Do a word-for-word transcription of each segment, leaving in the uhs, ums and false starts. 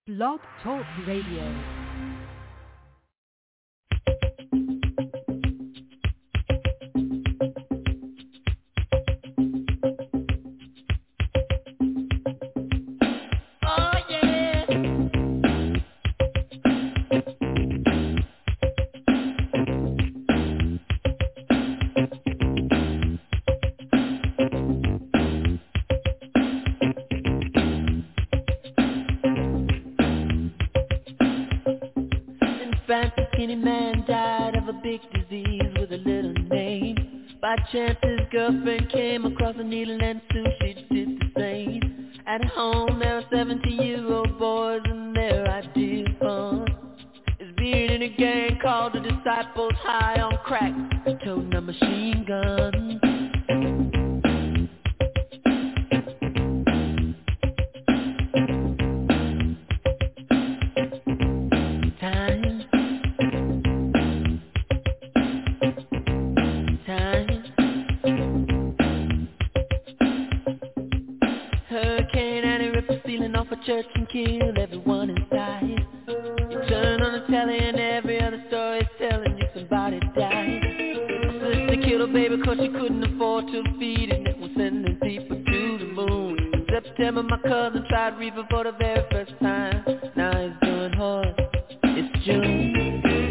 Blog Talk Radio. Chance his girlfriend came across a needle and soon she did the same. At home there are seventeen-year-old boys and their idea of fun is being in a gang called the Disciples, high on crack, toting a machine gun. Church and killed everyone inside. You turn on the telly and every other story is telling you somebody died. My sister killed her baby cause she couldn't afford to feed it, and was sending people to the moon. In September my cousin tried reefer for the very first time. Now he's doing hard. It's June.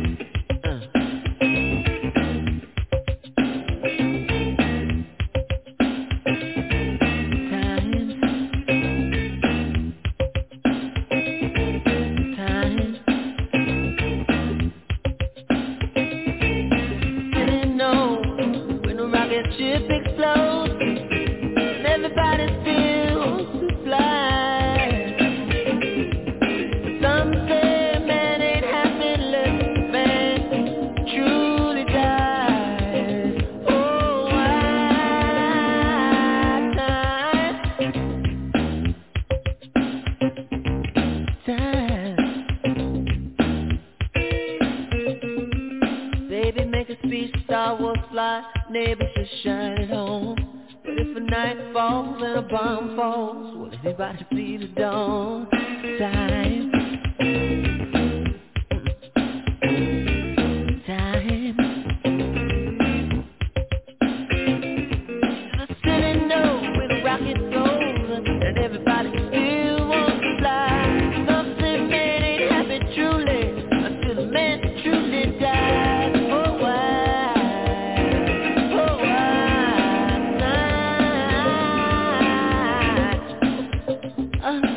Everybody flee the dawn time. Time. The city knows where the rocket goes, and everybody still wants to fly. Something man ain't happy truly until the man truly dies. Oh why? Oh why? Time. Uh.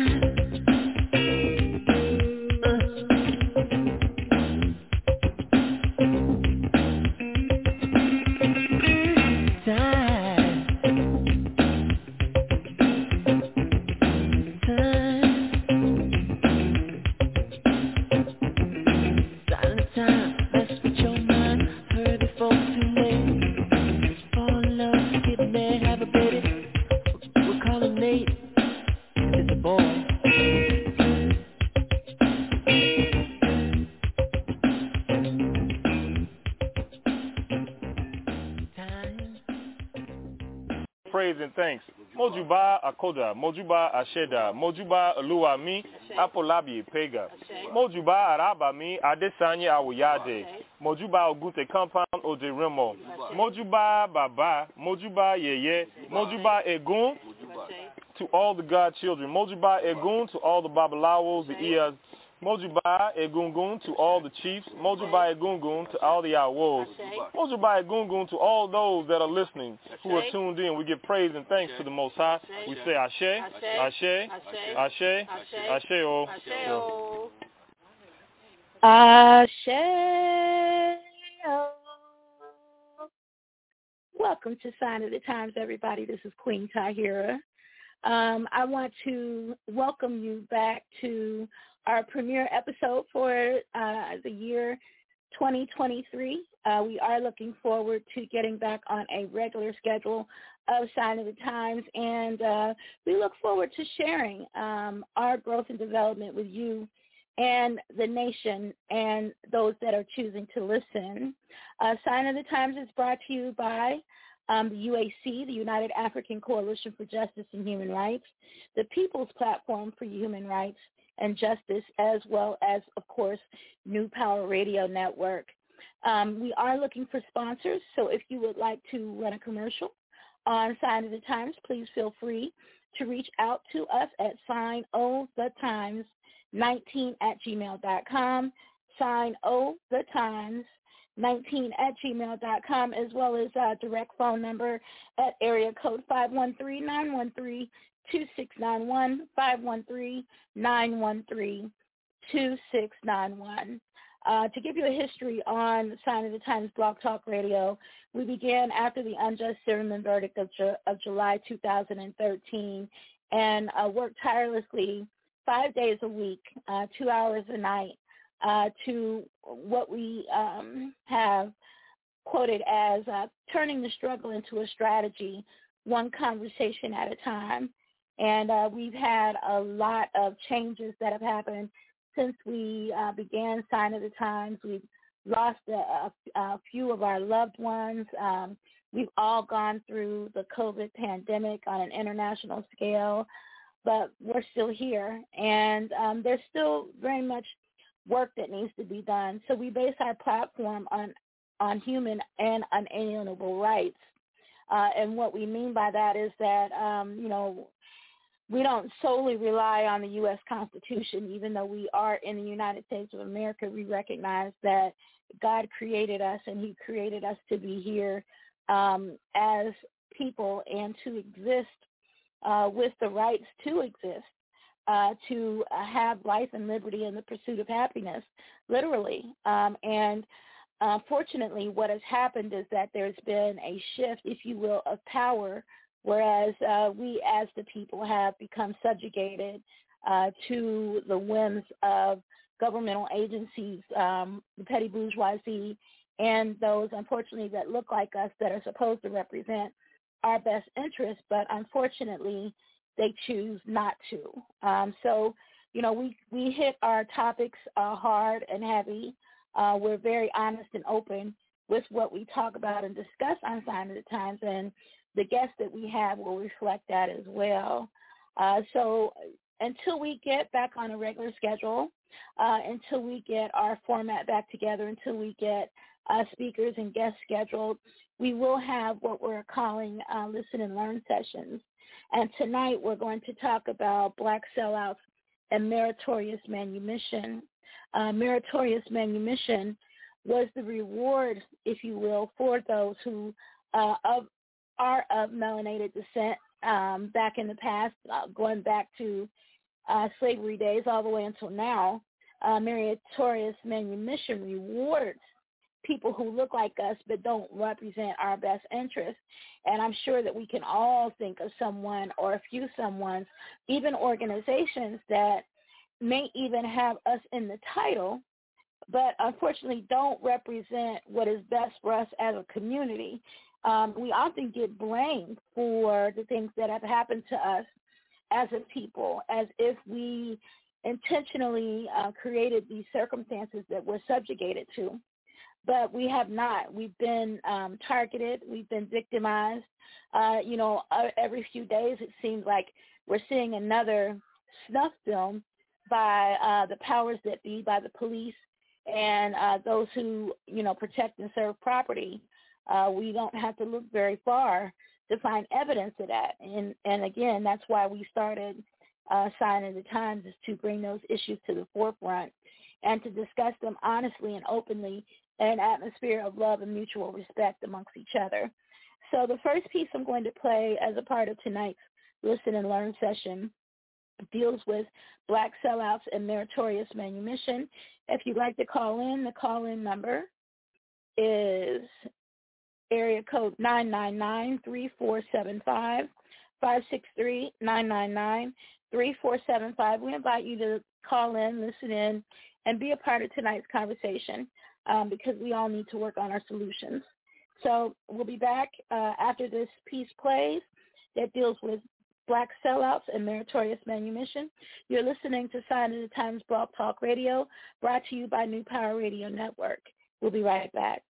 And thanks. Mojuba Akoda, Mojuba Asheda, Mojuba Aluami, Apolabi Pega, Mojuba Arabami, Adesanya Awuyade, Mojuba Ogute Compound Ode Remo, Mojuba Baba, Mojuba Yeye, Mojuba Egun to all the God children, Mojuba Egun to all the Babalawos, the Ias, Mojuba Egungun to all the chiefs, Mojuba Egungun to all the Awos, Mojuba Egungun to all those that are listening, who are tuned in. We give praise and thanks to the Most High. We say Ashe, Ashe, Ashe, Ashe, oh. Ashe. Welcome to Sign of the Times, everybody. This is Queen Tahira. Um, I want to welcome you back to our premiere episode for uh, the year twenty twenty-three. Uh, we are looking forward to getting back on a regular schedule of Sign of the Times, and uh, we look forward to sharing um, our growth and development with you and the nation and those that are choosing to listen. Uh, Sign of the Times is brought to you by um, the U A C, the United African Coalition for Justice and Human Rights, the People's Platform for Human Rights, and justice, as well as, of course, New Power Radio Network. Um, we are looking for sponsors, so if you would like to run a commercial on Sign of the Times, please feel free to reach out to us at sign o the times nineteen at gmail dot com, sign o the times nineteen at gmail dot com, as well as a direct phone number at area code five one three, nine one three, two six nine one, five one three, nine one three, two six nine one. Uh, to give you a history on Sign of the Times Blog Talk Radio, we began after the unjust Zimmerman verdict of, Ju- of July two thousand thirteen and uh, worked tirelessly five days a week, uh, two hours a night, uh, to what we um, have quoted as uh, turning the struggle into a strategy, one conversation at a time. And uh, we've had a lot of changes that have happened since we uh, began Sign of the Times. We've lost a, a, a few of our loved ones. Um, we've all gone through the COVID pandemic on an international scale, but we're still here. And um, there's still very much work that needs to be done. So we base our platform on, on human and unalienable rights. Uh, and what we mean by that is that, um, you know, we don't solely rely on the U S Constitution. Even though we are in the United States of America, we recognize that God created us, and he created us to be here um, as people and to exist uh, with the rights to exist, uh, to uh, have life and liberty and the pursuit of happiness, literally. Um, and uh, fortunately, what has happened is that there's been a shift, if you will, of power, whereas uh, we as the people have become subjugated uh, to the whims of governmental agencies, um, the petty bourgeoisie, and those, unfortunately, that look like us that are supposed to represent our best interests, but unfortunately, they choose not to. Um, so, you know, we, we hit our topics uh, hard and heavy. Uh, we're very honest and open with what we talk about and discuss on Sign of the Times, and the guests that we have will reflect that as well. Uh, so until we get back on a regular schedule, uh, until we get our format back together, until we get uh, speakers and guests scheduled, we will have what we're calling uh, Listen and Learn sessions. And tonight we're going to talk about Black sellouts and meritorious manumission. Uh, meritorious manumission was the reward, if you will, for those who uh, of are of melanated descent um, back in the past, uh, going back to uh, slavery days all the way until now. Uh, meritorious manumission rewards people who look like us but don't represent our best interests. And I'm sure that we can all think of someone or a few someones, even organizations that may even have us in the title, but unfortunately don't represent what is best for us as a community. Um, we often get blamed for the things that have happened to us as a people, as if we intentionally uh, created these circumstances that we're subjugated to. But we have not. We've been um, targeted. We've been victimized. Uh, you know, uh, every few days it seems like we're seeing another snuff film by uh, the powers that be, by the police, and uh, those who, you know, protect and serve property. Uh, we don't have to look very far to find evidence of that. And, and again, that's why we started uh, Sign of the Times, is to bring those issues to the forefront and to discuss them honestly and openly in an atmosphere of love and mutual respect amongst each other. So the first piece I'm going to play as a part of tonight's Listen and Learn session deals with Black sellouts and meritorious manumission. If you'd like to call in, the call-in number is area code nine nine nine, three four seven five, five six three, nine nine nine, three four seven five. We invite you to call in, listen in, and be a part of tonight's conversation um, because we all need to work on our solutions. So we'll be back uh, after this piece plays that deals with Black sellouts and meritorious manumission. You're listening to Sign of the Times Blog Talk Radio, brought to you by New Power Radio Network. We'll be right back.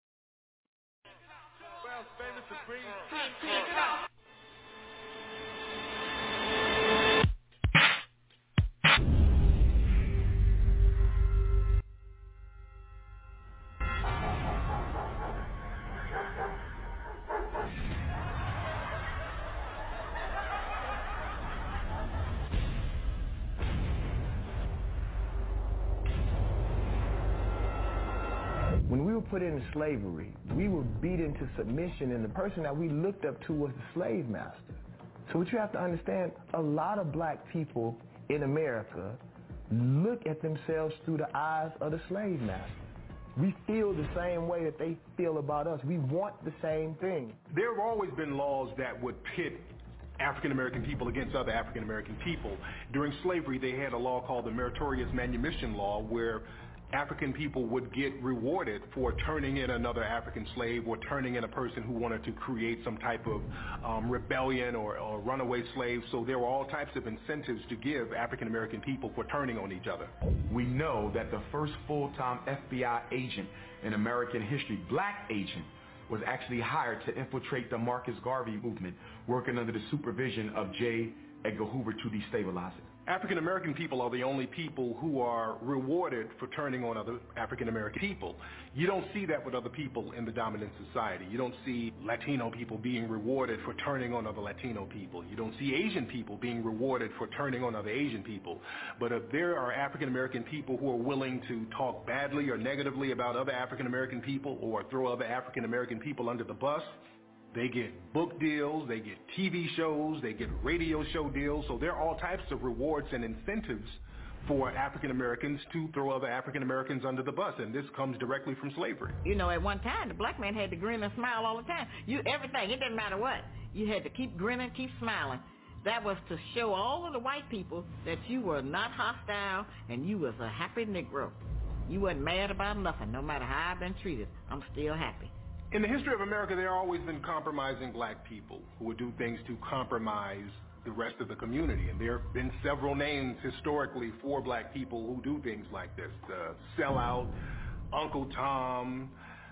When we were put into slavery, we were beat into submission, and the person that we looked up to was the slave master. So what you have to understand, a lot of black people in America look at themselves through the eyes of the slave master. We feel the same way that they feel about us. We want the same thing. There have always been laws that would pit African-American people against other African-American people. During slavery, they had a law called the Meritorious Manumission Law, where African people would get rewarded for turning in another African slave or turning in a person who wanted to create some type of um, rebellion or, or runaway slave. So there were all types of incentives to give African-American people for turning on each other. We know that the first full-time F B I agent in American history, black agent, was actually hired to infiltrate the Marcus Garvey movement, working under the supervision of J. Edgar Hoover to destabilize it. African-American people are the only people who are rewarded for turning on other African-American people. You don't see that with other people in the dominant society. You don't see Latino people being rewarded for turning on other Latino people. You don't see Asian people being rewarded for turning on other Asian people. But if there are African-American people who are willing to talk badly or negatively about other African-American people or throw other African-American people under the bus, they get book deals, they get T V shows, they get radio show deals. So there are all types of rewards and incentives for African Americans to throw other African Americans under the bus, and this comes directly from slavery. You know, at one time, the black man had to grin and smile all the time. You everything, it didn't matter what. You had to keep grinning, keep smiling. That was to show all of the white people that you were not hostile and you was a happy Negro. You wasn't mad about nothing, no matter how I've been treated. I'm still happy. In the history of America, there have always been compromising black people who would do things to compromise the rest of the community. And there have been several names historically for black people who do things like this. Uh, Sellout, Uncle Tom,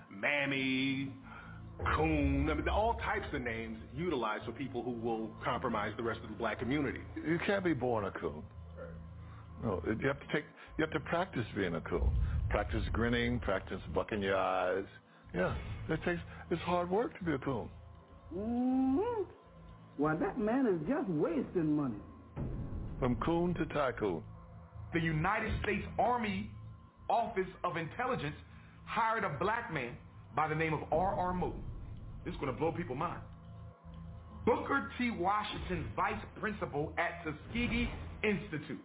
Mammy, Coon, I mean, all types of names utilized for people who will compromise the rest of the black community. You can't be born a coon. No, you have to take, you have to practice being a coon. Practice grinning, practice bucking your eyes. Yeah, it takes, it's hard work to be a coon. Mm-hmm. Well, that man is just wasting money. From coon to tycoon. The United States Army Office of Intelligence hired a black man by the name of R R Moton. This is going to blow people's mind. Booker T. Washington's vice principal at Tuskegee Institute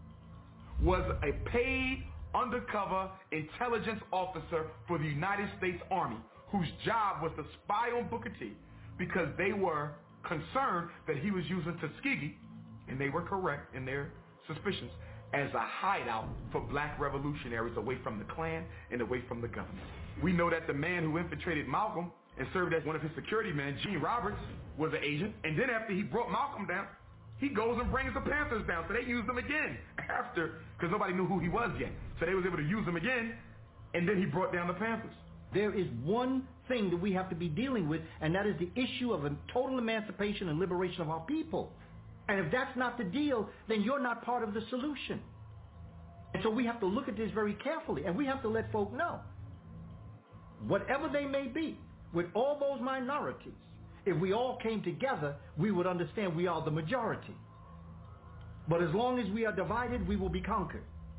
was a paid undercover intelligence officer for the United States Army, whose job was to spy on Booker T because they were concerned that he was using Tuskegee, and they were correct in their suspicions, as a hideout for black revolutionaries away from the Klan and away from the government. We know that the man who infiltrated Malcolm and served as one of his security men, Gene Roberts, was an agent, and then after he brought Malcolm down, he goes and brings the Panthers down, so they used him again after, because nobody knew who he was yet. So they was able to use him again, and then he brought down the Panthers. There is one thing that we have to be dealing with, and that is the issue of a total emancipation and liberation of our people. And if that's not the deal, then you're not part of the solution. And so we have to look at this very carefully, and we have to let folk know, whatever they may be, with all those minorities, if we all came together, we would understand we are the majority. But as long as we are divided, we will be conquered.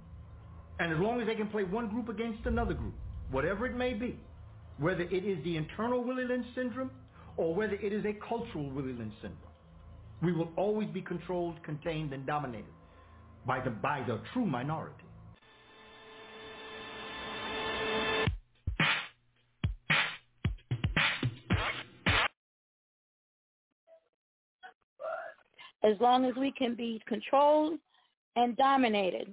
And as long as they can play one group against another group, whatever it may be, whether it is the internal Willie Lynch syndrome or whether it is a cultural Willie Lynch syndrome, we will always be controlled, contained, and dominated by the, by the true minority. As long as we can be controlled and dominated,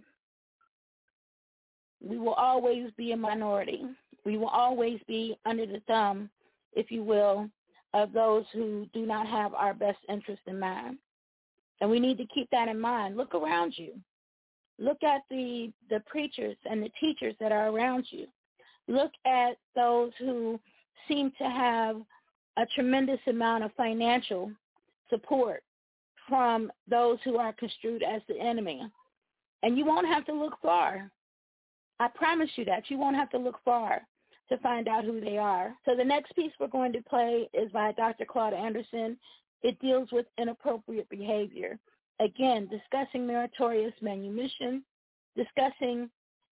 we will always be a minority. We will always be under the thumb, if you will, of those who do not have our best interest in mind. And we need to keep that in mind. Look around you. Look at the, the preachers and the teachers that are around you. Look at those who seem to have a tremendous amount of financial support from those who are construed as the enemy. And you won't have to look far. I promise you that. You won't have to look far to find out who they are. So the next piece we're going to play is by Doctor Claude Anderson. It deals with inappropriate behavior. Again, discussing meritorious manumission, discussing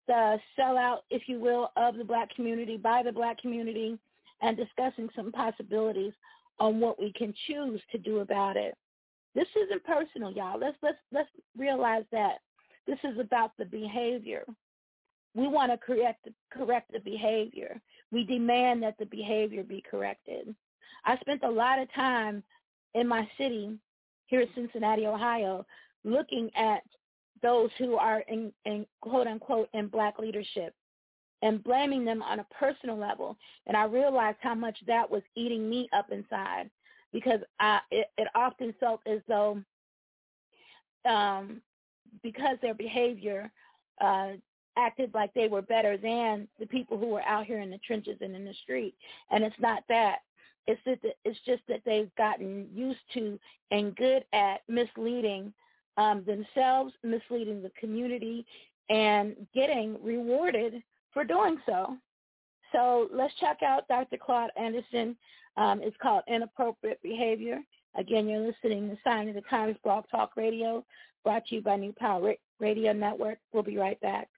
the sellout, if you will, of the black community by the black community, and discussing some possibilities on what we can choose to do about it. This isn't personal, y'all. Let's let's let's realize that this is about the behavior. We want to correct correct the behavior. We demand that the behavior be corrected. I spent a lot of time in my city here in Cincinnati, Ohio, looking at those who are in, in quote unquote in black leadership and blaming them on a personal level. And I realized how much that was eating me up inside, because I, it, it often felt as though um, because their behavior uh, acted like they were better than the people who were out here in the trenches and in the street. And it's not that. It's, that it's just that they've gotten used to and good at misleading um, themselves, misleading the community, and getting rewarded for doing so. So let's check out Doctor Claude Anderson. Um, it's called Inappropriate Behavior. Again, you're listening to Sign of the Times Blog Talk Radio, brought to you by New Power Radio Network. We'll be right back.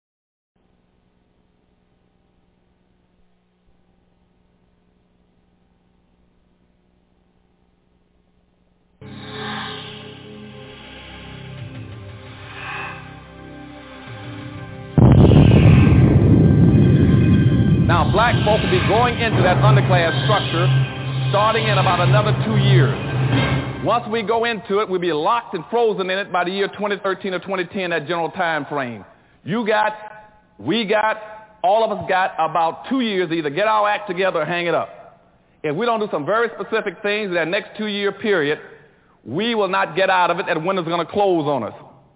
Now, black folk will be going into that underclass structure starting in about another two years. Once we go into it, we'll be locked and frozen in it by the year twenty thirteen or twenty ten, that general time frame. You got, we got, all of us got about two years to either get our act together or hang it up. If we don't do some very specific things in that next two-year period, we will not get out of it, and the window's going to close on us.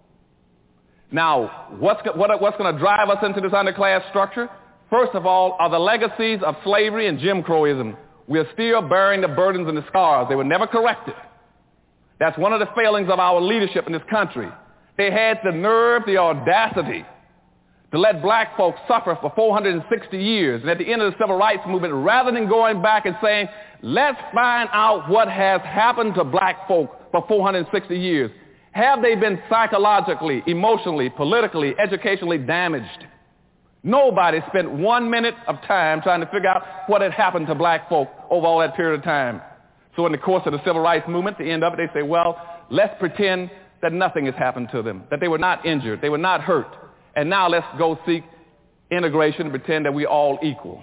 Now, what's, what, what's going to drive us into this underclass structure? First of all, are the legacies of slavery and Jim Crowism. We are still bearing the burdens and the scars. They were never corrected. That's one of the failings of our leadership in this country. They had the nerve, the audacity to let black folks suffer for four hundred sixty years. And at the end of the civil rights movement, rather than going back and saying, let's find out what has happened to black folk for four hundred sixty years. Have they been psychologically, emotionally, politically, educationally damaged? Nobody spent one minute of time trying to figure out what had happened to black folk over all that period of time. So in the course of the civil rights movement, at the end of it, they say, well, let's pretend that nothing has happened to them, that they were not injured, they were not hurt. And now let's go seek integration and pretend that we're all equal.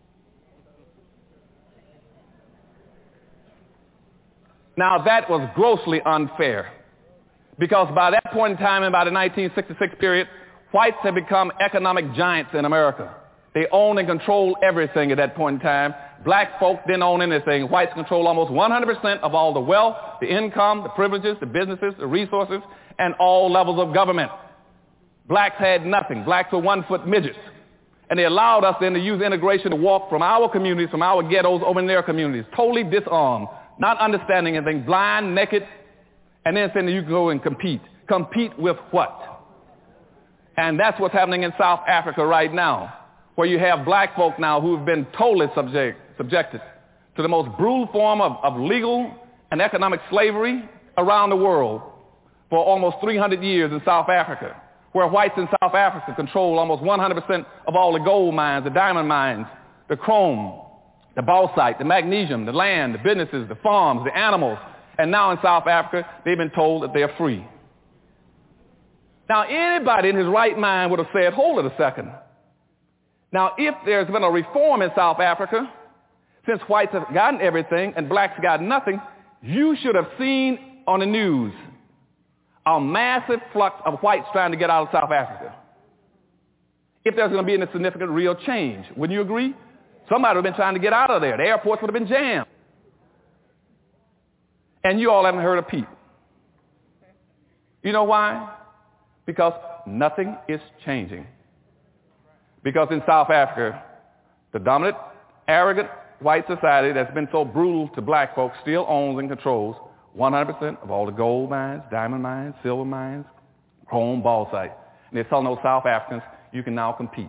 Now that was grossly unfair, because by that point in time, in about the nineteen sixty-six period, whites had become economic giants in America. They owned and controlled everything at that point in time. Black folk didn't own anything. Whites controlled almost one hundred percent of all the wealth, the income, the privileges, the businesses, the resources, and all levels of government. Blacks had nothing. Blacks were one-foot midgets. And they allowed us then to use integration to walk from our communities, from our ghettos, over in their communities, totally disarmed, not understanding anything, blind, naked, and then saying that you can go and compete. Compete with what? And that's what's happening in South Africa right now, where you have black folk now who have been totally subject, subjected to the most brutal form of, of legal and economic slavery around the world for almost three hundred years in South Africa, where whites in South Africa control almost one hundred percent of all the gold mines, the diamond mines, the chrome, the bauxite, the magnesium, the land, the businesses, the farms, the animals. And now in South Africa, they've been told that they're free. Now, anybody in his right mind would have said, hold it a second. Now, if there's been a reform in South Africa, since whites have gotten everything and blacks got nothing, you should have seen on the news a massive flux of whites trying to get out of South Africa. If there's going to be any significant real change, wouldn't you agree? Somebody would have been trying to get out of there. The airports would have been jammed. And you all haven't heard a peep. You know why? Because nothing is changing. Because in South Africa, the dominant, arrogant white society that's been so brutal to black folks still owns and controls one hundred percent of all the gold mines, diamond mines, silver mines, chrome, bauxite. And they're telling those South Africans, you can now compete.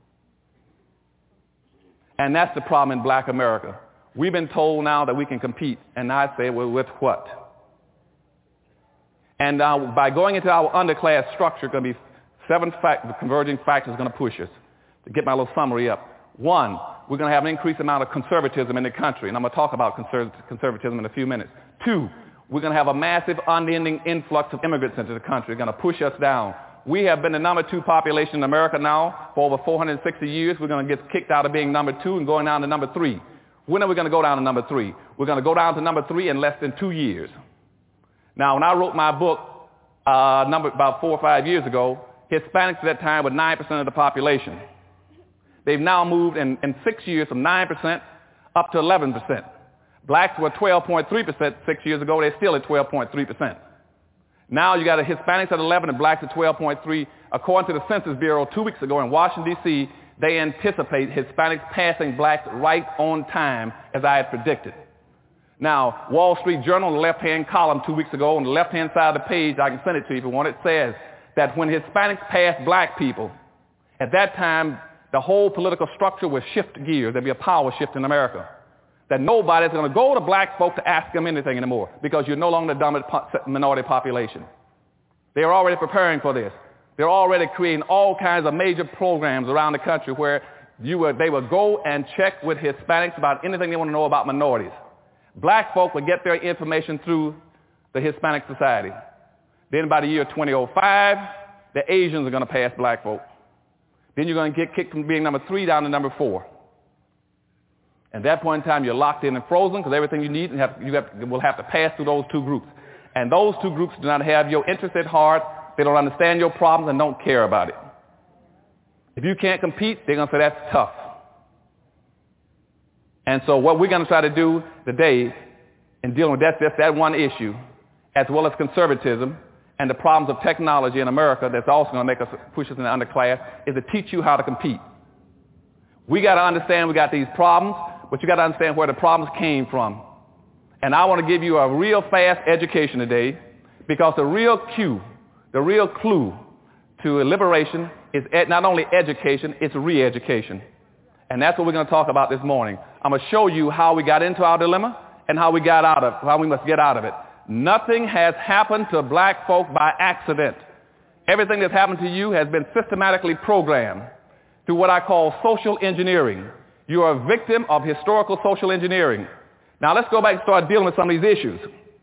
And that's the problem in black America. We've been told now that we can compete, and I say, well, with what? And uh, by going into our underclass structure, going to be seven fact, the converging factors going to push us. To get my little summary up. One, we're going to have an increased amount of conservatism in the country, and I'm going to talk about conserv- conservatism in a few minutes. Two, we're going to have a massive, unending influx of immigrants into the country. They're going to push us down. We have been the number two population in America now for over four hundred sixty years. We're going to get kicked out of being number two and going down to number three. When are we going to go down to number three? We're going to go down to number three in less than two years. Now, when I wrote my book uh, number, about four or five years ago, Hispanics at that time were nine percent of the population. They've now moved in, in six years from nine percent up to eleven percent. Blacks were twelve point three percent six years ago. They're still at twelve point three percent. Now you got a Hispanics at eleven and blacks at twelve point three. According to the Census Bureau two weeks ago in Washington, D C, they anticipate Hispanics passing blacks right on time, as I had predicted. Now, Wall Street Journal, on the left-hand column two weeks ago, on the left-hand side of the page, I can send it to you if you want, it says that when Hispanics passed black people, at that time, the whole political structure will shift gears. There'll be a power shift in America. That nobody's going to go to black folk to ask them anything anymore because you're no longer the dominant po- minority population. They're already preparing for this. They're already creating all kinds of major programs around the country where you would, they would go and check with Hispanics about anything they want to know about minorities. Black folk would get their information through the Hispanic Society. Then by the year twenty oh five, the Asians are going to pass black folk. Then you're going to get kicked from being number three down to number four. At that point in time, you're locked in and frozen because everything you need and have, you have, will have to pass through those two groups. And those two groups do not have your interest at heart. They don't understand your problems and don't care about it. If you can't compete, they're going to say that's tough. And so what we're going to try to do today in dealing with that, that, that one issue, as well as conservatism and the problems of technology in America that's also going to make us push us in the underclass, is to teach you how to compete. We got to understand we got these problems, but you got to understand where the problems came from. And I want to give you a real fast education today because the real cue, the real clue to liberation is ed- not only education, it's re-education. And that's what we're going to talk about this morning. I'm going to show you how we got into our dilemma and how we got out of, how we must get out of it. Nothing has happened to black folk by accident. Everything that's happened to you has been systematically programmed through what I call social engineering. You are a victim of historical social engineering. Now let's go back and start dealing with some of these issues.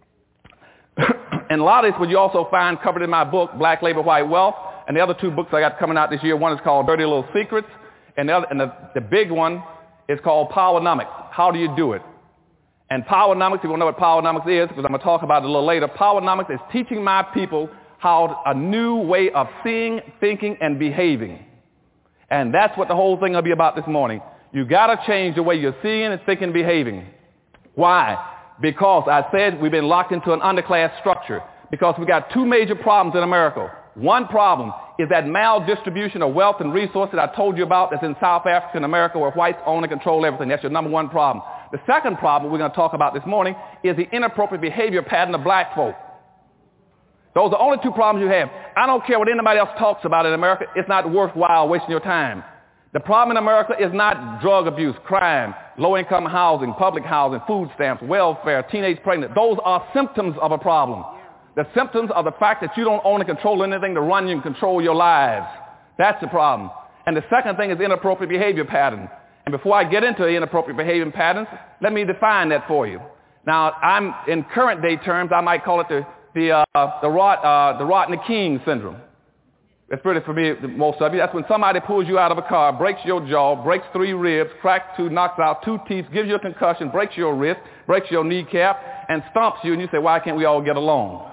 And a lot of this would you also find covered in my book, Black Labor, White Wealth, and the other two books I got coming out this year. One is called Dirty Little Secrets, and the, other, and the, the big one is called Powernomics. How do you do it? And Powernomics, if you want to know what Powernomics is, because I'm going to talk about it a little later, Powernomics is teaching my people how a new way of seeing, thinking, and behaving. And that's what the whole thing will be about this morning. You got to change the way you're seeing and thinking and behaving. Why? Because I said we've been locked into an underclass structure because we got two major problems in America. One problem is that maldistribution of wealth and resources I told you about that's in South Africa and America where whites own and control everything. That's your number one problem. The second problem we're going to talk about this morning is the inappropriate behavior pattern of black folk. Those are the only two problems you have. I don't care what anybody else talks about in America. It's not worthwhile wasting your time. The problem in America is not drug abuse, crime, low-income housing, public housing, food stamps, welfare, teenage pregnancy. Those are symptoms of a problem. The symptoms are the fact that you don't own and control anything to run you and control your lives. That's the problem. And the second thing is inappropriate behavior pattern. And before I get into the inappropriate behavior patterns, let me define that for you. Now, I'm in current day terms, I might call it the the uh, the, Rod, uh, the Rodney-King syndrome. It's pretty familiar to most of you. That's when somebody pulls you out of a car, breaks your jaw, breaks three ribs, cracks two, knocks out two teeth, gives you a concussion, breaks your wrist, breaks your kneecap, and stomps you, and you say, why can't we all get along?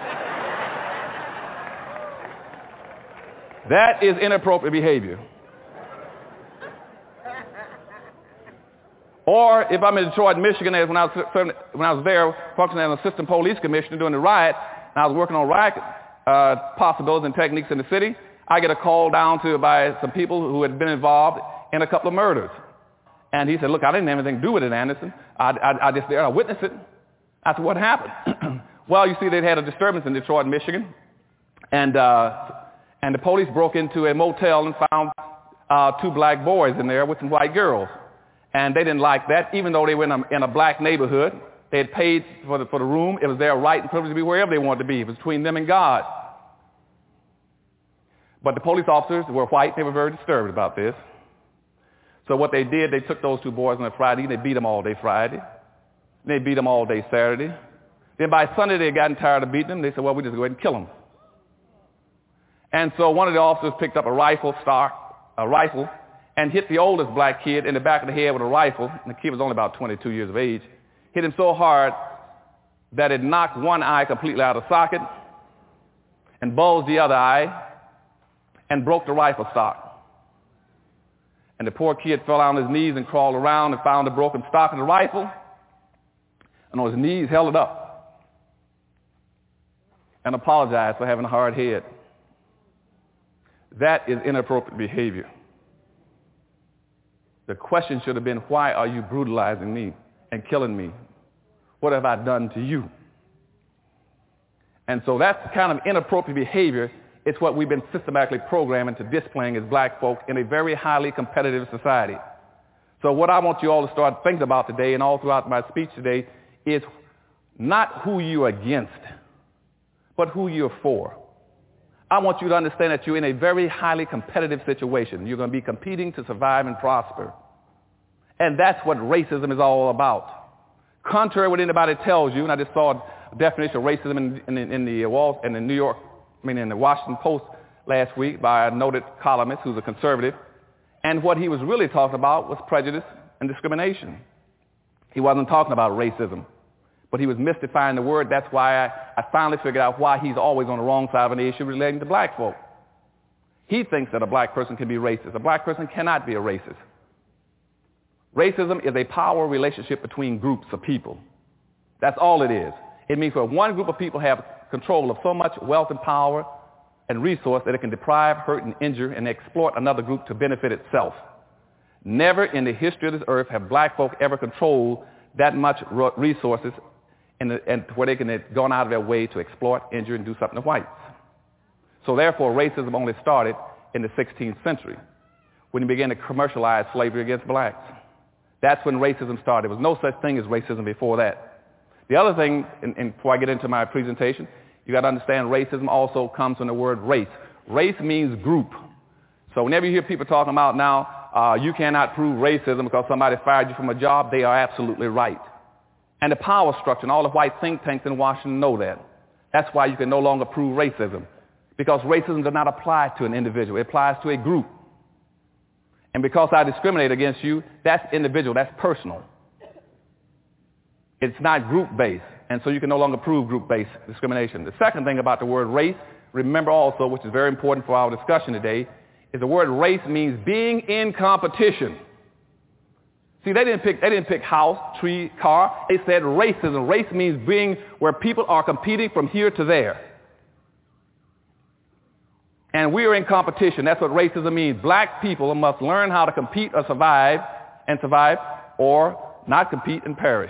That is inappropriate behavior. Or if I'm in Detroit, Michigan, as when I was, when I was there functioning as an assistant police commissioner during the riot, and I was working on riot uh, possibilities and techniques in the city, I get a call down to by some people who had been involved in a couple of murders. And he said, look, I didn't have anything to do with it, Anderson. I, I, I just there, I witnessed it. I said, what happened? Well, you see, they'd had a disturbance in Detroit, Michigan, and uh, and the police broke into a motel and found uh, two black boys in there with some white girls. And they didn't like that, even though they were in a, in a black neighborhood. They had paid for the, for the room. It was their right and privilege to be wherever they wanted to be. It was between them and God. But the police officers were white. They were very disturbed about this. So what they did, they took those two boys on a Friday, and they beat them all day Friday. And they beat them all day Saturday. Then by Sunday, they had gotten tired of beating them. They said, well, we just go ahead and kill them. And so one of the officers picked up a rifle stock, a rifle, and hit the oldest black kid in the back of the head with a rifle. And the kid was only about twenty-two years of age. Hit him so hard that it knocked one eye completely out of socket and bulged the other eye and broke the rifle stock. And the poor kid fell on his knees and crawled around and found the broken stock of the rifle, and on his knees held it up and apologized for having a hard head. That is inappropriate behavior. The question should have been, why are you brutalizing me and killing me? What have I done to you? And so that's kind of inappropriate behavior. It's what we've been systematically programming to displaying as black folk in a very highly competitive society. So what I want you all to start thinking about today and all throughout my speech today is not who you're against, but who you're for. I want you to understand that you're in a very highly competitive situation. You're going to be competing to survive and prosper. And that's what racism is all about. Contrary to what anybody tells you, and I just saw a definition of racism in, in, in, the, Wall, in the New York, I mean in the Washington Post last week by a noted columnist who's a conservative, and what he was really talking about was prejudice and discrimination. He wasn't talking about racism, but he was mystifying the word. That's why I, I finally figured out why he's always on the wrong side of an issue relating to black folk. He thinks that a black person can be racist. A black person cannot be a racist. Racism is a power relationship between groups of people. That's all it is. It means where one group of people have control of so much wealth and power and resource that it can deprive, hurt, and injure and exploit another group to benefit itself. Never in the history of this earth have black folk ever controlled that much resources in the, and where they can have gone out of their way to exploit, injure, and do something to whites. So therefore, racism only started in the sixteenth century when he began to commercialize slavery against blacks. That's when racism started. There was no such thing as racism before that. The other thing, and, and before I get into my presentation, you got to understand racism also comes from the word race. Race means group. So whenever you hear people talking about now, uh, you cannot prove racism because somebody fired you from a job, they are absolutely right. And the power structure and all the white think tanks in Washington know that. That's why you can no longer prove racism, because racism does not apply to an individual. It applies to a group. And because I discriminate against you, that's individual, that's personal. It's not group-based, and so you can no longer prove group-based discrimination. The second thing about the word race, remember also, which is very important for our discussion today, is the word race means being in competition. See, they didn't pick, they didn't pick house, tree, car. They said racism. Race means being where people are competing from here to there. And we are in competition. That's what racism means. Black people must learn how to compete or survive and survive, or not compete and perish.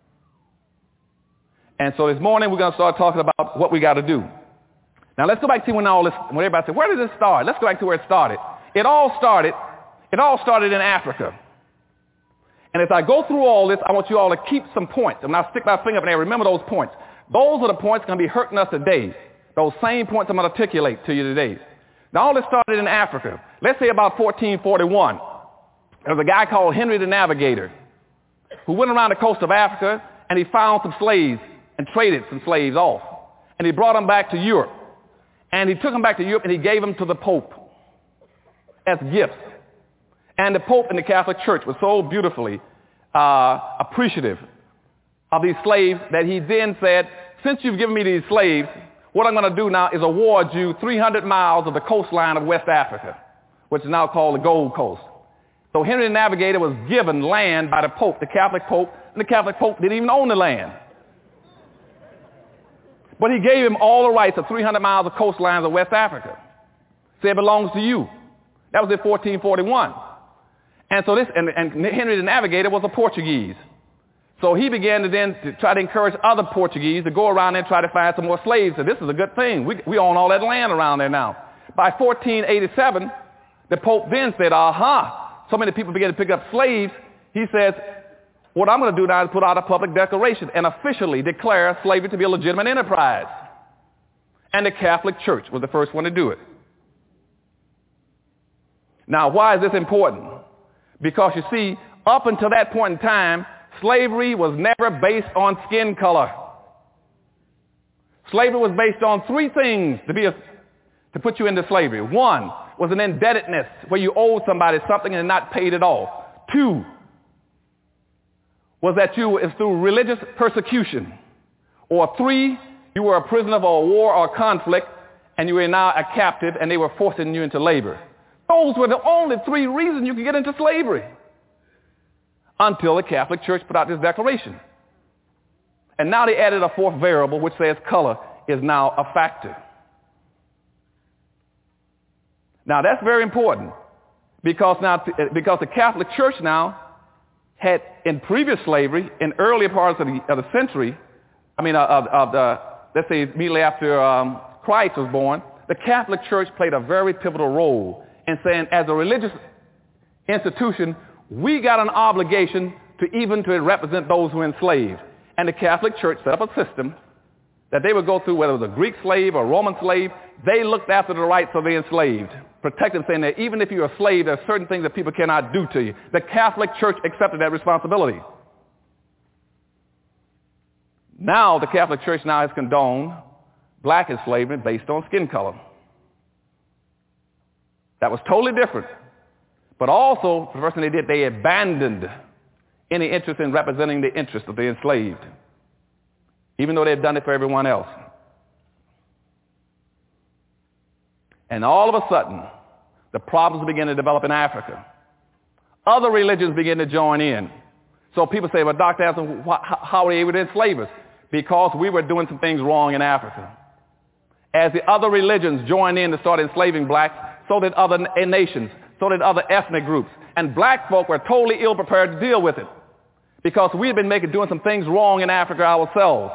And so this morning we're going to start talking about what we got to do. Now let's go back to when all this, when everybody said, where did this start? Let's go back to where it started. It all started, it all started in Africa. And as I go through all this, I want you all to keep some points. And when I stick my finger up in there, remember those points. Those are the points going to be hurting us today. Those same points I'm going to articulate to you today. Now all this started in Africa. Let's say about fourteen forty-one. There was a guy called Henry the Navigator who went around the coast of Africa and he found some slaves and traded some slaves off. And he brought them back to Europe. And he took them back to Europe and he gave them to the Pope as gifts. And the Pope and the Catholic Church was so beautifully uh, appreciative of these slaves that he then said, since you've given me these slaves, what I'm going to do now is award you three hundred miles of the coastline of West Africa, which is now called the Gold Coast. So Henry the Navigator was given land by the Pope, the Catholic Pope, and the Catholic Pope didn't even own the land. But he gave him all the rights of three hundred miles of coastlines of West Africa. Said it belongs to you. That was in fourteen forty-one. And so this, and, and Henry the Navigator was a Portuguese. So he began to then to try to encourage other Portuguese to go around there and try to find some more slaves. So this is a good thing. We, we own all that land around there now. By fourteen eighty-seven, the Pope then said, aha, so many people began to pick up slaves. He says, what I'm going to do now is put out a public declaration and officially declare slavery to be a legitimate enterprise. And the Catholic Church was the first one to do it. Now, why is this important? Because you see, up until that point in time, slavery was never based on skin color. Slavery was based on three things to be a, to put you into slavery. One was an indebtedness, where you owed somebody something and not paid it off. Two was that you was through religious persecution. Or three, you were a prisoner of a war or conflict, and you were now a captive, and they were forcing you into labor. Those were the only three reasons you could get into slavery, until the Catholic Church put out this declaration. And now they added a fourth variable, which says color is now a factor. Now that's very important, because now because the Catholic Church now had, in previous slavery, in earlier parts of the, of the century, I mean, of, of the, let's say immediately after um, Christ was born, the Catholic Church played a very pivotal role in saying, as a religious institution, we got an obligation to even to represent those who were enslaved. And the Catholic Church set up a system that they would go through, whether it was a Greek slave or a Roman slave. They looked after the rights of the enslaved, protecting, saying that even if you're a slave, there are certain things that people cannot do to you. The Catholic Church accepted that responsibility. Now the Catholic Church now has condoned black enslavement based on skin color. That was totally different. But also, the first thing they did, they abandoned any interest in representing the interests of the enslaved, even though they had done it for everyone else. And all of a sudden, the problems began to develop in Africa. Other religions began to join in. So people say, well, Doctor Anson, how are they able to enslave us? Because we were doing some things wrong in Africa. As the other religions joined in to start enslaving blacks, so did other nations, so did other ethnic groups. And black folk were totally ill-prepared to deal with it, because we had been making doing some things wrong in Africa ourselves.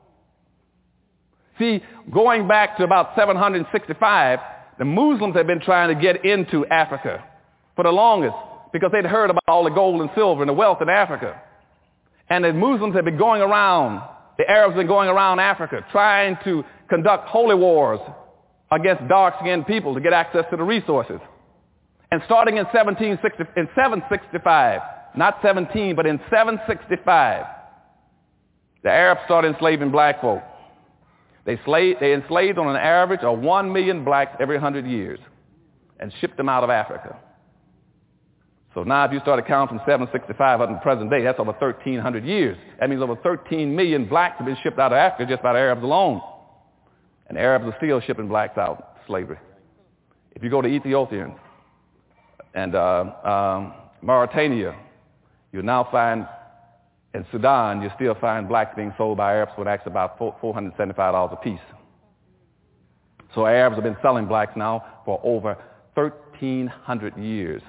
See, going back to about seven hundred sixty-five, the Muslims had been trying to get into Africa for the longest, because they'd heard about all the gold and silver and the wealth in Africa. And the Muslims had been going around, the Arabs had been going around Africa, trying to conduct holy wars against dark-skinned people to get access to the resources. And starting in seventeen sixty, in seven sixty-five, not seventeen, but in seven sixty-five, the Arabs started enslaving black folk. They, slaved, they enslaved on an average of one million blacks every one hundred years and shipped them out of Africa. So now if you start counting from seven sixty-five up to the present day, that's over thirteen hundred years. That means over thirteen million blacks have been shipped out of Africa just by the Arabs alone. And the Arabs are still shipping blacks out to slavery. If you go to Ethiopia and uh, um, Mauritania, you'll now find, in Sudan, you still find blacks being sold by Arabs for actually about four hundred seventy-five dollars a piece. So Arabs have been selling blacks now for over thirteen hundred years.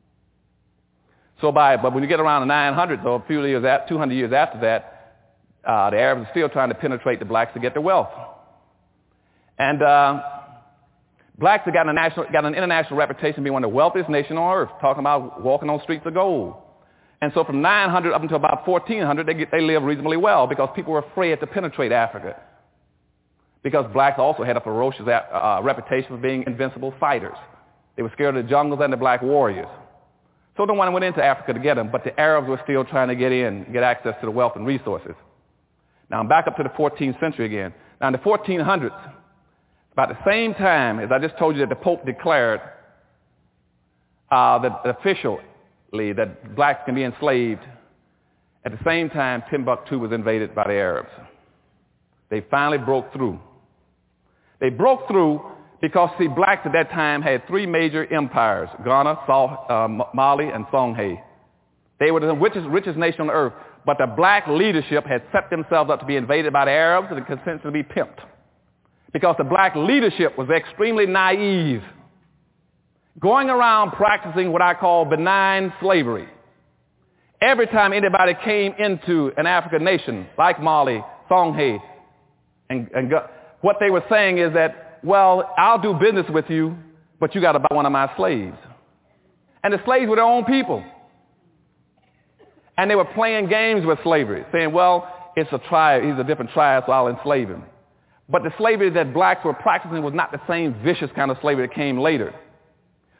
So by, but when you get around the nine hundreds, or a few years, after, two hundred years after that, uh, the Arabs are still trying to penetrate the blacks to get their wealth. And uh, blacks have got, a national, got an international reputation of being one of the wealthiest nations on earth, talking about walking on streets of gold. And so from nine hundred up until about fourteen hundred, they, get, they live reasonably well, because people were afraid to penetrate Africa. Because blacks also had a ferocious uh, reputation for being invincible fighters. They were scared of the jungles and the black warriors. So no one went into Africa to get them, but the Arabs were still trying to get in, get access to the wealth and resources. Now I'm back up to the fourteenth century again. Now in the fourteen hundreds, about the same time as I just told you that the Pope declared uh, that officially that blacks can be enslaved, at the same time Timbuktu was invaded by the Arabs. They finally broke through. They broke through because, see, blacks at that time had three major empires, Ghana, South, uh, Mali, and Songhai. They were the richest, richest nation on earth, but the black leadership had set themselves up to be invaded by the Arabs and consented to be pimped. Because the black leadership was extremely naive, going around practicing what I call benign slavery. Every time anybody came into an African nation, like Mali, Songhai, and, and what they were saying is that, well, I'll do business with you, but you got to buy one of my slaves. And the slaves were their own people. And they were playing games with slavery, saying, well, it's a tribe, he's a different tribe, so I'll enslave him. But the slavery that blacks were practicing was not the same vicious kind of slavery that came later.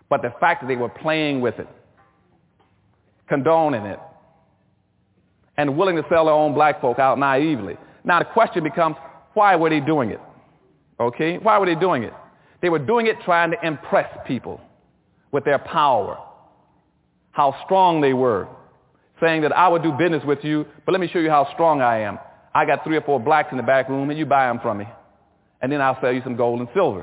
but the fact that they were playing with it, condoning it, and willing to sell their own black folk out naively. Now the question becomes, why were they doing it? Okay? Why were they doing it? They were doing it trying to impress people with their power, how strong they were, saying that I would do business with you, but let me show you how strong I am. I got three or four blacks in the back room, and you buy them from me, and then I'll sell you some gold and silver.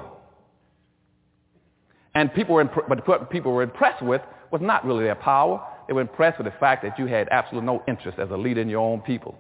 And people were, imp- but what people were impressed with was not really their power. They were impressed with the fact that you had absolutely no interest as a leader in your own people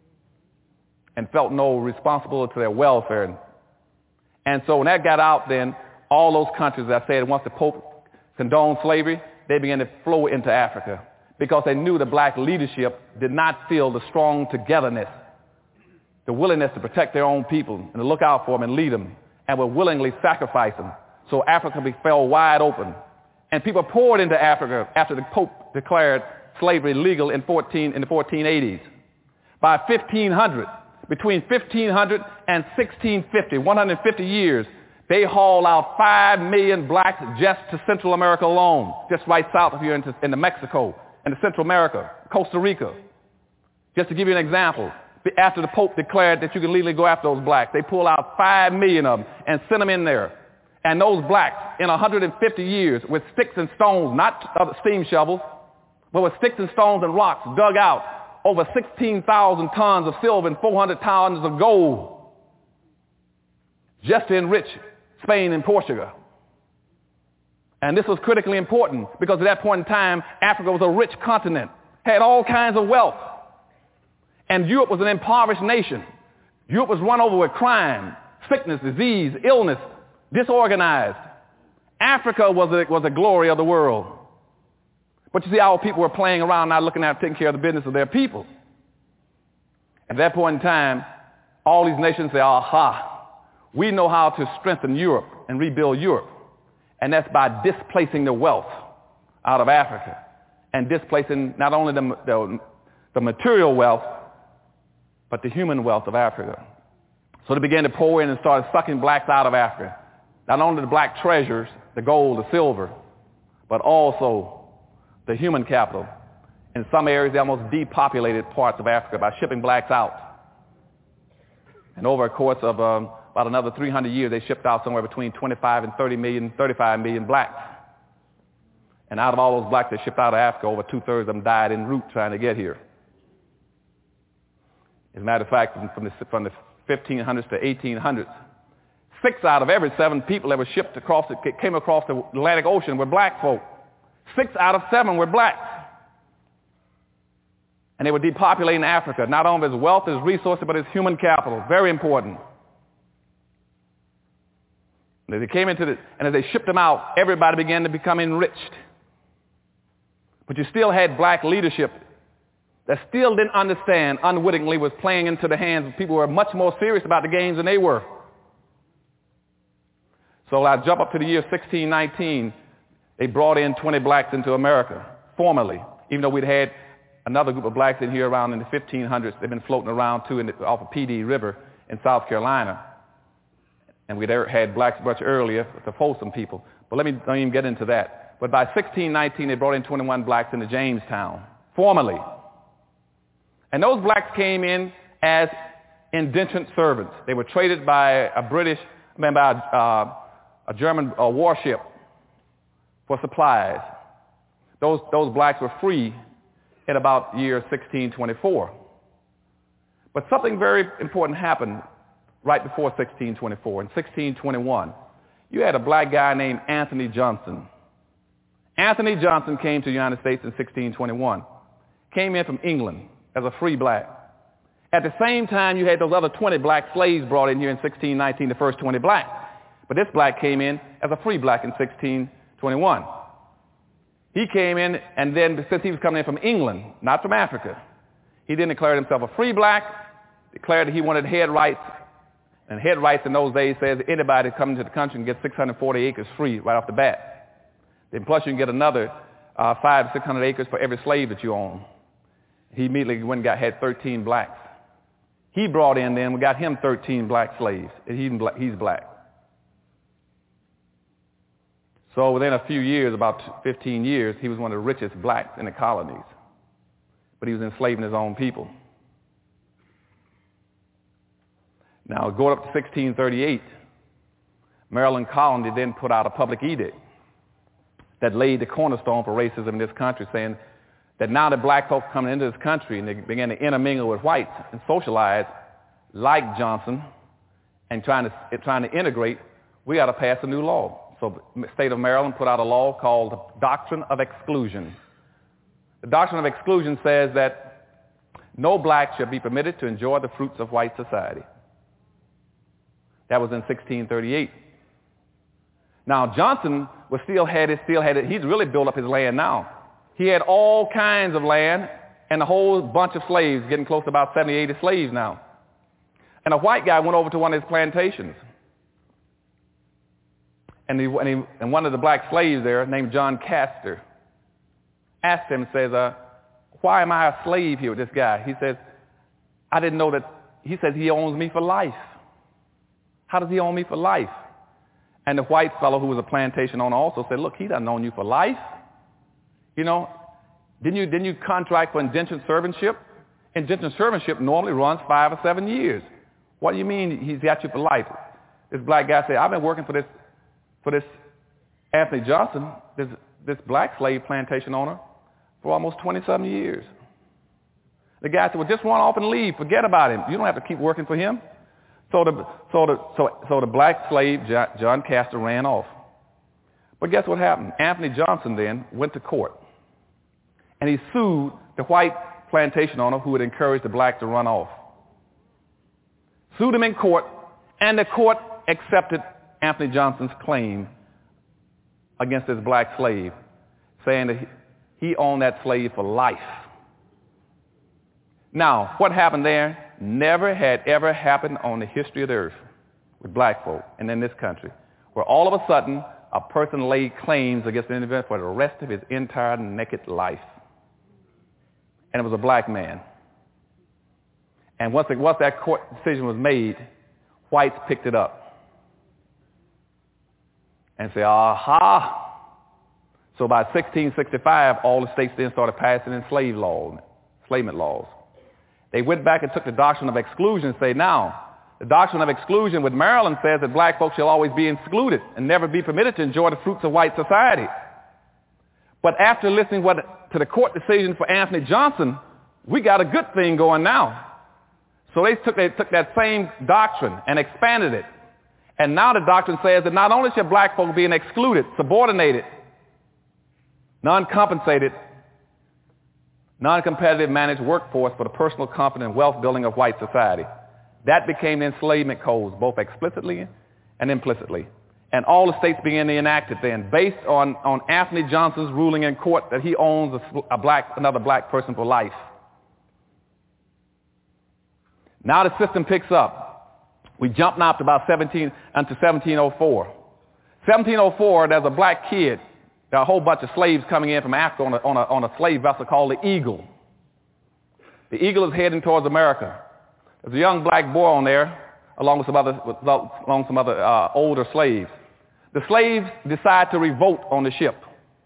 and felt no responsibility to their welfare. And, and so when that got out, then all those countries, as I said, once the Pope condoned slavery, they began to flow into Africa because they knew the black leadership did not feel the strong togetherness, the willingness to protect their own people and to look out for them and lead them, and would willingly sacrifice them. So Africa fell wide open. And people poured into Africa after the Pope declared slavery legal in, fourteen, in the fourteen eighties. By fifteen hundred, between fifteen hundred and sixteen fifty, one hundred fifty years, they hauled out five million blacks just to Central America alone, just right south of here into, into Mexico, into Central America, Costa Rica. Just to give you an example, after the Pope declared that you can legally go after those blacks, they pulled out five million of them and sent them in there. And those blacks, in one hundred fifty years, with sticks and stones, not uh, steam shovels, but with sticks and stones and rocks, dug out over sixteen thousand tons of silver and four hundred tons of gold, just to enrich Spain and Portugal. And this was critically important because at that point in time, Africa was a rich continent, had all kinds of wealth. And Europe was an impoverished nation. Europe was run over with crime, sickness, disease, illness, disorganized. Africa was a, was a glory of the world. But you see, our people were playing around, not looking at taking care of the business of their people. At that point in time, all these nations say, aha, we know how to strengthen Europe and rebuild Europe. And that's by displacing the wealth out of Africa and displacing not only the, the, the material wealth, but the human wealth of Africa. So they began to pour in and started sucking blacks out of Africa. Not only the black treasures, the gold, the silver, but also the human capital. In some areas, they almost depopulated parts of Africa by shipping blacks out. And over a course of um, about another three hundred years, they shipped out somewhere between twenty-five and thirty million, thirty-five million blacks. And out of all those blacks they shipped out of Africa, over two-thirds of them died en route trying to get here. As a matter of fact, from the, from the fifteen hundreds to eighteen hundreds, six out of every seven people that were shipped across, the, came across the Atlantic Ocean were black folk. Six out of seven were blacks. And they were depopulating Africa, not only as wealth, as resources, but as human capital. Very important. And as they came into the, and as they shipped them out, everybody began to become enriched. But you still had black leadership that still didn't understand, unwittingly was playing into the hands of people who were much more serious about the games than they were. So I jump up to the year sixteen nineteen. They brought in twenty blacks into America, formally, even though we'd had another group of blacks in here around in the fifteen hundreds. They've been floating around, too, in the, off of P D River in South Carolina. And we'd had blacks much earlier, the Folsom people. But let me don't even get into that. But by sixteen nineteen, they brought in twenty-one blacks into Jamestown, formally. And those blacks came in as indentured servants. They were traded by a British, I mean, by a, uh, a German uh, warship for supplies. Those, those blacks were free in about year sixteen twenty-four. But something very important happened right before sixteen twenty-four. In sixteen twenty-one, you had a black guy named Anthony Johnson. Anthony Johnson came to the United States in sixteen twenty-one. Came in from England as a free black. At the same time, you had those other twenty black slaves brought in here in sixteen nineteen, the first twenty blacks. But this black came in as a free black in sixteen twenty-one. He came in, and then since he was coming in from England, not from Africa, he then declared himself a free black, declared that he wanted head rights. And head rights in those days says anybody coming to the country can get six hundred forty acres free right off the bat. Then plus you can get another uh, five, six hundred acres for every slave that you own. He immediately went and got, had thirteen blacks. He brought in then, we got him thirteen black slaves. And he, he's black. So within a few years, about fifteen years, he was one of the richest blacks in the colonies. But he was enslaving his own people. Now, going up to sixteen thirty-eight, Maryland colony then put out a public edict that laid the cornerstone for racism in this country, saying that now that black folks coming into this country and they began to intermingle with whites and socialize like Johnson and trying to, trying to integrate, we got to pass a new law. So the state of Maryland put out a law called the Doctrine of Exclusion. The Doctrine of Exclusion says that no black shall be permitted to enjoy the fruits of white society. That was in sixteen thirty-eight. Now, Johnson was still had it, still had it. He's really built up his land now. He had all kinds of land and a whole bunch of slaves, getting close to about seventy, eighty slaves now. And a white guy went over to one of his plantations. And, he, and, he, and one of the black slaves there, named John Castor, asked him, says, uh, why am I a slave here with this guy? He says, I didn't know that. He says he owns me for life. How does he own me for life? And the white fellow who was a plantation owner also said, look, he doesn't own you for life. You know, didn't you, didn't you contract for indentured servantship? Indentured servantship normally runs five or seven years. What do you mean he's got you for life? This black guy said, I've been working for this, for this Anthony Johnson, this, this black slave plantation owner, for almost twenty-seven years. The guy said, well, just run off and leave. Forget about him. You don't have to keep working for him. So the, so the, so, so the black slave, John Castor, ran off. But guess what happened? Anthony Johnson then went to court. And he sued the white plantation owner who had encouraged the black to run off. Sued him in court, and the court accepted Anthony Johnson's claim against his black slave, saying that he owned that slave for life. Now, what happened there never had ever happened on the history of the earth with black folk and in this country, where all of a sudden a person laid claims against an individual for the rest of his entire naked life. And it was a black man. And once, it, once that court decision was made, whites picked it up and said, aha. So by sixteen sixty-five, all the states then started passing enslavement laws, enslavement laws. They went back and took the doctrine of exclusion and say, now, the doctrine of exclusion with Maryland says that black folks shall always be excluded and never be permitted to enjoy the fruits of white society. But after listening what, to the court decision for Anthony Johnson, we got a good thing going now. So they took, they took that same doctrine and expanded it. And now the doctrine says that not only should black folks be excluded, subordinated, non-compensated, non-competitive managed workforce for the personal comfort and wealth building of white society. That became the enslavement codes, both explicitly and implicitly. And all the states began to enact it then, based on, on Anthony Johnson's ruling in court that he owns a, a black, another black person for life. Now the system picks up. We jump now to about seventeen, unto seventeen oh four. seventeen oh four, there's a black kid. There are a whole bunch of slaves coming in from Africa on a, on a, on a slave vessel called the Eagle. The Eagle is heading towards America. There's a young black boy on there, along with some other, with, along with some other uh, older slaves. The slaves decide to revolt on the ship.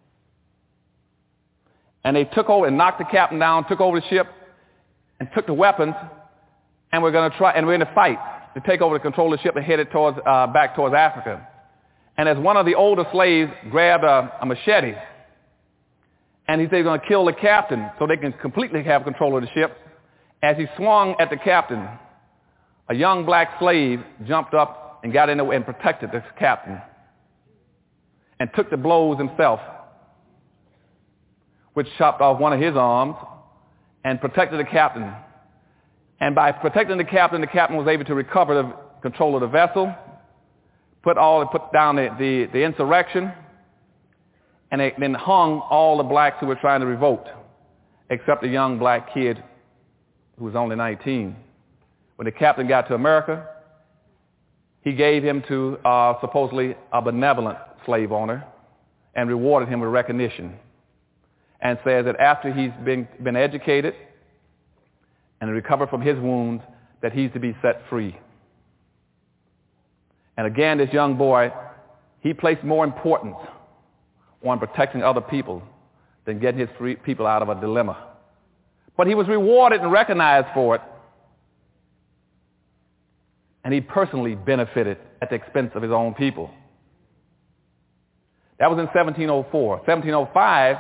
And they took over and knocked the captain down, took over the ship, and took the weapons, and we're going to try, and we're in a fight to take over the control of the ship and head it towards, uh, back towards Africa. And as one of the older slaves grabbed a, a machete, and he said he's going to kill the captain so they can completely have control of the ship, as he swung at the captain, a young black slave jumped up and got in the way and protected the captain and took the blows himself, which chopped off one of his arms and protected the captain. And by protecting the captain, the captain was able to recover the control of the vessel, put all put down the, the, the insurrection, and they then hung all the blacks who were trying to revolt, except a young black kid who was only nineteen. When the captain got to America, he gave him to uh, supposedly a benevolent slave owner and rewarded him with recognition, and says that after he's been, been educated and recovered from his wounds, that he's to be set free. And again, this young boy, he placed more importance on protecting other people than getting his free people out of a dilemma. But he was rewarded and recognized for it, and he personally benefited at the expense of his own people. That was in seventeen oh four. seventeen oh five,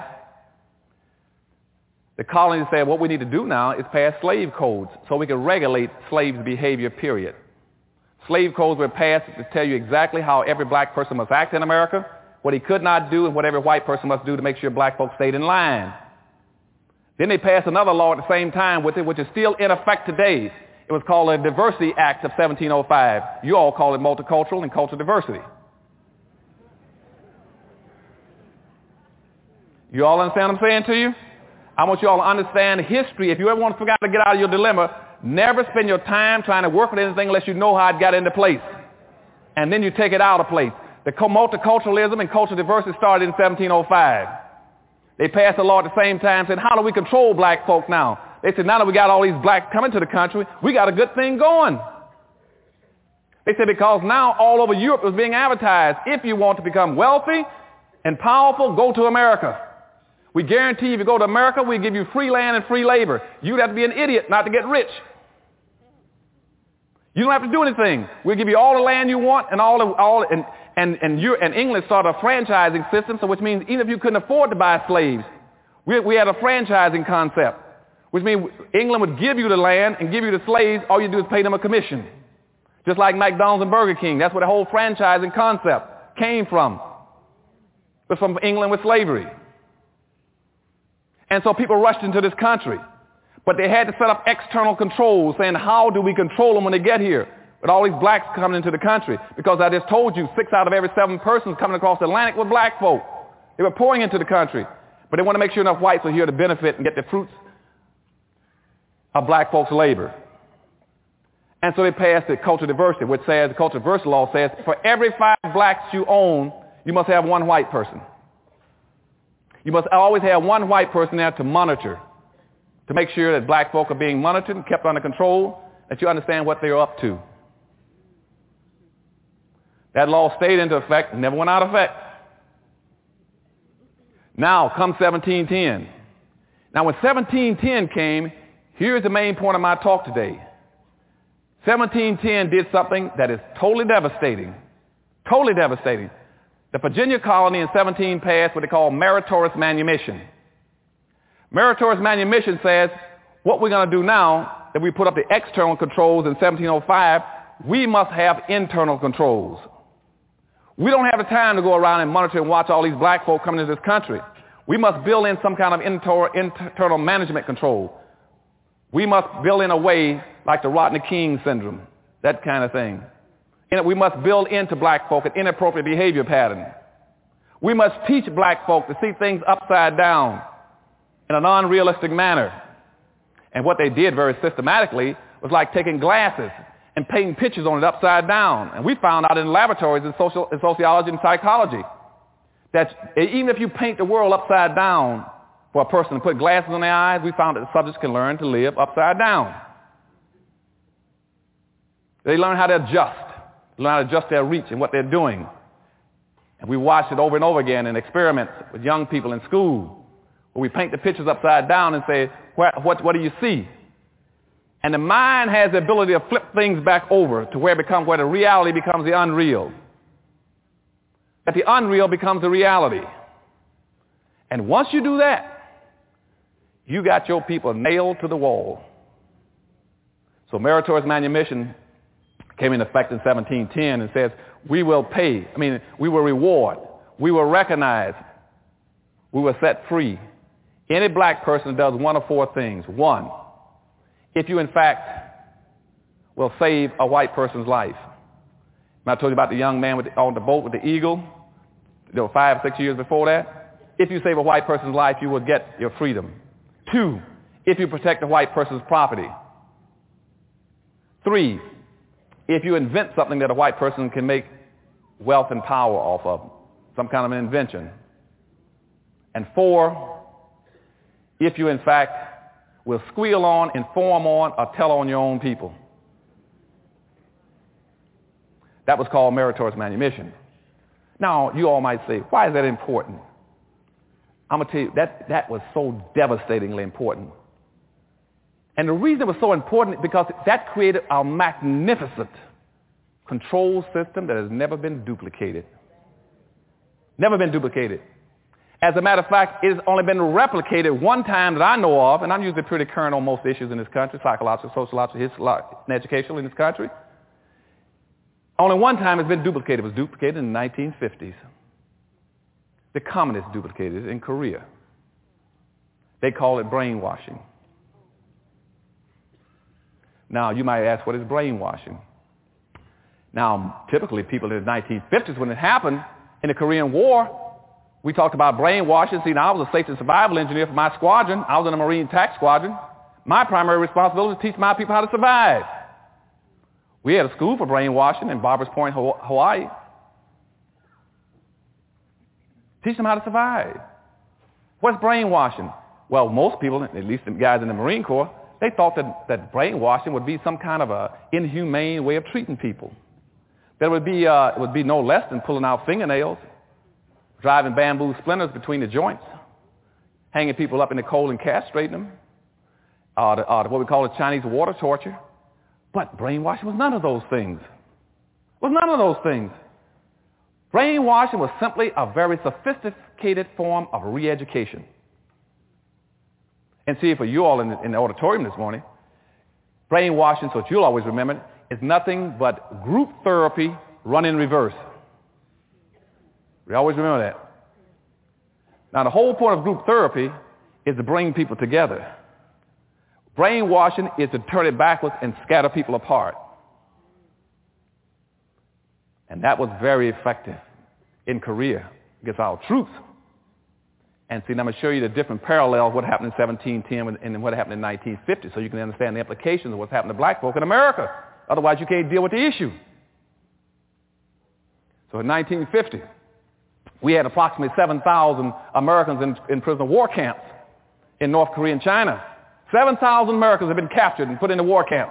the colonies said, what we need to do now is pass slave codes so we can regulate slaves' behavior, period. Slave codes were passed to tell you exactly how every black person must act in America, what he could not do, and what every white person must do to make sure black folks stayed in line. Then they passed another law at the same time with it, which is still in effect today. It was called the Diversity Act of seventeen oh five. You all call it multicultural and cultural diversity. You all understand what I'm saying to you? I want you all to understand history. If you ever want to figure out to get out of your dilemma, never spend your time trying to work with anything unless you know how it got into place. And then you take it out of place. The multiculturalism and cultural diversity started in seventeen oh five. They passed a law at the same time saying, how do we control black folk now? They said, now that we got all these blacks coming to the country, we got a good thing going. They said, because now all over Europe it was being advertised, if you want to become wealthy and powerful, go to America. We guarantee if you go to America, we give you free land and free labor. You'd have to be an idiot not to get rich. You don't have to do anything. We'll give you all the land you want and all, the, all and, and, and, you, and England started a franchising system, so which means even if you couldn't afford to buy slaves, we, we had a franchising concept, which means England would give you the land and give you the slaves. All you do is pay them a commission, just like McDonald's and Burger King. That's where the whole franchising concept came from. It was from England with slavery. And so people rushed into this country. But they had to set up external controls saying, how do we control them when they get here? With all these blacks coming into the country. Because I just told you, six out of every seven persons coming across the Atlantic were black folk. They were pouring into the country. But they want to make sure enough whites are here to benefit and get the fruits of black folks' labor. And so they passed the cultural diversity, which says, the cultural diversity law says, for every five blacks you own, you must have one white person. You must always have one white person there to monitor, to make sure that black folk are being monitored and kept under control, that you understand what they're up to. That law stayed into effect and never went out of effect. Now, come seventeen ten. Now, when seventeen ten came, here's the main point of my talk today. seventeen ten did something that is totally devastating, totally devastating. The Virginia colony in seventeen passed what they call meritorious manumission. Meritorious manumission says, what we're going to do now, that we put up the external controls in seventeen oh five, we must have internal controls. We don't have the time to go around and monitor and watch all these black folk coming into this country. We must build in some kind of inter- internal management control. We must build in a way like the Rodney King syndrome, that kind of thing. And we must build into black folk an inappropriate behavior pattern. We must teach black folk to see things upside down in an unrealistic manner. And what they did very systematically was like taking glasses and painting pictures on it upside down. And we found out in laboratories in, social, in sociology and psychology that even if you paint the world upside down for a person to put glasses on their eyes, we found that the subjects can learn to live upside down. They learn how to adjust, learn how to adjust their reach and what they're doing. And we watched it over and over again in experiments with young people in school, where we paint the pictures upside down and say, what, what, what do you see? And the mind has the ability to flip things back over to where it becomes, where the reality becomes the unreal. That the unreal becomes the reality. And once you do that, you got your people nailed to the wall. So meritorious manumission came into effect in seventeen ten and says, we will pay, I mean, we will reward, we will recognize, we will set free any black person that does one of four things. One, if you in fact will save a white person's life. I told you about the young man with the, on the boat with the eagle. There were five, six years before that. If you save a white person's life, you will get your freedom. Two, if you protect the white person's property. Three, if you invent something that a white person can make wealth and power off of, some kind of an invention. And four, if you in fact will squeal on, inform on, or tell on your own people. That was called meritorious manumission. Now, you all might say, why is that important? I'm going to tell you, that, that was so devastatingly important. And the reason it was so important is because that created a magnificent control system that has never been duplicated. Never been duplicated. As a matter of fact, it has only been replicated one time that I know of, and I'm usually pretty current on most issues in this country, psychological, sociological, historical, and educational in this country. Only one time it's been duplicated. It was duplicated in the nineteen fifties. The communists duplicated it in Korea. They call it brainwashing. Now, you might ask, what is brainwashing? Now, typically people in the nineteen fifties, when it happened in the Korean War, we talked about brainwashing. See, now I was a safety and survival engineer for my squadron. I was in a Marine attack squadron. My primary responsibility was to teach my people how to survive. We had a school for brainwashing in Barbers Point, Hawaii. Teach them how to survive. What's brainwashing? Well, most people, at least the guys in the Marine Corps, they thought that, that brainwashing would be some kind of a inhumane way of treating people. That it would be, uh, it would be no less than pulling out fingernails, driving bamboo splinters between the joints, hanging people up in the coal and castrating them, uh, the, uh, what we call the Chinese water torture. But brainwashing was none of those things. It was none of those things. Brainwashing was simply a very sophisticated form of re-education. And see, for you all in the, in the auditorium this morning, brainwashing, so that you'll always remember, is nothing but group therapy run in reverse. We always remember that. Now, the whole point of group therapy is to bring people together. Brainwashing is to turn it backwards and scatter people apart. And that was very effective in Korea against our troops. And see, now I'm going to show you the different parallels of what happened in seventeen ten and what happened in nineteen fifty, so you can understand the implications of what's happened to black folk in America. Otherwise, you can't deal with the issue. So in nineteen fifty, we had approximately seven thousand Americans in, in prisoner war camps in North Korea and China. seven thousand Americans have been captured and put into war camps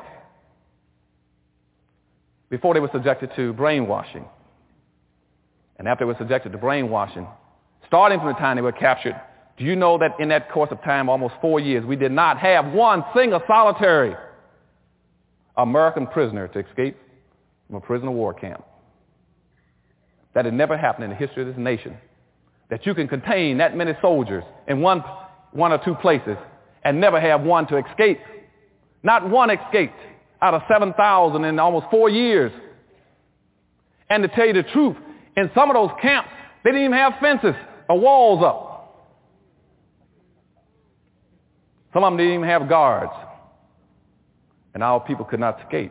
before they were subjected to brainwashing. And after they were subjected to brainwashing, starting from the time they were captured, do you know that in that course of time, almost four years, we did not have one single solitary American prisoner to escape from a prisoner war camp? That had never happened in the history of this nation. That you can contain that many soldiers in one, one or two places and never have one to escape. Not one escaped out of seven thousand in almost four years. And to tell you the truth, in some of those camps, they didn't even have fences or walls up. Some of them didn't even have guards. And our people could not escape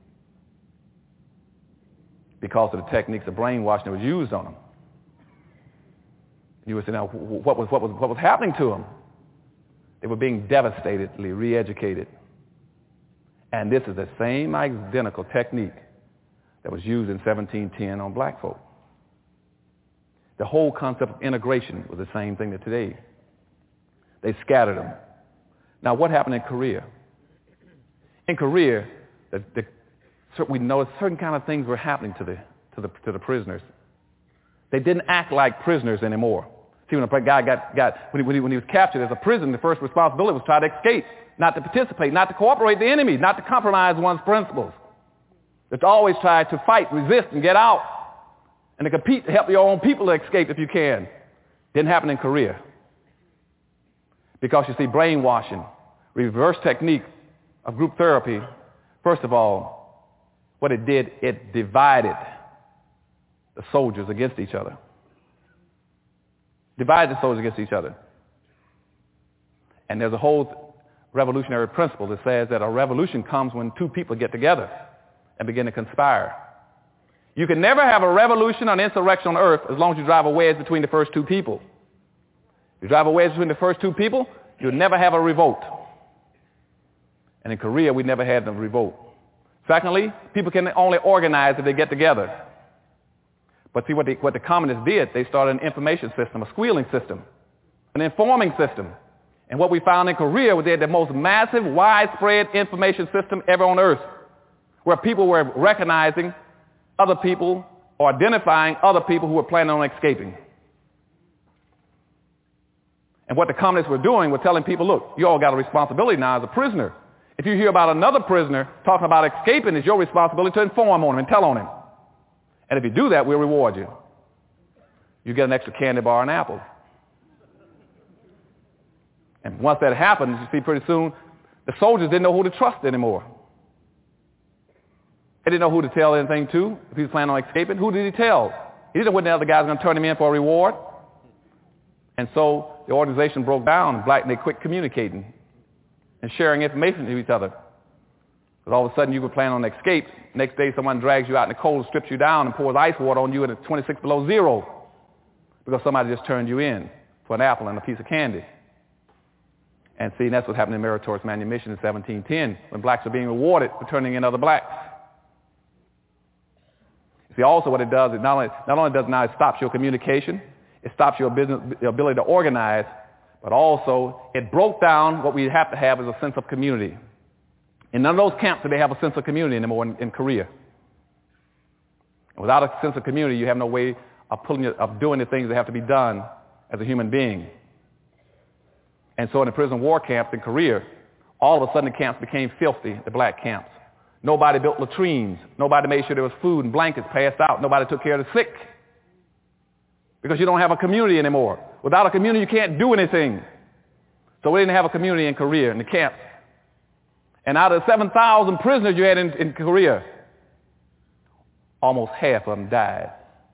because of the techniques of brainwashing that was used on them. You would say, now, what was, what was, what was happening to them? They were being devastatedly re-educated. And this is the same identical technique that was used in seventeen ten on black folk. The whole concept of integration was the same thing that today. They scattered them. Now, what happened in Korea? In Korea, the, the, we noticed certain kind of things were happening to the, to the, to the prisoners. They didn't act like prisoners anymore. See, when a guy got, got when, he, when, he, when he was captured as a prisoner, the first responsibility was to try to escape, not to participate, not to cooperate with the enemy, not to compromise one's principles. But to always try to fight, resist, and get out, and to compete to help your own people to escape if you can. Didn't happen in Korea. Because you see, brainwashing, reverse technique of group therapy, first of all, what it did, it divided the soldiers against each other. Divided the soldiers against each other. And there's a whole revolutionary principle that says that a revolution comes when two people get together and begin to conspire. You can never have a revolution or an insurrection on earth as long as you drive a wedge between the first two people. If you drive a wedge between the first two people, you'll never have a revolt. And in Korea, we never had a revolt. Secondly, people can only organize if they get together. But see, what, they, what the communists did, they started an information system, a squealing system, an informing system. And what we found in Korea was they had the most massive, widespread information system ever on earth, where people were recognizing other people or identifying other people who were planning on escaping. And what the communists were doing was telling people, look, you all got a responsibility now as a prisoner. If you hear about another prisoner talking about escaping, it's your responsibility to inform on him and tell on him. And if you do that, we'll reward you. You get an extra candy bar and apple. And once that happens, you see pretty soon, the soldiers didn't know who to trust anymore. They didn't know who to tell anything to. If he was planning on escaping, who did he tell? He didn't know when the other guys were going to turn him in for a reward. And so the organization broke down, and black, and they quit communicating and sharing information to each other. Because all of a sudden you were planning on escape. Next day someone drags you out in the cold, strips you down, and pours ice water on you at twenty-six below zero because somebody just turned you in for an apple and a piece of candy. And see, that's what happened in meritorious manumission in seventeen ten, when blacks are being rewarded for turning in other blacks. See, also what it does, it not only, not only does it now it stops your communication, it stops your business, your ability to organize, but also it broke down what we have to have as a sense of community. In none of those camps do they have a sense of community anymore in, in Korea. And without a sense of community, you have no way of, pulling, of doing the things that have to be done as a human being. And so in the prison war camps in Korea, all of a sudden the camps became filthy, the black camps. Nobody built latrines. Nobody made sure there was food and blankets passed out. Nobody took care of the sick. Because you don't have a community anymore. Without a community, you can't do anything. So we didn't have a community in Korea, in the camps. And out of the seven thousand prisoners you had in, in Korea, almost half of them died.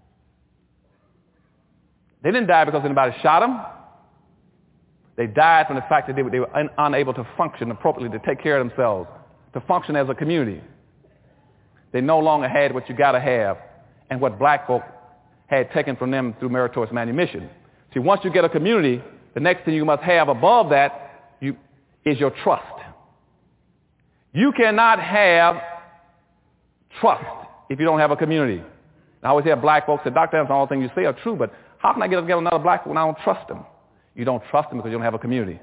They didn't die because anybody shot them. They died from the fact that they were, they were un, unable to function appropriately, to take care of themselves, to function as a community. They no longer had what you got to have and what black folk had taken from them through meritorious manumission. See, once you get a community, the next thing you must have above that you, is your trust. You cannot have trust if you don't have a community. And I always hear black folks say, Doctor Anderson, all the things you say are true, but how can I get, get another black when I don't trust them? You don't trust them because you don't have a community.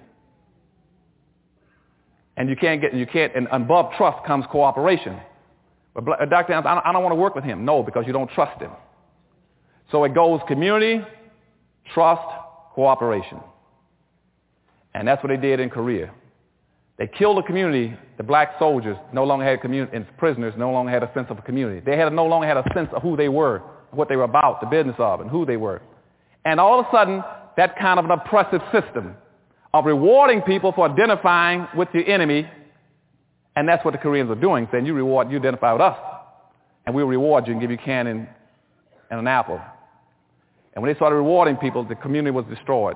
And you can't get, you can't, and above trust comes cooperation. But Doctor Anderson, I don't want to work with him. No, because you don't trust him. So it goes community, trust, cooperation. And that's what they did in Korea. They killed the community. The black soldiers no longer had community, and prisoners no longer had a sense of a community. They had no longer had a sense of who they were, what they were about, the business of, and who they were. And all of a sudden, that kind of an oppressive system of rewarding people for identifying with the enemy, and that's what the Koreans are doing, saying you reward, you identify with us, and we'll reward you and give you a can and, and an apple. And when they started rewarding people, the community was destroyed.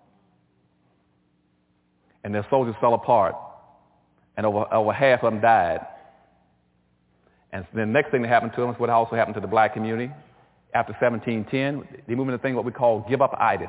And their soldiers fell apart. And over, over half of them died. And the next thing that happened to them is what also happened to the black community. After seventeen ten, they moved into a thing what we call give-up-itis.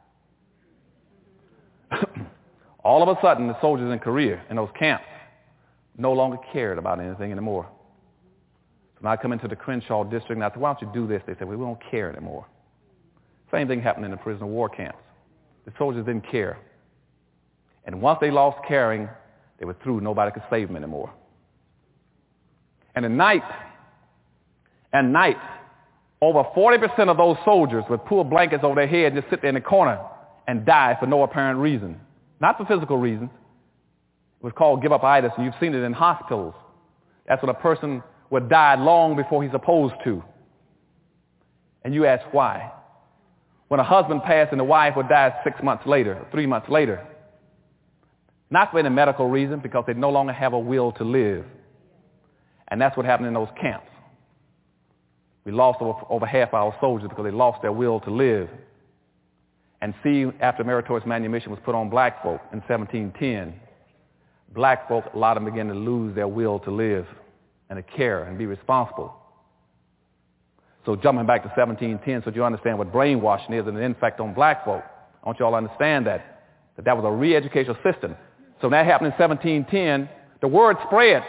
All of a sudden, the soldiers in Korea, in those camps, no longer cared about anything anymore. So when I come into the Crenshaw district and I said, why don't you do this? They said, well, we don't care anymore. Same thing happened in the prisoner war camps. The soldiers didn't care. And once they lost caring, they were through. Nobody could save them anymore. And at night, at night, over forty percent of those soldiers would pull blankets over their head and just sit there in the corner and die for no apparent reason. Not for physical reasons. It was called give-up-itis, and you've seen it in hospitals. That's when a person would die long before he's supposed to. And you ask why. When a husband passed and the wife would die six months later, three months later. Not for any medical reason, because they no longer have a will to live. And that's what happened in those camps. We lost over, over half our soldiers because they lost their will to live. And see, after meritorious manumission was put on black folk in seventeen ten, black folk, a lot of them began to lose their will to live and to care and be responsible. So jumping back to seventeen ten, so you understand what brainwashing is and the impact on black folk. I want you all to understand that, that that was a re-educational system. So when that happened in seventeen ten, the word spread.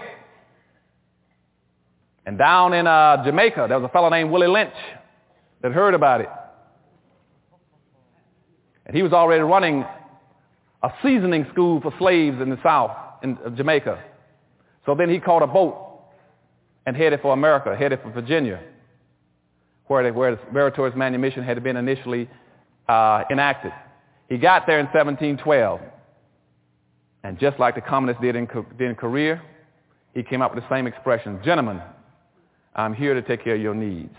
And down in uh, Jamaica, there was a fellow named Willie Lynch that heard about it. And he was already running a seasoning school for slaves in the South, in uh, Jamaica. So then he caught a boat and headed for America, headed for Virginia, where, they, where meritorious manumission had been initially uh, enacted. He He got there in seventeen twelve. And just like the communists did in, did in Korea, he came up with the same expression, gentlemen, I'm here to take care of your needs.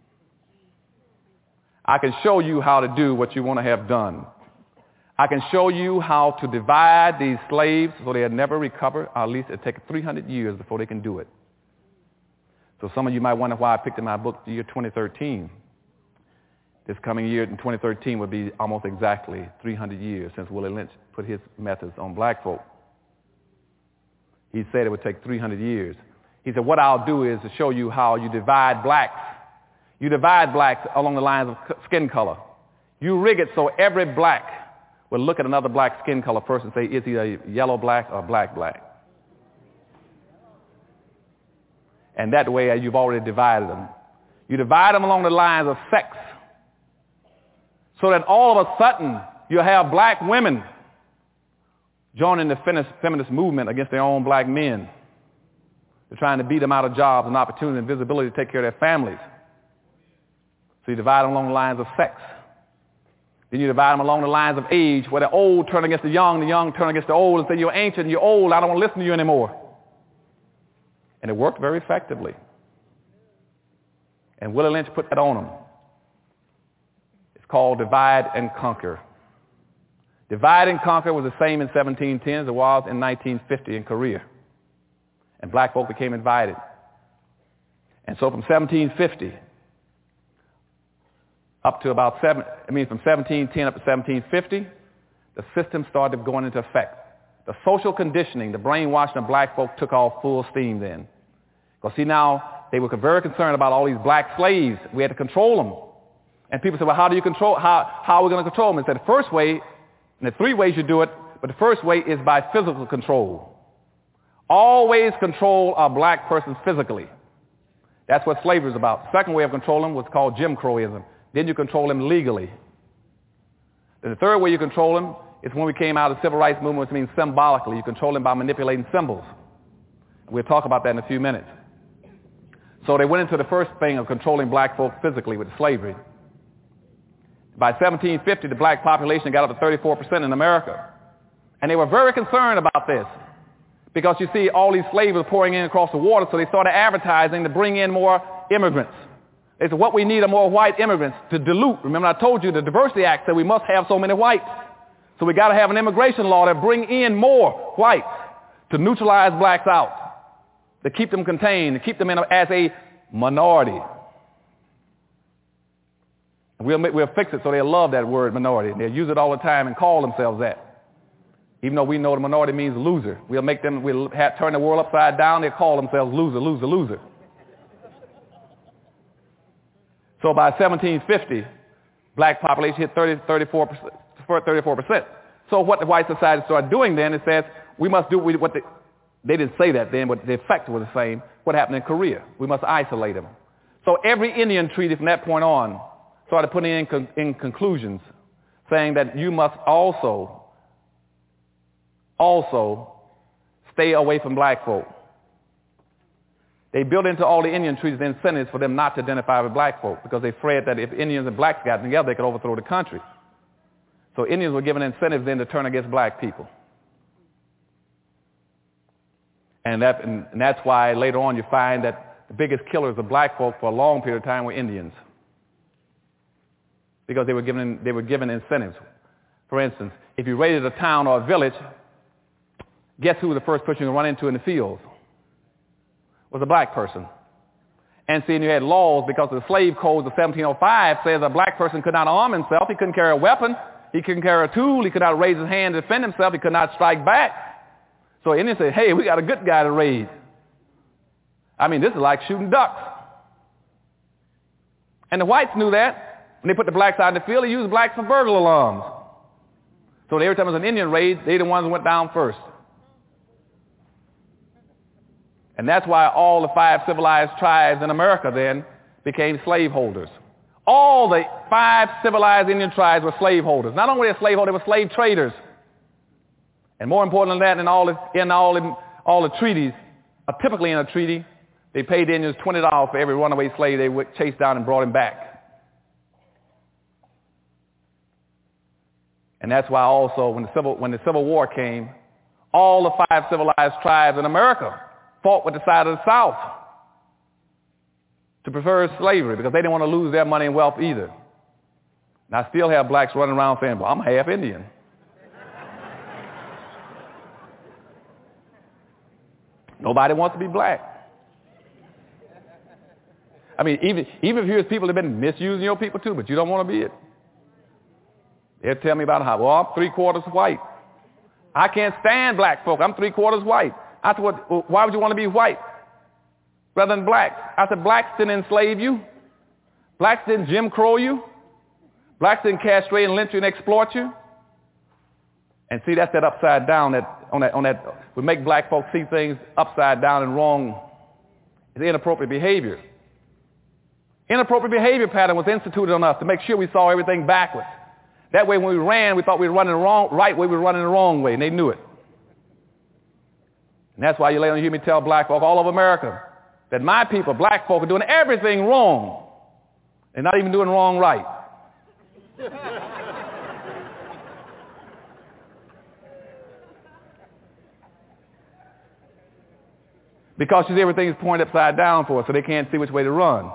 I can show you how to do what you want to have done. I can show you how to divide these slaves so they'll never recover, or at least it'll take three hundred years before they can do it. So some of you might wonder why I picked in my book the year twenty thirteen. This coming year in twenty thirteen will be almost exactly three hundred years since Willie Lynch put his methods on black folk. He said it would take three hundred years. He said, what I'll do is to show you how you divide blacks. You divide blacks along the lines of skin color. You rig it so every black will look at another black skin color first and say, is he a yellow black or black black? And that way you've already divided them. You divide them along the lines of sex, so that all of a sudden you have black women joining the feminist, feminist movement against their own black men. They're trying to beat them out of jobs and opportunity and visibility to take care of their families. So you divide them along the lines of sex. Then you divide them along the lines of age, where the old turn against the young, the young turn against the old and say, you're ancient, you're old, I don't want to listen to you anymore. And it worked very effectively. And Willie Lynch put that on them. Called divide and conquer. Divide and conquer was the same in seventeen ten as it was in nineteen fifty in Korea. And black folk became invited. And so from seventeen fifty up to about seven, I mean from seventeen ten up to seventeen fifty, the system started going into effect. The social conditioning, the brainwashing of black folk took off full steam then. Because see now, they were very concerned about all these black slaves. We had to control them. And people say, well, how do you control, how, how are we going to control them? And said the first way, and there are three ways you do it, but the first way is by physical control. Always control a black person physically. That's what slavery is about. The second way of controlling them was called Jim Crowism. Then you control them legally. Then the third way you control them is when we came out of the civil rights movement, which means symbolically. You control them by manipulating symbols. We'll talk about that in a few minutes. So they went into the first thing of controlling black folk physically with slavery. By seventeen fifty, the black population got up to thirty-four percent in America. And they were very concerned about this because, you see, all these slaves were pouring in across the water, so they started advertising to bring in more immigrants. They said, what we need are more white immigrants to dilute. Remember, I told you the Diversity Act said we must have so many whites. So we got to have an immigration law that bring in more whites to neutralize blacks out, to keep them contained, to keep them in a, as a minority. We'll, make, we'll fix it so they'll love that word minority. They'll use it all the time and call themselves that. Even though we know the minority means loser. We'll make them, we'll have, turn the world upside down. They'll call themselves loser, loser, loser. So by seventeen fifty, black population hit thirty, thirty-four percent. So what the white society started doing then, it says, we must do what they, they didn't say that then, but the effect was the same. What happened in Korea? We must isolate them. So every Indian treaty from that point on started putting in, con- in conclusions saying that you must also, also stay away from black folk. They built into all the Indian treaties the incentives for them not to identify with black folk because they afraid that if Indians and blacks got together, they could overthrow the country. So Indians were given incentives then to turn against black people. And, that, and that's why later on you find that the biggest killers of black folk for a long period of time were Indians. Because they were given, they were given incentives. For instance, if you raided a town or a village, guess who was the first person you run into in the fields? Was a black person. And seeing you had laws because of the slave codes of seventeen oh five says a black person could not arm himself. He couldn't carry a weapon. He couldn't carry a tool. He could not raise his hand to defend himself. He could not strike back. So Indians said, hey, we got a good guy to raid. I mean, this is like shooting ducks. And the whites knew that. When they put the blacks out in the field, they used blacks for burglar alarms. So every time there was an Indian raid, they the ones who went down first. And that's why all the five civilized tribes in America then became slaveholders. All the five civilized Indian tribes were slaveholders. Not only were they slaveholders, they were slave traders. And more important than that, in all the, in all the, all the treaties, uh, typically in a treaty, they paid the Indians twenty dollars for every runaway slave they chased down and brought him back. And that's why also when the Civil, when the Civil War came, all the five civilized tribes in America fought with the side of the South to prefer slavery because they didn't want to lose their money and wealth either. And I still have blacks running around saying, well, I'm half Indian. Nobody wants to be black. I mean, even, even if here's people that have been misusing your people too, but you don't want to be it. They'll tell me about how, well, I'm three quarters white. I can't stand black folk. I'm three quarters white. I said, well, why would you want to be white rather than blacks? I said, blacks didn't enslave you. Blacks didn't Jim Crow you. Blacks didn't castrate and lynch you and exploit you. And see, that's that upside down, that on that, on that, we make black folks see things upside down and wrong. It's inappropriate behavior. Inappropriate behavior pattern was instituted on us to make sure we saw everything backwards. That way when we ran, we thought we were running the wrong, right way, we were running the wrong way, and they knew it. And that's why you later hear me tell black folk all over America that my people, black folk, are doing everything wrong. They're not even doing wrong right. Because you see, everything is pointed upside down for us, so they can't see which way to run.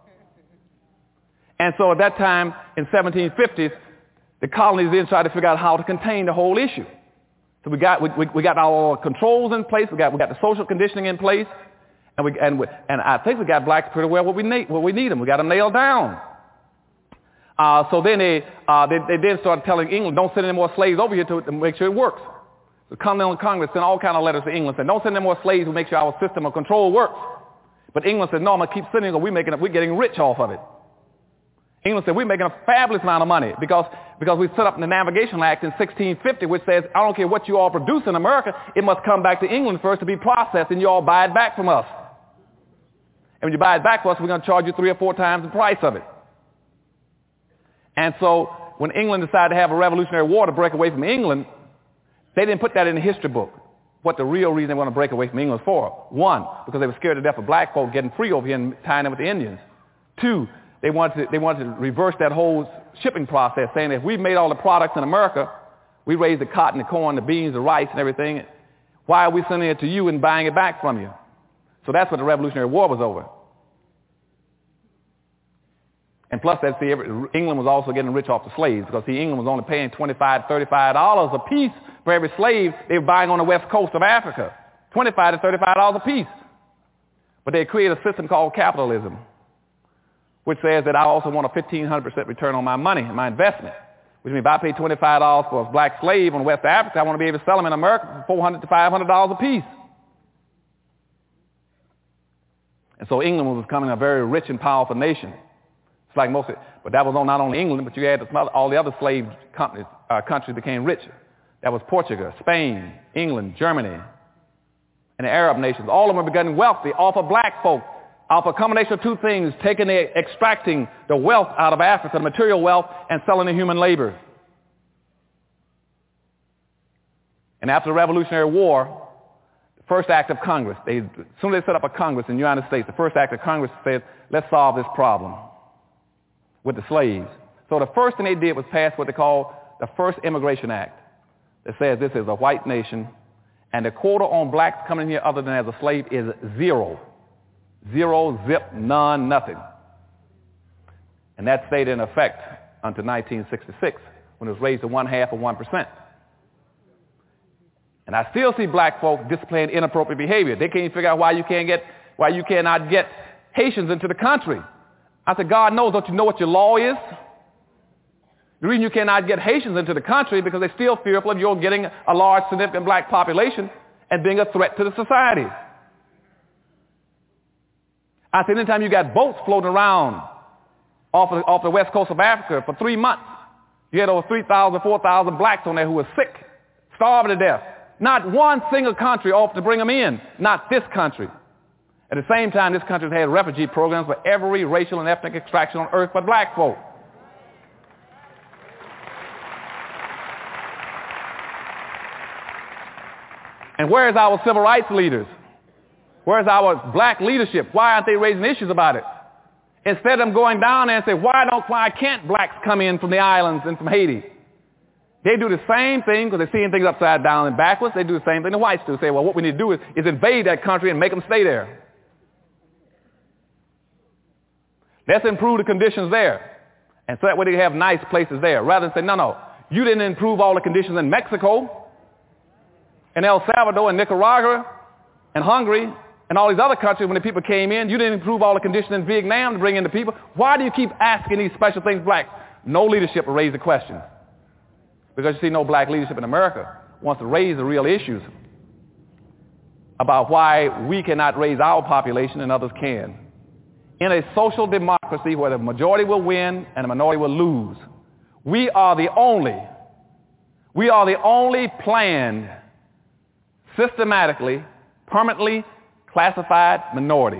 And so at that time, in seventeen fifties, the colonies then tried to figure out how to contain the whole issue. So we got we, we, we got our controls in place. We got we got the social conditioning in place, and we and we, and I think we got blacks pretty well where we need where we need them. We got them nailed down. Uh, so then they, uh, they they then started telling England, don't send any more slaves over here to, to make sure it works. The Continental Congress sent all kind of letters to England saying, don't send any more slaves to make sure our system of control works. But England said, no, I'm gonna keep sending them. We're making we're getting rich off of it. England said, we're making a fabulous amount of money because, because we set up the Navigation Act in sixteen fifty, which says, I don't care what you all produce in America, it must come back to England first to be processed, and you all buy it back from us. And when you buy it back from us, we're going to charge you three or four times the price of it. And so when England decided to have a Revolutionary War to break away from England, they didn't put that in the history book, what the real reason they want to break away from England was for. One, because they were scared to death of black folk getting free over here and tying them with the Indians. Two, They wanted, to, they wanted to reverse that whole shipping process, saying that if we made all the products in America, we raised the cotton, the corn, the beans, the rice, and everything, why are we sending it to you and buying it back from you? So that's what the Revolutionary War was over. And plus, that see, England was also getting rich off the slaves because, see, England was only paying twenty-five dollars, thirty-five dollars a piece for every slave they were buying on the west coast of Africa, twenty-five to thirty-five dollars a piece. But they created a system called capitalism, which says that I also want a fifteen hundred percent return on my money, my investment. Which means if I pay twenty-five dollars for a black slave on West Africa, I want to be able to sell them in America for four hundred to five hundred dollars a piece. And so England was becoming a very rich and powerful nation. It's like most of it. But that was on not only England, but you had all the other slave companies, uh, countries became richer. That was Portugal, Spain, England, Germany, and the Arab nations. All of them were becoming wealthy off of black folk. Off a combination of two things, taking the, extracting the wealth out of Africa, the material wealth, and selling the human labor. And after the Revolutionary War, the first act of Congress, they, as soon as they set up a Congress in the United States, the first act of Congress said, let's solve this problem with the slaves. So the first thing they did was pass what they call the First Immigration Act that says this is a white nation, and the quota on blacks coming here other than as a slave is zero. Zero, zip, none, nothing. And that stayed in effect until nineteen sixty-six, when it was raised to one half of one percent. And I still see black folk displaying inappropriate behavior. They can't figure out why you can't get, why you cannot get Haitians into the country. I said, God knows, don't you know what your law is? The reason you cannot get Haitians into the country is because they're still fearful of you getting a large, significant black population and being a threat to the society. I said, anytime you got boats floating around off of, off the west coast of Africa for three months, you had over three thousand, four thousand blacks on there who were sick, starving to death. Not one single country offered to bring them in, not this country. At the same time, this country has had refugee programs for every racial and ethnic extraction on earth but black folk. And where is our civil rights leaders? Where's our black leadership? Why aren't they raising issues about it? Instead of them going down there and say, why don't, why can't blacks come in from the islands and from Haiti? They do the same thing because they're seeing things upside down and backwards. They do the same thing the whites do. Say, well, what we need to do is, is invade that country and make them stay there. Let's improve the conditions there. And so that way they have nice places there. Rather than say, no, no, you didn't improve all the conditions in Mexico, and El Salvador, and Nicaragua, and Hungary, and all these other countries when the people came in. You didn't improve all the conditions in Vietnam to bring in the people. Why do you keep asking these special things, blacks? No leadership will raise the question. Because you see, no black leadership in America wants to raise the real issues about why we cannot raise our population and others can. In a social democracy where the majority will win and the minority will lose, we are the only, we are the only planned, systematically, permanently classified minority.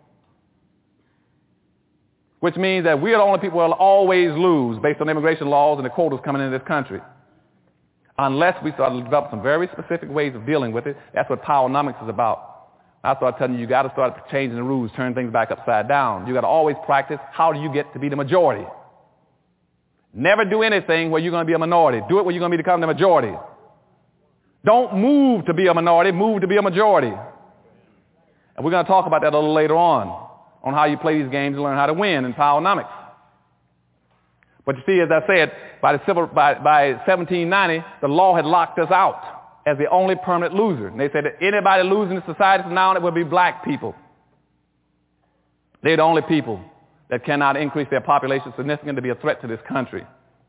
Which means that we are the only people who will always lose based on immigration laws and the quotas coming into this country. Unless we start to develop some very specific ways of dealing with it. That's what Powernomics is about. I start telling you, you got to start changing the rules, turn things back upside down. You got to always practice, how do you get to be the majority? Never do anything where you're going to be a minority. Do it where you're going to become the majority. Don't move to be a minority, move to be a majority. And we're going to talk about that a little later on, on how you play these games and learn how to win in Powernomics. But you see, as I said, by, the civil, by, by seventeen ninety, the law had locked us out as the only permanent loser. And they said that anybody losing in society from now on, it would be black people. They're the only people that cannot increase their population significantly to be a threat to this country.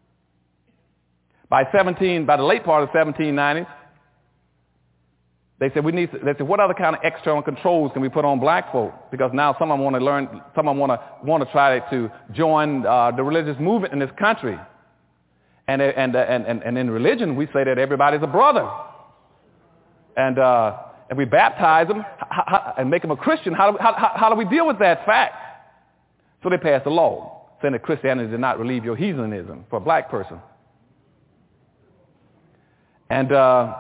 By seventeen, by the late part of the seventeen nineties, they said we need. To, they said, what other kind of external controls can we put on black folk? Because now some of them want to learn. Some of them want to want to try to join uh, the religious movement in this country. And and and and and in religion, we say that everybody's a brother. And uh, if we baptize them how, how, and make them a Christian, how do, how, how do we deal with that fact? So they passed a law saying that Christianity did not relieve your heathenism for a black person. And uh,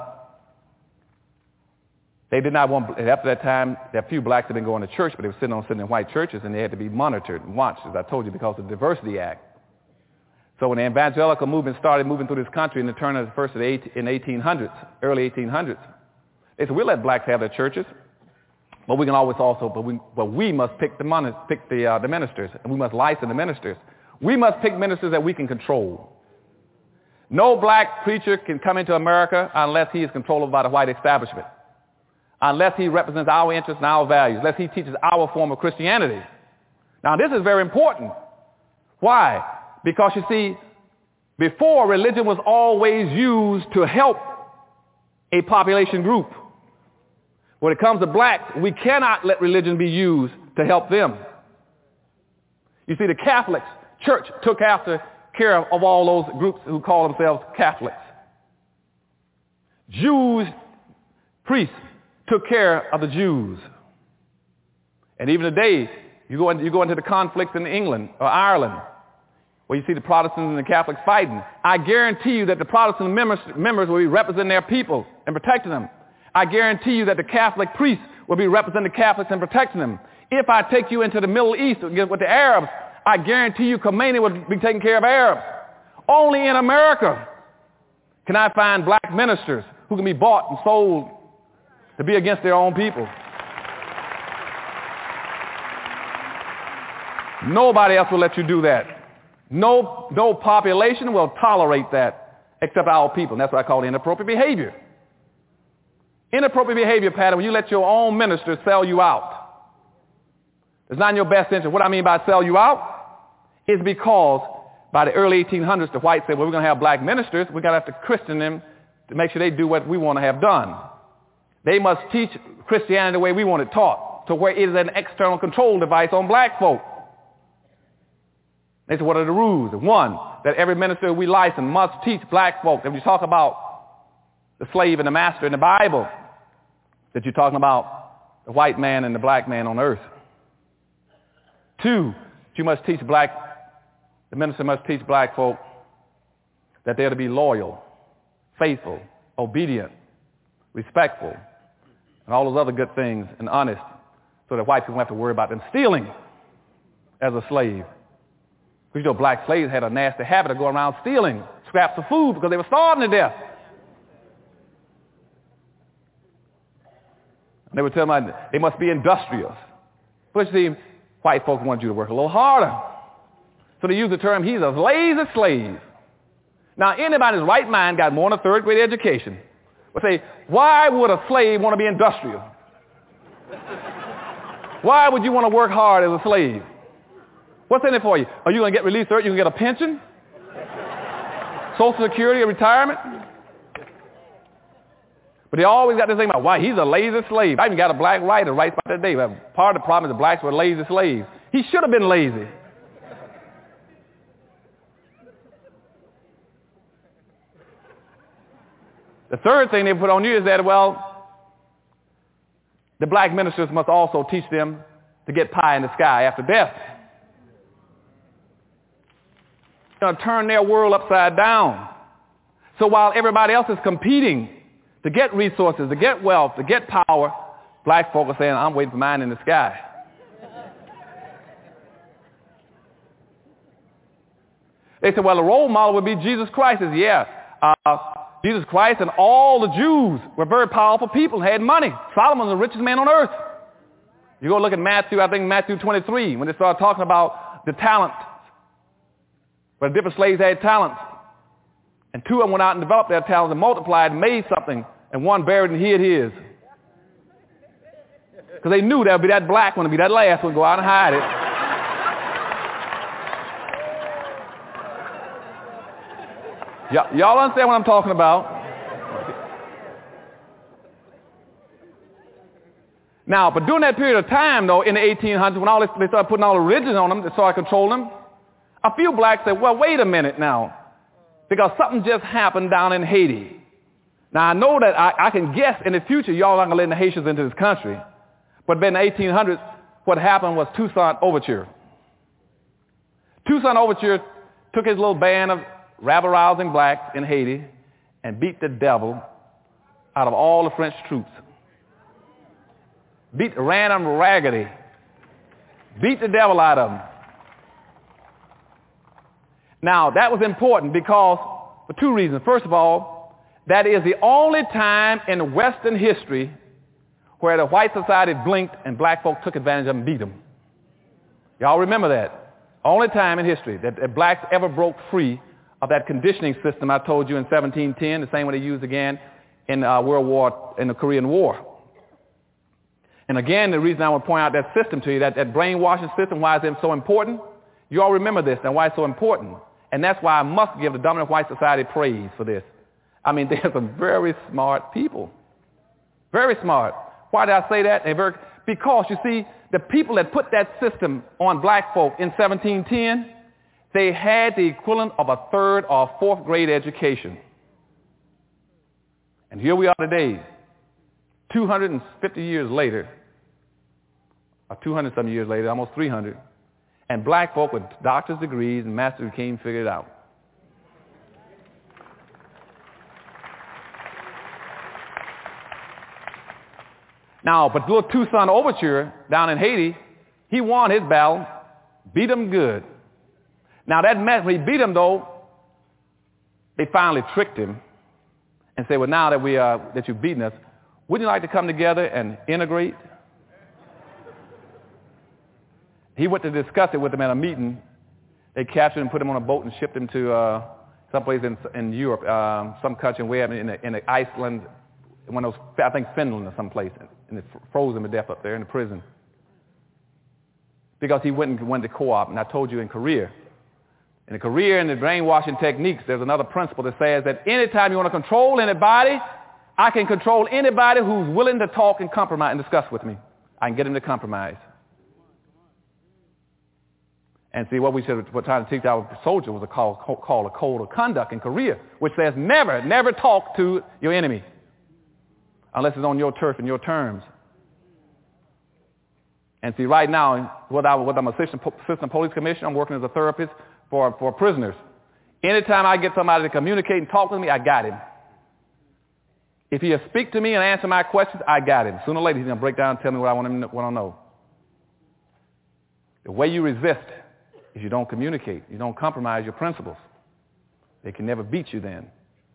they did not want, after that time, there few blacks had been going to church, but they were sitting on sitting in white churches, and they had to be monitored and watched, as I told you, because of the Diversity Act. So when the evangelical movement started moving through this country in the turn of the first of the eight, in eighteen hundreds, early eighteen hundreds, they said, we'll let blacks have their churches, but we can always also, but we, but we must pick the, mon- pick the, uh, the ministers, and we must license the ministers. We must pick ministers that we can control. No black preacher can come into America unless he is controlled by the white establishment, unless he represents our interests and our values, unless he teaches our form of Christianity. Now, this is very important. Why? Because, you see, before, religion was always used to help a population group. When it comes to blacks, we cannot let religion be used to help them. You see, the Catholics, church took after care of all those groups who call themselves Catholics. Jews, priests, took care of the Jews. And even today, you go, in, you go into the conflicts in England or Ireland, where you see the Protestants and the Catholics fighting. I guarantee you that the Protestant members, members will be representing their people and protecting them. I guarantee you that the Catholic priests will be representing the Catholics and protecting them. If I take you into the Middle East with the Arabs, I guarantee you Khomeini will be taking care of Arabs. Only in America can I find black ministers who can be bought and sold to be against their own people. Nobody else will let you do that. No, no population will tolerate that except our people. And that's what I call inappropriate behavior. Inappropriate behavior pattern when you let your own ministers sell you out. It's not in your best interest. What I mean by sell you out is because by the early eighteen hundreds, the whites said, well, we're going to have black ministers. We're going to have to Christian them to make sure they do what we want to have done. They must teach Christianity the way we want it taught, to where it is an external control device on black folk. They said, what are the rules? One, that every minister we license must teach black folk. If you talk about the slave and the master in the Bible, that you're talking about the white man and the black man on earth. Two, you must teach black, the minister must teach black folk that they're to be loyal, faithful, obedient, respectful, and all those other good things, and honest, so that white people don't have to worry about them stealing as a slave. Because you know, black slaves had a nasty habit of going around stealing. So scraps of food because they were starving to death. And they would tell them they must be industrious. But you see, white folks want you to work a little harder. So they use the term, he's a lazy slave. Now, anybody in his right mind got more than a third grade education would say, why would a slave want to be industrial? Why would you want to work hard as a slave? What's in it for you? Are you going to get released early? You can get a pension? Social Security or retirement? But they always got this thing about, why, he's a lazy slave. I even got a black writer writes about that day. Part of the problem is the blacks were lazy slaves. He should have been lazy. The third thing they put on you is that, well, the black ministers must also teach them to get pie in the sky after death. They're going to turn their world upside down. So while everybody else is competing to get resources, to get wealth, to get power, black folk are saying, I'm waiting for mine in the sky. They said, well, the role model would be Jesus Christ. I said, yeah, uh, Jesus Christ and all the Jews were very powerful people, had money. Solomon was the richest man on earth. You go look at Matthew, I think Matthew twenty-three, when they start talking about the talents. Where the different slaves had talents. And two of them went out and developed their talents and multiplied and made something. And one buried and hid his. Because they knew there would be that black one, would be that last one, go out and hide it. Y- y'all understand what I'm talking about? Now, but during that period of time, though, in the eighteen hundreds, when all this, they started putting all the religions on them, they started controlling them, a few blacks said, well, wait a minute now, because something just happened down in Haiti. Now, I know that I, I can guess in the future y'all aren't going to let the Haitians into this country, but in the eighteen hundreds, what happened was Toussaint Overture. Toussaint Overture took his little band of rabble-rousing blacks in Haiti and beat the devil out of all the French troops. Beat, ran them raggedy. Beat the devil out of them. Now, that was important because, for two reasons. First of all, that is the only time in Western history where the white society blinked and black folk took advantage of them and beat them. Y'all remember that? Only time in history that, that blacks ever broke free of that conditioning system I told you in seventeen ten, the same one they used again in uh, World War, in the Korean War. And again, the reason I want to point out that system to you, that, that brainwashing system, why is it so important? You all remember this and why it's so important. And that's why I must give the dominant white society praise for this. I mean, they're some very smart people. Very smart. Why did I say that? They're very, because, you see, the people that put that system on black folk in seventeen ten, they had the equivalent of a third or fourth grade education. And here we are today, two hundred fifty years later, or two hundred some years later, almost three hundred, and black folk with doctor's degrees and master's degrees can't figure it out. Now, but little Toussaint Overture down in Haiti, he won his battle, beat them good. Now that meant when he beat them, though, they finally tricked him and said, well, now that, we, uh, that you've beaten us, wouldn't you like to come together and integrate? He went to discuss it with them at a meeting. They captured him, put him on a boat, and shipped him to uh, someplace in, in Europe, um, some country way up in, the, in the Iceland, one of those, I think Finland or someplace, and they froze him to death up there in the prison. Because he went and went to co-op, and I told you in Korea. In the Korea and the brainwashing techniques, there's another principle that says that anytime you want to control anybody, I can control anybody who's willing to talk and compromise and discuss with me. I can get him to compromise. And see, what we said, what trying to teach our soldiers was a call, called a code of conduct in Korea, which says never, never talk to your enemy unless it's on your turf and your terms. And see, right now, what, I, what I'm assistant, assistant police commissioner, I'm working as a therapist for, for prisoners. Anytime I get somebody to communicate and talk with me, I got him. If he'll speak to me and answer my questions, I got him. Sooner or later, he's going to break down and tell me what I want him to, what I know. The way you resist is you don't communicate. You don't compromise your principles. They can never beat you then.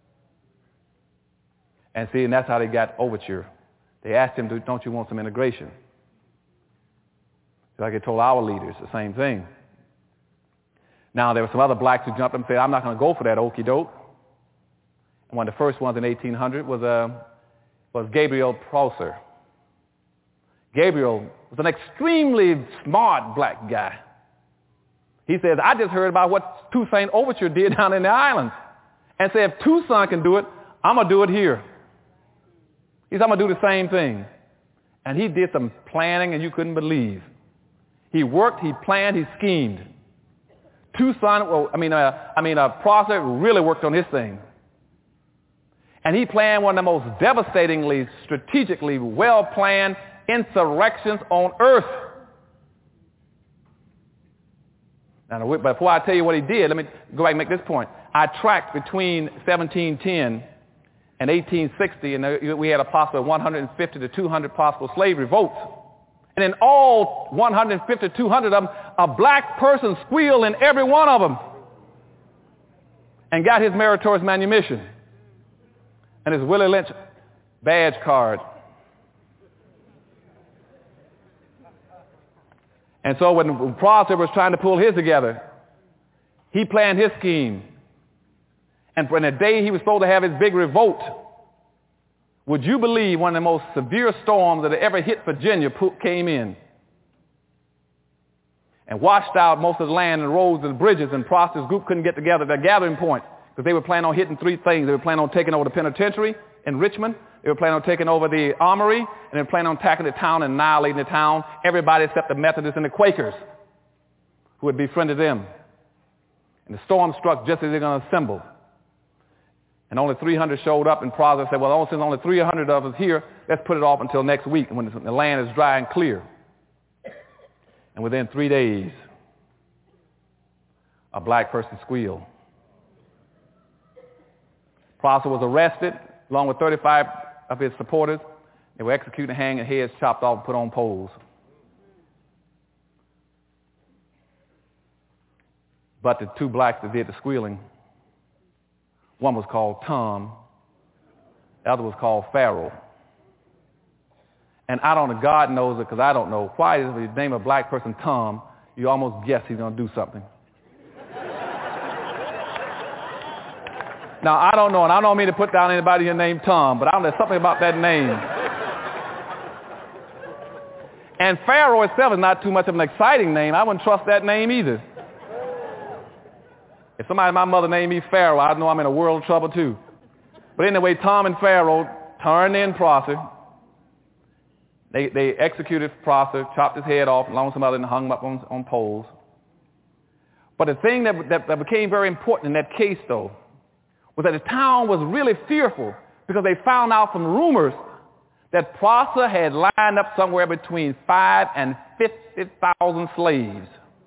And see, and that's how they got Overture. They asked him, don't you want some integration? Like they told our leaders, the same thing. Now, there were some other blacks who jumped up and said, I'm not going to go for that okie doke. And one of the first ones in eighteen hundred was, uh, was Gabriel Prosser. Gabriel was an extremely smart black guy. He says, I just heard about what Toussaint Overture did down in the islands. And said, if Toussaint can do it, I'm going to do it here. He said, I'm going to do the same thing. And he did some planning and you couldn't believe. He worked, he planned, he schemed. Toussaint, well, I mean, uh, I mean, uh, Prosser really worked on his thing. And he planned one of the most devastatingly, strategically well-planned insurrections on earth. Now, before I tell you what he did, let me go back and make this point. I tracked between seventeen ten and eighteen sixty, and we had a possible one hundred fifty to two hundred possible slave revolts. And in all one hundred fifty, two hundred of them, a black person squealed in every one of them and got his meritorious manumission and his Willie Lynch badge card. And so when Prosser was trying to pull his together, he planned his scheme. And for the day he was supposed to have his big revolt, would you believe one of the most severe storms that ever hit Virginia came in and washed out most of the land and roads and bridges, and Prosser's group couldn't get together at their gathering point because they were planning on hitting three things. They were planning on taking over the penitentiary in Richmond. They were planning on taking over the armory, and they were planning on attacking the town and annihilating the town, everybody except the Methodists and the Quakers who had befriended them. And the storm struck just as they were going to assemble. And only three hundred showed up, and Prosser said, well, since only three hundred of us here, let's put it off until next week when the land is dry and clear. And within three days, a black person squealed. Prosser was arrested along with thirty-five of his supporters. They were executed, hanged, and heads chopped off and put on poles. But the two blacks that did the squealing, one was called Tom, the other was called Pharaoh. And I don't know, God knows it because I don't know. Why is the name of a black person Tom? You almost guess he's going to do something. Now, I don't know, and I don't mean to put down anybody here named Tom, but I don't know, there's something about that name. And Pharaoh itself is not too much of an exciting name. I wouldn't trust that name either. If somebody, my mother named me Pharaoh, I know I'm in a world of trouble too. But anyway, Tom and Pharaoh turned in Prosser. They, they executed Prosser, chopped his head off, along with some other, and hung him up on, on poles. But the thing that, that, that became very important in that case, though, was that the town was really fearful because they found out from rumors that Prosser had lined up somewhere between five and fifty thousand slaves.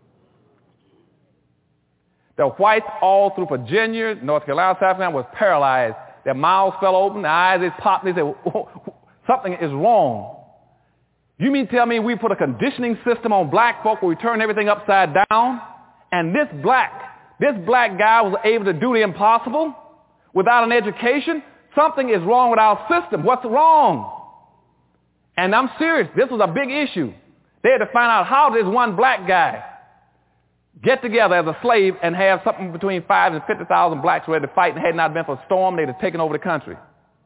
The whites all through Virginia, North Carolina, South Carolina was paralyzed. Their mouths fell open, their eyes they popped, and they said, oh, something is wrong. You mean tell me we put a conditioning system on black folk where we turn everything upside down? And this black, this black guy was able to do the impossible without an education? Something is wrong with our system. What's wrong? And I'm serious. This was a big issue. They had to find out how did this one black guy get together as a slave and have something between five and fifty thousand blacks ready to fight, and had it not been for a storm, they'd have taken over the country.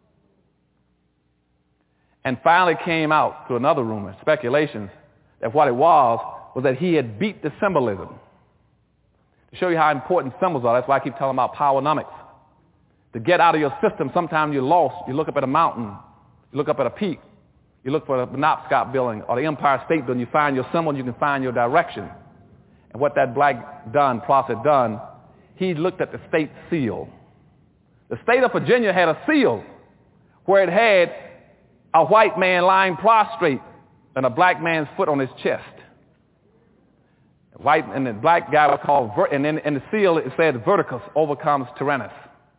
And finally came out through another rumor, speculations, that what it was was that he had beat the symbolism. To show you how important symbols are, that's why I keep telling about powernomics. To get out of your system, sometimes you're lost. You look up at a mountain. You look up at a peak. You look for the Penobscot building or the Empire State Building. You find your symbol and you can find your direction. And what that black done, Prosser done, he looked at the state seal. The state of Virginia had a seal where it had a white man lying prostrate and a black man's foot on his chest. White and the black guy was called, and in, in the seal it said, Verticus overcomes Tyrannus.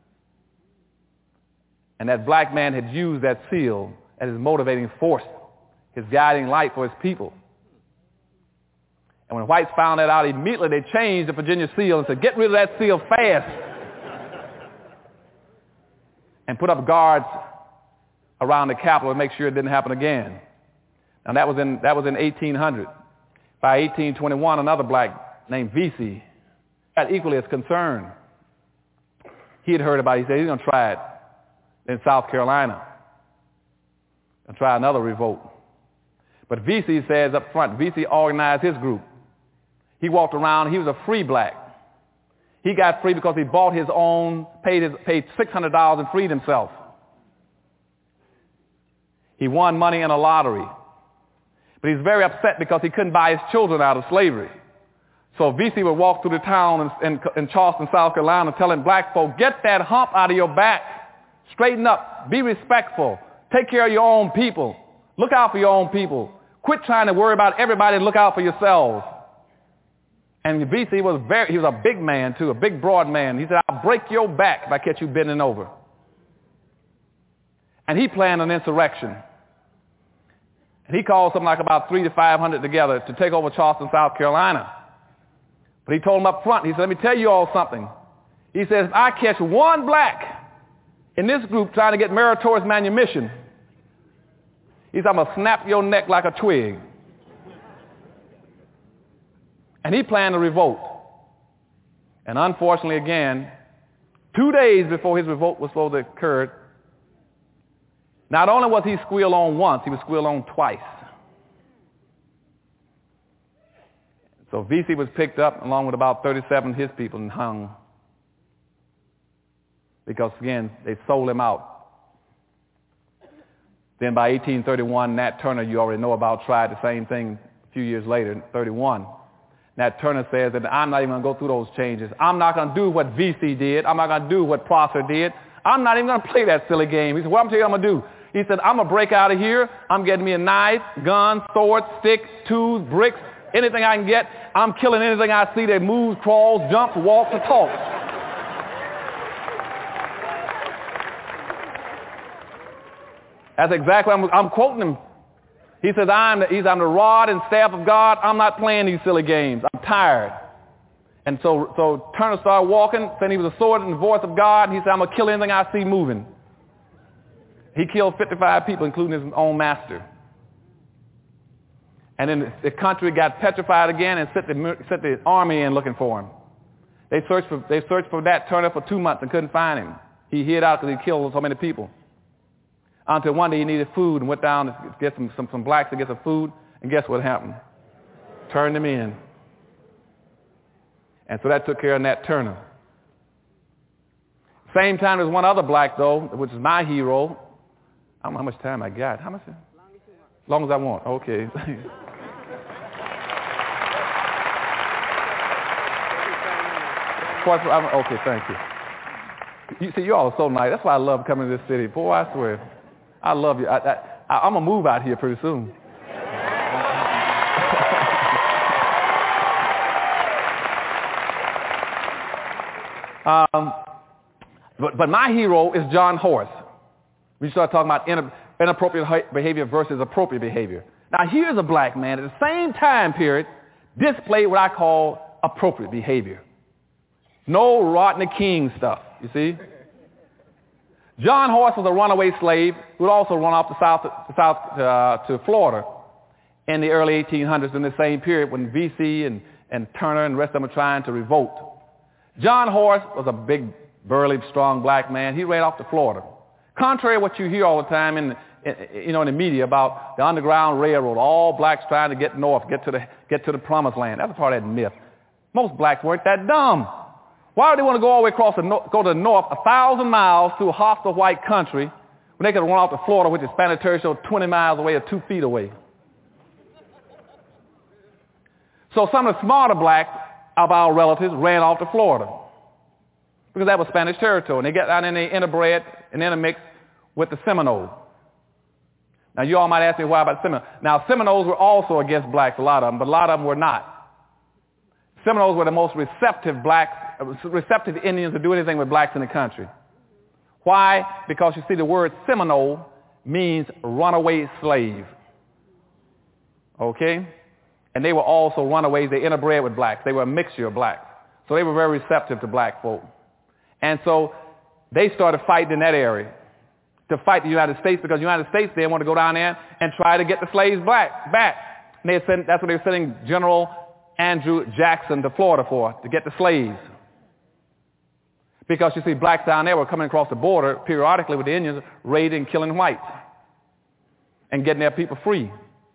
And that black man had used that seal as his motivating force, his guiding light for his people. And when whites found that out, immediately they changed the Virginia seal and said, get rid of that seal fast. and put up guards around the Capitol to make sure it didn't happen again. And that was in, that was in eighteen hundred. By eighteen twenty-one, another black named Vesey got equally as concerned. He had heard about it. He said he's going to try it in South Carolina and try another revolt. But Vesey says up front, Vesey organized his group. He walked around. He was a free black. He got free because he bought his own, paid, his, paid six hundred dollars and freed himself. He won money in a lottery. But he's very upset because he couldn't buy his children out of slavery. So Vesey would walk through the town in, in, in Charleston, South Carolina, telling black folk, get that hump out of your back. Straighten up. Be respectful. Take care of your own people. Look out for your own people. Quit trying to worry about everybody and look out for yourselves. And Vesey was very, he was a big man too, a big broad man. He said, I'll break your back if I catch you bending over. And he planned an insurrection. And he called something like about three to five hundred together to take over Charleston, South Carolina. But he told them up front, he said, let me tell you all something. He says, if I catch one black in this group trying to get meritorious manumission, he said, I'm going to snap your neck like a twig. And he planned a revolt. And unfortunately, again, two days before his revolt was supposed to occur, not only was he squealed on once, he was squealed on twice. So Vesey was picked up along with about thirty-seven of his people and hung. Because, again, they sold him out. Then by eighteen thirty-one, Nat Turner, you already know about, tried the same thing a few years later, in thirty-one. Nat Turner says that I'm not even going to go through those changes. I'm not going to do what Vesey did. I'm not going to do what Prosser did. I'm not even going to play that silly game. He said, what I'm telling you I'm going to do? He said, I'm going to break out of here. I'm getting me a knife, gun, sword, stick, tools, bricks, anything I can get. I'm killing anything I see that moves, crawls, jumps, walks, or talks. That's exactly what I'm, I'm quoting him. He says, I'm the, he's, I'm the rod and staff of God. I'm not playing these silly games. I'm tired. And so, so Turner started walking, saying he was a sword and the voice of God. And he said, I'm going to kill anything I see moving. He killed fifty-five people, including his own master. And then the country got petrified again and sent the, sent the army in looking for him. They searched for, they searched for Nat Turner for two months and couldn't find him. He hid out because he killed so many people. Until one day he needed food and went down to get some, some, some blacks to get some food. And guess what happened? Turned them in. And so that took care of Nat Turner. Same time, there's one other black, though, which is my hero. I don't know how much time I got. How much? As long as I want. Okay. Okay, thank you. You see, you all are so nice. That's why I love coming to this city. Boy, I swear. I love you. I, I, I, I'm going to move out here pretty soon. um, but, but my hero is John Horace. We start talking about inappropriate behavior versus appropriate behavior. Now, here's a black man at the same time period displayed what I call appropriate behavior. No Rodney King stuff, you see. John Horace was a runaway slave who would also run off to south, to, south, uh, to Florida in the early eighteen hundreds in the same period when Vesey and, and Turner and the rest of them were trying to revolt. John Horace was a big, burly, strong black man. He ran off to Florida. Contrary to what you hear all the time in, in, you know, in the media about the Underground Railroad, all blacks trying to get north, get to the, get to the promised land. That's a part of that myth. Most blacks weren't that dumb. Why would they want to go all the way across the no- go to the north a thousand miles through a hostile white country when they could run off to Florida, which is Spanish territory, twenty miles away or two feet away? So some of the smarter blacks of our relatives ran off to Florida because that was Spanish territory. And they got down and they interbred and intermixed with the Seminoles. Now, you all might ask me why about Seminoles. Now, Seminoles were also against blacks, a lot of them, but a lot of them were not. Seminoles were the most receptive blacks, receptive Indians to do anything with blacks in the country. Why? Because you see the word Seminole means runaway slave. Okay? And they were also runaways. They interbred with blacks. They were a mixture of blacks. So they were very receptive to black folk. And so they started fighting in that area. to fight the United States because the United States, they want to go down there and try to get the slaves black, back. And they sent, that's what they were sending General Andrew Jackson to Florida for, to get the slaves. Because, you see, blacks down there were coming across the border periodically with the Indians, raiding and killing whites and getting their people free.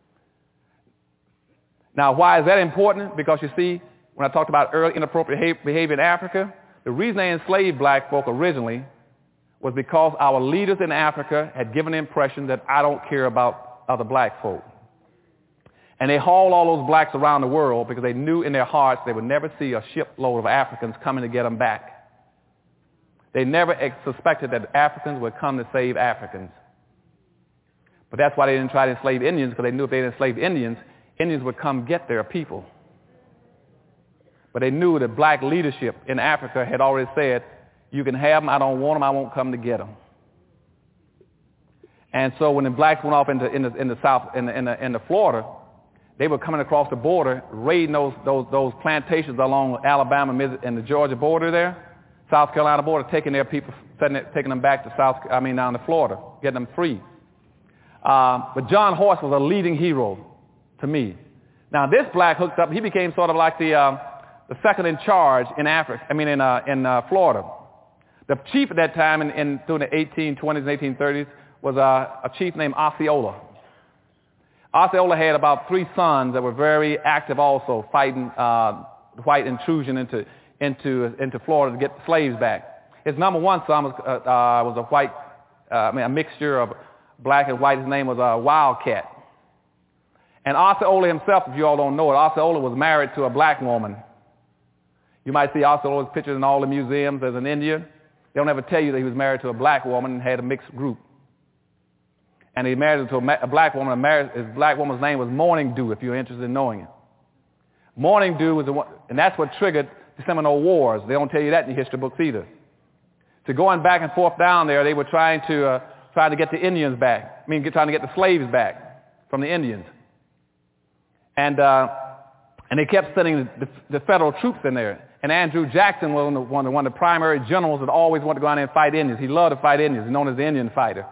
Now, why is that important? Because, you see, when I talked about early inappropriate behavior in Africa, the reason they enslaved black folk originally was because our leaders in Africa had given the impression that I don't care about other black folk. And they hauled all those blacks around the world because they knew in their hearts they would never see a shipload of Africans coming to get them back. They never ex- suspected that Africans would come to save Africans. But that's why they didn't try to enslave Indians, because they knew if they didn't enslave Indians, Indians would come get their people. But they knew that black leadership in Africa had already said, you can have them, I don't want them, I won't come to get them. And so when the blacks went off into in the, in the South, in the, in the, in the Florida, they were coming across the border, raiding those, those, those plantations along Alabama and the Georgia border there, South Carolina border, taking their people, taking them back to South, I mean down to Florida, getting them free. Uh, but John Horse was a leading hero to me. Now this black hooked up, he became sort of like the, uh, the second in charge in Africa, I mean in, uh, in uh, Florida. The chief at that time in, in through the eighteen twenties and eighteen thirties was uh, a chief named Osceola. Osceola had about three sons that were very active also, fighting uh, white intrusion into, into, into Florida to get the slaves back. His number one son was, uh, uh, was a white, uh, I mean a mixture of black and white. His name was uh, Wildcat. And Osceola himself, if you all don't know it, Osceola was married to a black woman. You might see Osceola's pictures in all the museums as an Indian. They don't ever tell you that he was married to a black woman and had a mixed group. And he married to a, ma- a black woman. Married, his black woman's name was Morning Dew, if you're interested in knowing it. Morning Dew was the one, and that's what triggered the Seminole Wars. They don't tell you that in the history books either. So going back and forth down there, they were trying to uh, try to get the Indians back. I mean, trying to get the slaves back from the Indians. And uh, and they kept sending the, the, the federal troops in there. And Andrew Jackson was one of, the, one, of the, one of the primary generals that always wanted to go out there and fight Indians. He loved to fight Indians. He's known as the Indian fighter.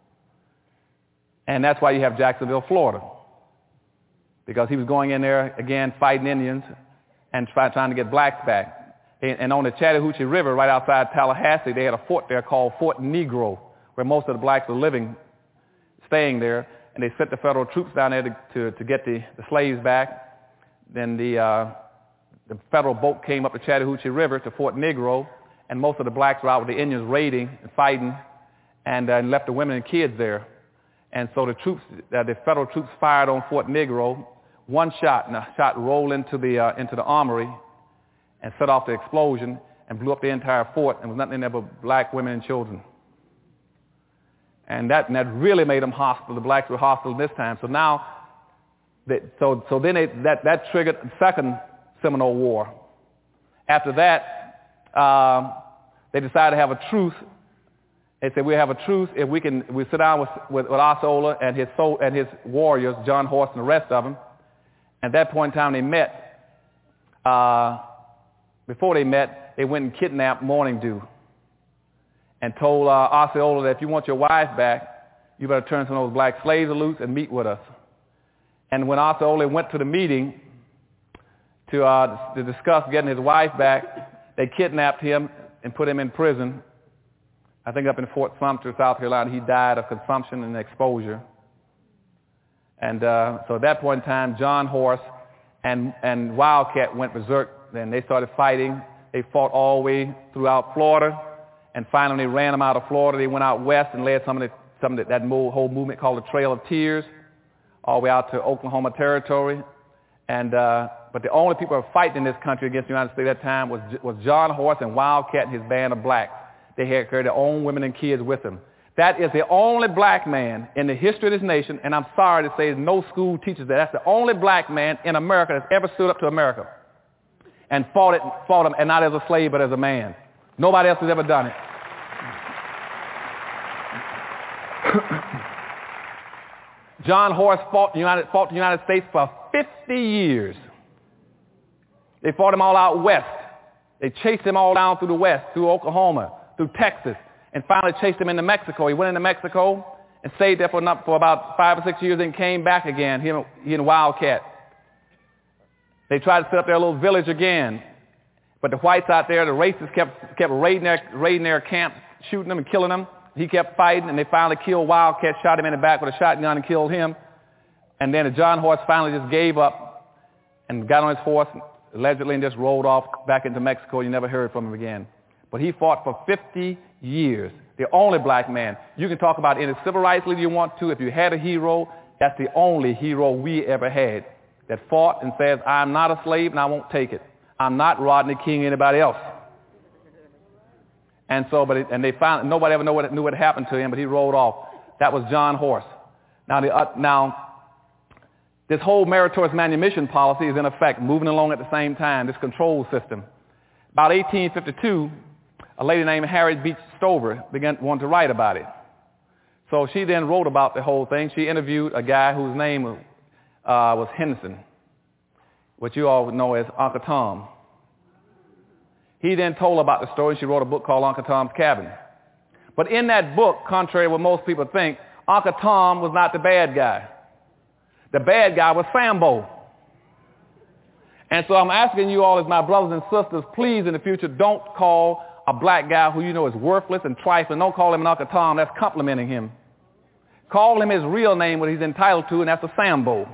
And that's why you have Jacksonville, Florida. Because he was going in there, again, fighting Indians and try, trying to get blacks back. And, and on the Chattahoochee River, right outside Tallahassee, they had a fort there called Fort Negro, where most of the blacks were living, staying there. And they sent the federal troops down there to, to, to get the, the slaves back. Then the, uh, the federal boat came up the Chattahoochee River to Fort Negro, and most of the blacks were out with the Indians raiding and fighting, and, uh, and left the women and kids there. And so the troops, uh, the federal troops fired on Fort Negro, one shot, and a shot rolled into the, uh, into the armory and set off the explosion and blew up the entire fort, and was nothing in there but black women and children. And that, and that really made them hostile. The blacks were hostile this time. So now, they, so, so then they, that, that triggered the second Seminole War. After that, um, they decided to have a truce. They said, we'll have a truce if we can, we sit down with, with, with Osceola and his, soul, and his warriors, John Horse and the rest of them. At that point in time, they met. Uh, before they met, they went and kidnapped Morning Dew and told uh, Osceola that if you want your wife back, you better turn some of those black slaves loose and meet with us. And when Osceola went to the meeting to, uh, to discuss getting his wife back, they kidnapped him and put him in prison. I think up in Fort Sumter, South Carolina. He died of consumption and exposure. And uh, so at that point in time, John Horse and, and Wildcat went berserk. Then they started fighting. They fought all the way throughout Florida. And finally, they ran them out of Florida. They went out west and led some of, the, some of the, that whole movement called the Trail of Tears, all the way out to Oklahoma Territory. And uh, but the only people who were fighting in this country against the United States at that time was, was John Horse and Wildcat and his band of blacks. They had carried their own women and kids with them. That is the only black man in the history of this nation, and I'm sorry to say no school teaches that. That's the only black man in America that's ever stood up to America and fought it, fought him, and not as a slave, but as a man. Nobody else has ever done it. John Horse fought the, United, fought the United States for fifty years. They fought him all out west. They chased him all down through the west, through Oklahoma, through Texas, and finally chased him into Mexico. He went into Mexico and stayed there for, not, for about five or six years, then came back again, he and, he and Wildcat. They tried to set up their little village again. But the whites out there, the racists kept, kept raiding, their, raiding their camps, shooting them and killing them. He kept fighting, and they finally killed Wildcat, shot him in the back with a shotgun and killed him. And then John Horse finally just gave up and got on his horse, allegedly, and just rolled off back into Mexico. You never heard from him again. But he fought for fifty years, the only black man. You can talk about any civil rights leader you want to. If you had a hero, that's the only hero we ever had that fought and says, I'm not a slave and I won't take it. I'm not Rodney King or anybody else. And so, but it, and they found nobody ever knew what knew what happened to him, but he rolled off. That was John Horse. Now, the, uh, now, this whole meritorious manumission policy is in effect, moving along at the same time. This control system. About eighteen fifty-two, a lady named Harriet Beecher Stover began wanted to write about it. So she then wrote about the whole thing. She interviewed a guy whose name was, uh, was Henderson, what you all would know as Uncle Tom. He then told about the story. She wrote a book called Uncle Tom's Cabin. But in that book, contrary to what most people think, Uncle Tom was not the bad guy. The bad guy was Sambo. And so I'm asking you all as my brothers and sisters, please in the future don't call a black guy who you know is worthless and trifling. Don't call him an Uncle Tom. That's complimenting him. Call him his real name, what he's entitled to, and that's a Sambo.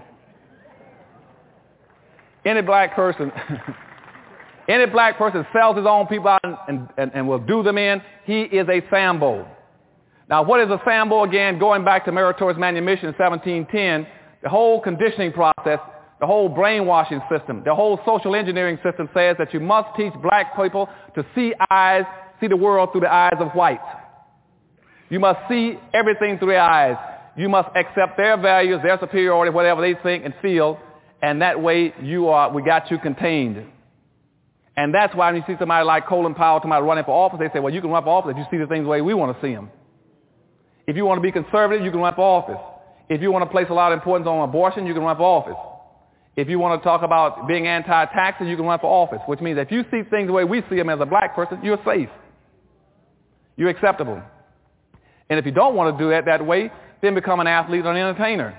Any black person, any black person sells his own people out and, and, and will do them in, he is a Sambo. Now, what is a Sambo again? Going back to meritorious manumission in seventeen ten, the whole conditioning process, the whole brainwashing system, the whole social engineering system says that you must teach black people to see eyes, see the world through the eyes of whites. You must see everything through their eyes. You must accept their values, their superiority, whatever they think and feel, and that way you are, we got you contained. And that's why when you see somebody like Colin Powell, somebody running for office, they say, well, you can run for office if you see the things the way we want to see them. If you want to be conservative, you can run for office. If you want to place a lot of importance on abortion, you can run for office. If you want to talk about being anti-taxes, you can run for office, which means if you see things the way we see them as a black person, you're safe. You're acceptable. And if you don't want to do that that way, then become an athlete or an entertainer.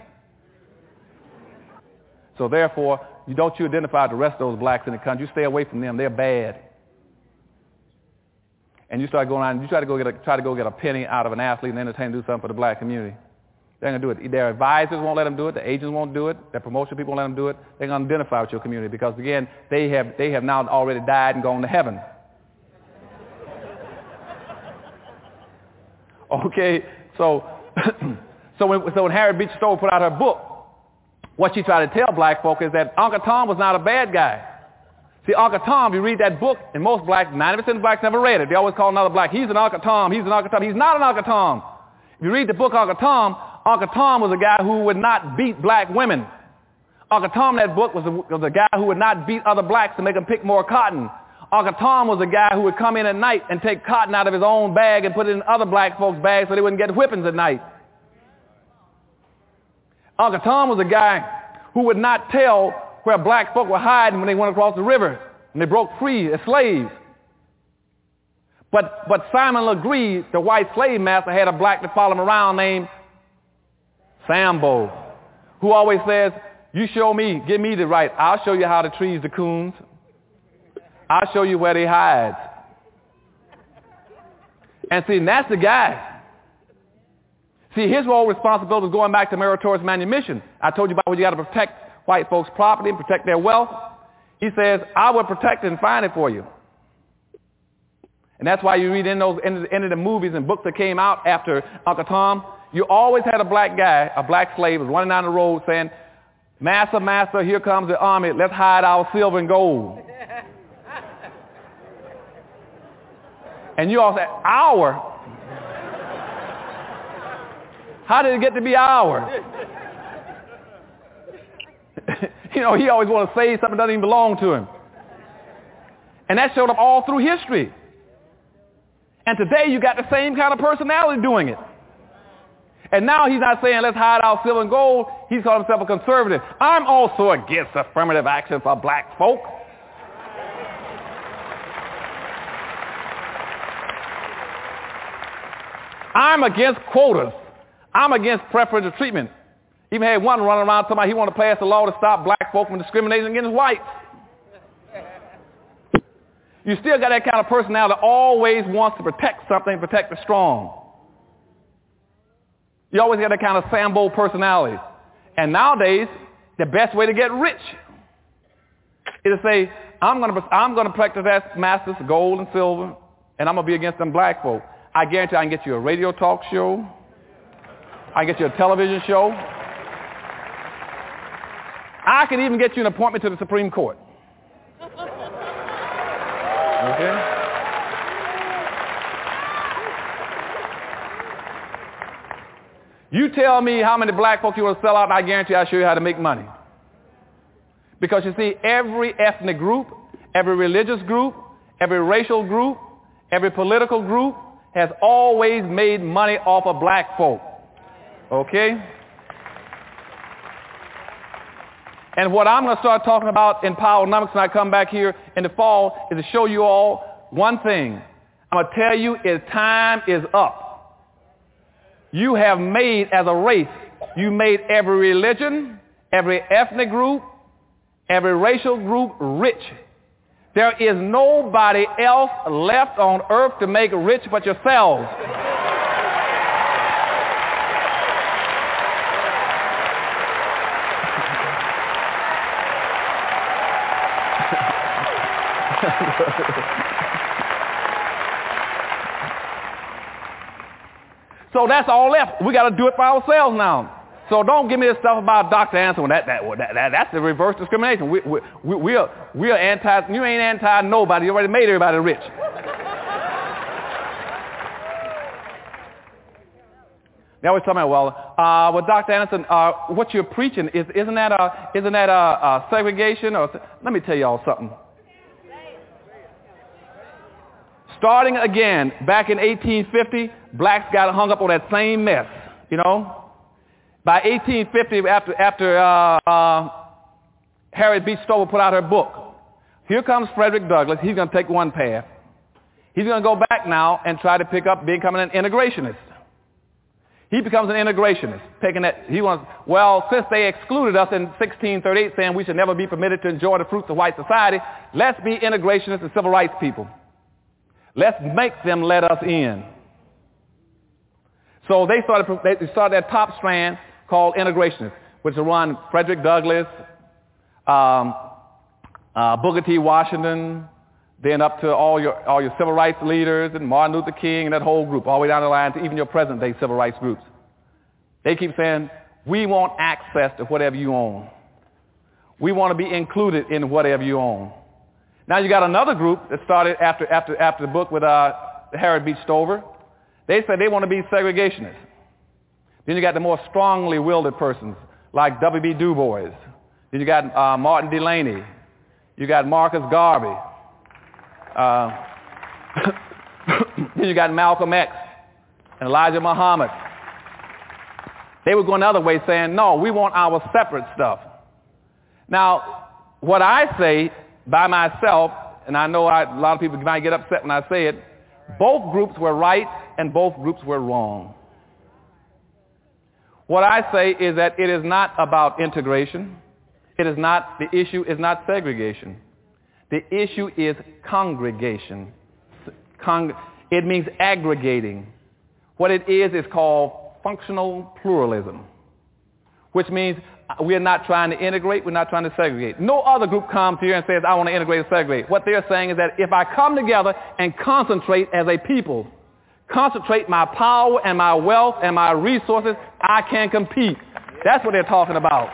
So therefore, you don't you identify with the rest of those blacks in the country. You stay away from them. They're bad. And you start going on, you try to go get a, try to go get a penny out of an athlete and entertainer, do something for the black community. They're going to do it. Their advisors won't let them do it. The agents won't do it. Their promotion people won't let them do it. They're going to identify with your community because, again, they have, they have now already died and gone to heaven. Okay, so so when, so when Harriet Beecher Stover put out her book, what she tried to tell black folk is that Uncle Tom was not a bad guy. See, Uncle Tom, you read that book, and most blacks, ninety percent of blacks never read it. They always call another black, he's an Uncle Tom, he's an Uncle Tom. He's not an Uncle Tom. If you read the book Uncle Tom, Uncle Tom was a guy who would not beat black women. Uncle Tom in that book was a, was a guy who would not beat other blacks to make them pick more cotton. Uncle Tom was a guy who would come in at night and take cotton out of his own bag and put it in other black folks' bags so they wouldn't get whippings at night. Uncle Tom was a guy who would not tell where black folk were hiding when they went across the river and they broke free as slaves. But, but Simon Legree, the white slave master, had a black that followed him around named Sambo, who always says, you show me, give me the right, I'll show you how to trees the coons. I'll show you where they hide. And see, and that's the guy. See, his role responsibility is going back to meritorious manumission. I told you about when you got to protect white folks' property and protect their wealth. He says, I will protect it and find it for you. And that's why you read in those in the, in the movies and books that came out after Uncle Tom, you always had a black guy, a black slave, was running down the road saying, Master, master, here comes the army. Let's hide our silver and gold. And you all say, our? How did it get to be our? You know, he always wants to say something that doesn't even belong to him. And that showed up all through history. And today you got the same kind of personality doing it. And now he's not saying let's hide our silver and gold. He's called himself a conservative. I'm also against affirmative action for black folk. I'm against quotas. I'm against preferential treatment. Even had one running around talking about he wanted to pass a law to stop black folk from discriminating against whites. You still got that kind of personality that always wants to protect something, protect the strong. You always got that kind of Sambo personality. And nowadays, the best way to get rich is to say, I'm going to I'm going to practice as masters, gold and silver, and I'm going to be against them black folk. I guarantee I can get you a radio talk show. I can get you a television show. I can even get you an appointment to the Supreme Court. Okay? You tell me how many black folk you want to sell out, and I guarantee I'll show you how to make money. Because you see, every ethnic group, every religious group, every racial group, every political group has always made money off of black folk. Okay? And what I'm going to start talking about in Powernomics when I come back here in the fall is to show you all one thing. I'm going to tell you is time is up. You have made, as a race, you made every religion, every ethnic group, every racial group rich. There is nobody else left on earth to make rich but yourselves. So that's all left. We got to do it for ourselves now. So don't give me this stuff about Doctor Anderson. That, that, that, that, that's the reverse discrimination. We, we, we, we, are, we are anti, you ain't anti nobody. You already made everybody rich. They always tell me, well, uh, well, Doctor Anderson, uh, what you're preaching, is, isn't that, uh, isn't that uh, uh, segregation? Or, let me tell y'all something. Starting again, back in eighteen fifty, blacks got hung up on that same mess, you know. By eighteen fifty, after, after uh, uh, Harriet Beecher Stover put out her book, here comes Frederick Douglass. He's going to take one path. He's going to go back now and try to pick up becoming an integrationist. He becomes an integrationist, taking that, he wants, well, since they excluded us in sixteen thirty-eight, saying we should never be permitted to enjoy the fruits of white society, let's be integrationists and civil rights people. Let's make them let us in. So they started, they started that top strand called integrationists, which will run Frederick Douglass, um, uh, Booker T. Washington, then up to all your, all your civil rights leaders and Martin Luther King and that whole group, all the way down the line to even your present-day civil rights groups. They keep saying, we want access to whatever you own. We want to be included in whatever you own. Now you got another group that started after, after, after the book with uh, Harriet Beecher Stover. They said they want to be segregationists. Then you got the more strongly willed persons like W B Du Bois. Then you got uh, Martin Delany. You got Marcus Garvey. Uh, then you got Malcolm X and Elijah Muhammad. They were going the other way saying, no, we want our separate stuff. Now, what I say by myself, and I know I, a lot of people might get upset when I say it, both groups were right and both groups were wrong. What I say is that it is not about integration. It is not, the issue is not segregation. The issue is congregation. Cong- it means aggregating. What it is is called functional pluralism, which means we are not trying to integrate, we're not trying to segregate. No other group comes here and says, I want to integrate and segregate. What they're saying is that if I come together and concentrate as a people, concentrate my power and my wealth and my resources, I can compete. That's what they're talking about.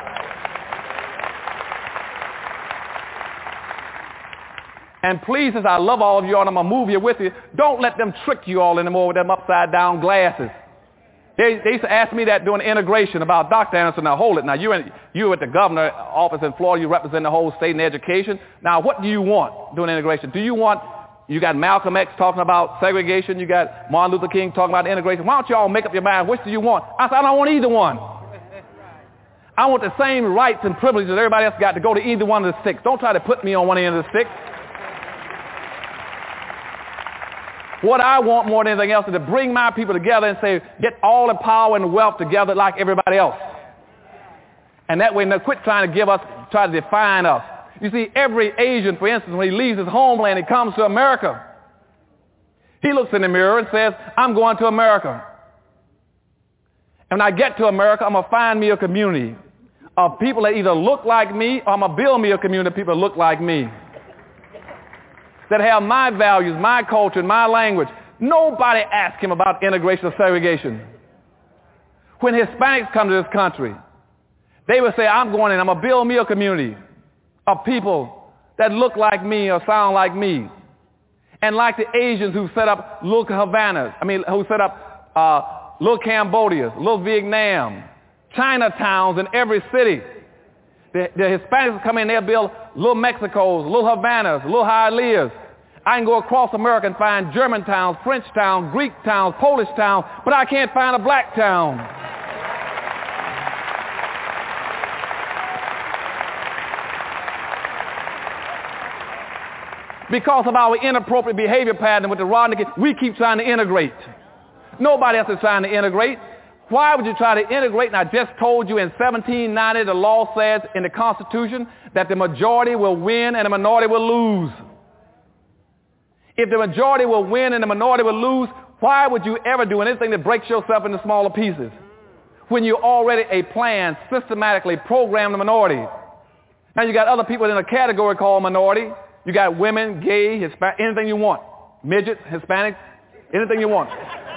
And please, since I love all of you all and I'm going to move here with you, don't let them trick you all anymore with them upside down glasses. They, they used to ask me that during integration about Doctor Anderson. Now, hold it. Now, you're, in, you're at the governor's office in Florida. You represent the whole state in education. Now, what do you want during integration? Do you want, you got Malcolm X talking about segregation. You got Martin Luther King talking about integration. Why don't you all make up your mind? Which do you want? I said, I don't want either one. I want the same rights and privileges that everybody else got to go to either one of the six. Don't try to put me on one end of the six. What I want more than anything else is to bring my people together and say, get all the power and wealth together like everybody else. And that way, they'll quit trying to give us, try to define us. You see, every Asian, for instance, when he leaves his homeland, he comes to America. He looks in the mirror and says, I'm going to America. And when I get to America, I'm going to find me a community of people that either look like me, or I'm going to build me a community of people that look like me, that have my values, my culture, and my language. Nobody asks him about integration or segregation. When Hispanics come to this country, they will say, I'm going in, I'm going to build me a community of people that look like me or sound like me. And like the Asians who set up little Havanas, I mean, who set up uh, little Cambodias, little Vietnam, Chinatowns in every city. The, the Hispanics come in, they'll build little Mexicos, little Havanas, little Hialeahs. I can go across America and find German towns, French towns, Greek towns, Polish towns, but I can't find a black town. Because of our inappropriate behavior pattern with the Rodney King, we keep trying to integrate. Nobody else is trying to integrate. Why would you try to integrate? And I just told you in seventeen ninety, the law says in the Constitution that the majority will win and the minority will lose. If the majority will win and the minority will lose, why would you ever do anything that breaks yourself into smaller pieces when you already a plan systematically program the minority? Now you got other people in a category called minority. You got women, gay, Hispanic, anything you want. Midgets, Hispanics, anything you want.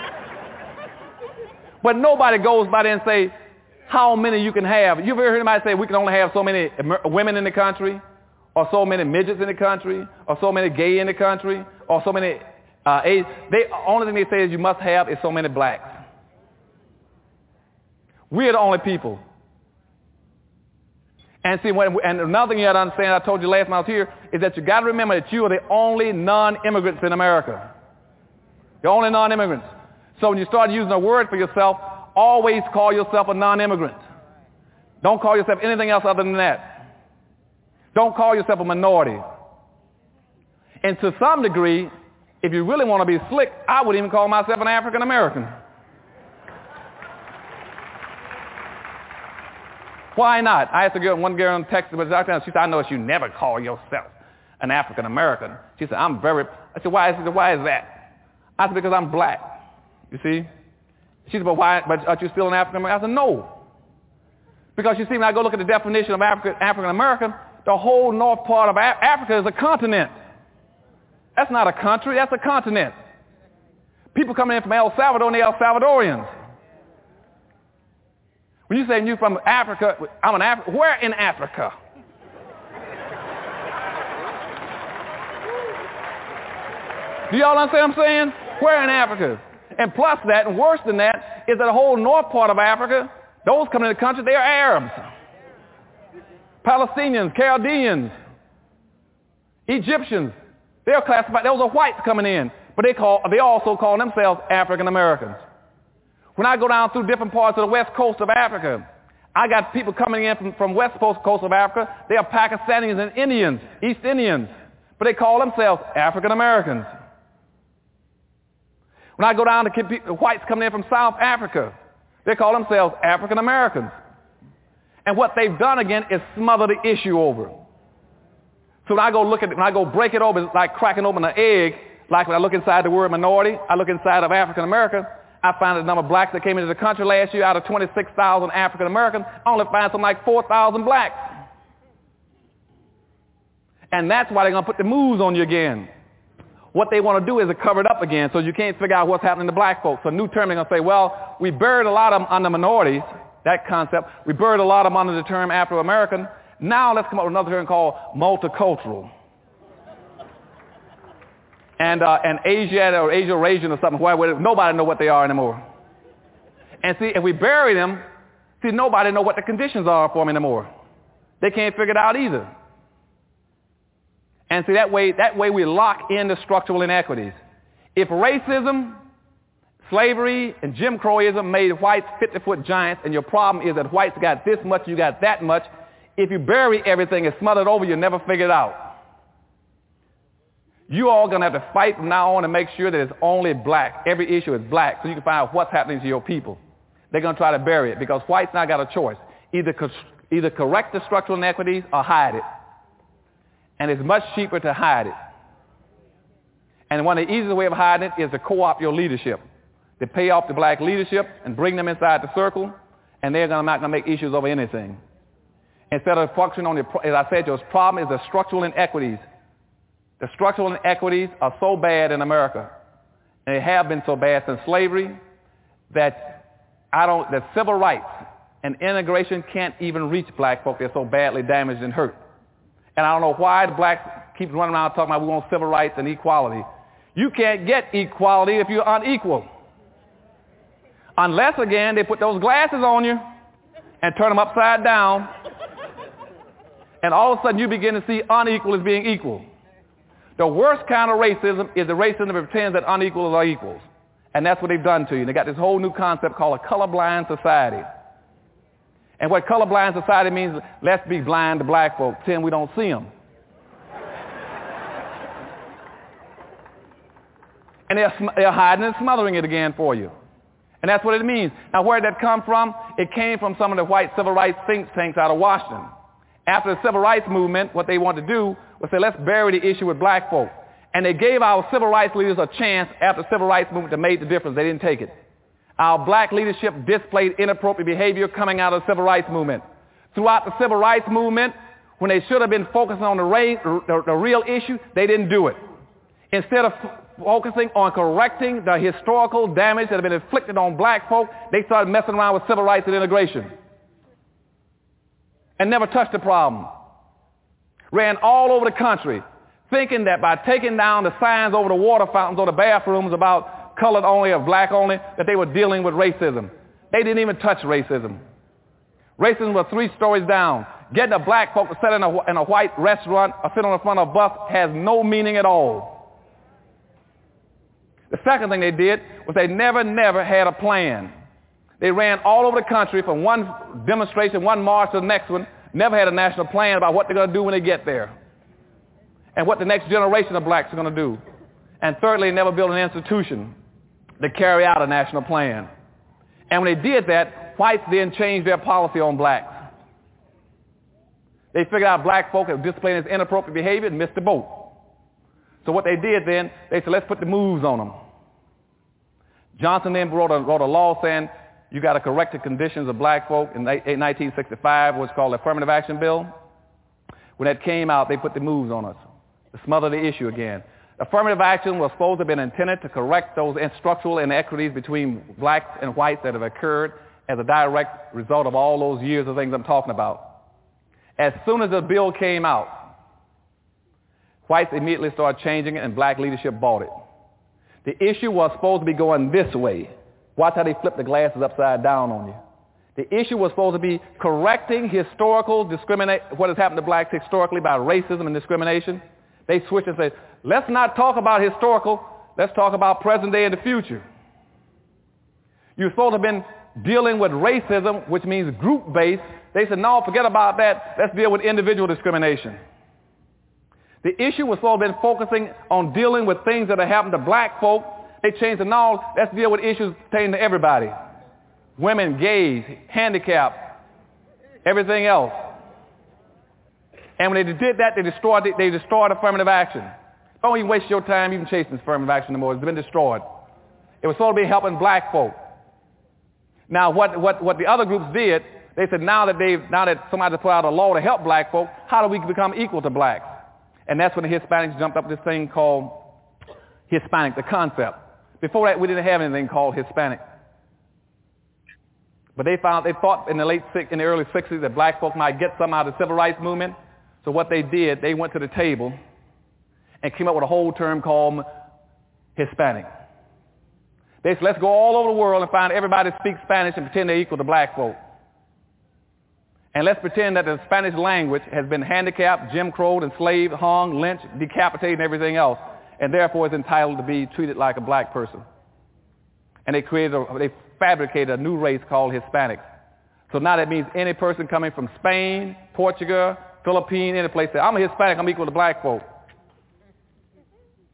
But nobody goes by there and say how many you can have. You've ever heard anybody say we can only have so many women in the country, or so many midgets in the country, or so many gay in the country, or so many uh, AIDS? The only thing they say is you must have is so many blacks. We're the only people. And see, when, and another thing you have to understand, I told you last time I was here, is that you got to remember that you are the only non-immigrants in America. The only non-immigrants. So when you start using a word for yourself, always call yourself a non-immigrant. Don't call yourself anything else other than that. Don't call yourself a minority. And to some degree, if you really want to be slick, I would even call myself an African American. Why not? I asked a girl, one girl in Texas, but she said, I noticed you never call yourself an African American. She said, I'm very, I said, why? I said, why is that? I said, because I'm black. You see? She said, but why, but are you still an African American? I said, no. Because you see, when I go look at the definition of African, African American, the whole north part of Af- Africa is a continent. That's not a country, that's a continent. People coming in from El Salvador, and they're El Salvadorians. When you say you're from Africa, I'm an African. Where in Africa? Do y'all understand what I'm saying? Where in Africa? And plus that, and worse than that, is that the whole north part of Africa, those coming in the country, they are Arabs. Palestinians, Chaldeans, Egyptians. They're classified, those are whites coming in. But they call, they also call themselves African Americans. When I go down through different parts of the west coast of Africa, I got people coming in from, from west coast of Africa. They are Pakistanis and Indians, East Indians, but they call themselves African Americans. When I go down to whites coming in from South Africa, they call themselves African Americans. And what they've done again is smother the issue over. So when I go look at it, when I go break it open, it's like cracking open an egg. Like when I look inside the word minority, I look inside of African American. I find the number of blacks that came into the country last year out of twenty-six thousand African Americans, I only find something like four thousand blacks. And that's why they're going to put the moves on you again. What they want to do is to cover it up again so you can't figure out what's happening to black folks. So new term, they're going to say, well, we buried a lot of them under minorities, that concept. We buried a lot of them under the term Afro-American. Now let's come up with another term called multicultural. And, uh, and Asia or Asia-Rasian or something, where, where nobody know what they are anymore. And see, if we bury them, see, nobody know what the conditions are for them anymore. They can't figure it out either. And see, that way, that way we lock in the structural inequities. If racism, slavery, and Jim Crowism made whites fifty-foot giants, and your problem is that whites got this much, you got that much, if you bury everything and smother it over, you'll never figure it out. You all going to have to fight from now on to make sure that it's only black. Every issue is black so you can find out what's happening to your people. They're going to try to bury it because whites now got a choice. Either, co- either correct the structural inequities or hide it. And it's much cheaper to hide it. And one of the easiest way of hiding it is to co-opt your leadership. To pay off the black leadership and bring them inside the circle, and they're gonna, not going to make issues over anything. Instead of focusing on the, as I said, your problem is the structural inequities. The structural inequities are so bad in America, and they have been so bad since slavery, that I don't, that civil rights and integration can't even reach black folk. They're so badly damaged and hurt. And I don't know why the blacks keep running around talking about we want civil rights and equality. You can't get equality if you're unequal. Unless, again, they put those glasses on you and turn them upside down, and all of a sudden you begin to see unequal as being equal. The worst kind of racism is the racism that pretends that unequals are equals. And that's what they've done to you. They got this whole new concept called a colorblind society. And what colorblind society means, let's be blind to black folk, pretend we don't see them. And they're, sm- they're hiding and smothering it again for you. And that's what it means. Now, where did that come from? It came from some of the white civil rights think tanks out of Washington. After the civil rights movement, what they wanted to do was say, let's bury the issue with black folk. And they gave our civil rights leaders a chance after the civil rights movement that made the difference. They didn't take it. Our black leadership displayed inappropriate behavior coming out of the civil rights movement. Throughout the civil rights movement, when they should have been focusing on the, race, the, the real issue, they didn't do it. Instead of f- focusing on correcting the historical damage that had been inflicted on black folk, they started messing around with civil rights and integration. And never touched the problem. Ran all over the country, thinking that by taking down the signs over the water fountains or the bathrooms about colored only or black only, that they were dealing with racism. They didn't even touch racism. Racism was three stories down. Getting a black folk to sit in a, in a white restaurant or sit on the front of a bus has no meaning at all. The second thing they did was they never, never had a plan. They ran all over the country from one demonstration, one march to the next one, never had a national plan about what they're going to do when they get there and what the next generation of blacks are going to do. And thirdly, they never built an institution to carry out a national plan. And when they did that, whites then changed their policy on blacks. They figured out black folk had displayed this inappropriate behavior and missed the boat. So what they did then, they said, let's put the moves on them. Johnson then wrote a, wrote a law saying you got to correct the conditions of black folk in nineteen sixty-five, what's called the Affirmative Action Bill. When that came out, they put the moves on us to smother the issue again. Affirmative action was supposed to have been intended to correct those structural inequities between blacks and whites that have occurred as a direct result of all those years of things I'm talking about. As soon as the bill came out, whites immediately started changing it and black leadership bought it. The issue was supposed to be going this way. Watch how they flip the glasses upside down on you. The issue was supposed to be correcting historical discrimination, what has happened to blacks historically by racism and discrimination. They switched and said, let's not talk about historical, let's talk about present day and the future. You're supposed to have been dealing with racism, which means group-based. They said, no, forget about that, let's deal with individual discrimination. The issue was supposed to have been focusing on dealing with things that have happened to black folk. They changed it. No, let's deal with issues pertaining to everybody. Women, gays, handicapped, everything else. And when they did that, they destroyed it. They destroyed affirmative action. Don't even waste your time even chasing affirmative action anymore. It's been destroyed. It was supposed to be helping black folk. Now, what, what, what the other groups did, they said now that they've now that somebody put out a law to help black folk, how do we become equal to blacks? And that's when the Hispanics jumped up with this thing called Hispanic, the concept. Before that, we didn't have anything called Hispanic. But they found, they thought in the late, in the early sixties that black folk might get some out of the civil rights movement. So what they did, they went to the table and came up with a whole term called Hispanic. They said, let's go all over the world and find everybody that speaks Spanish and pretend they're equal to black folk. And let's pretend that the Spanish language has been handicapped, Jim Crowed, enslaved, hung, lynched, decapitated, and everything else, and therefore is entitled to be treated like a black person. And they created, a, they fabricated a new race called Hispanics. So now that means any person coming from Spain, Portugal, Philippines, any place, say, I'm a Hispanic, I'm equal to black folk.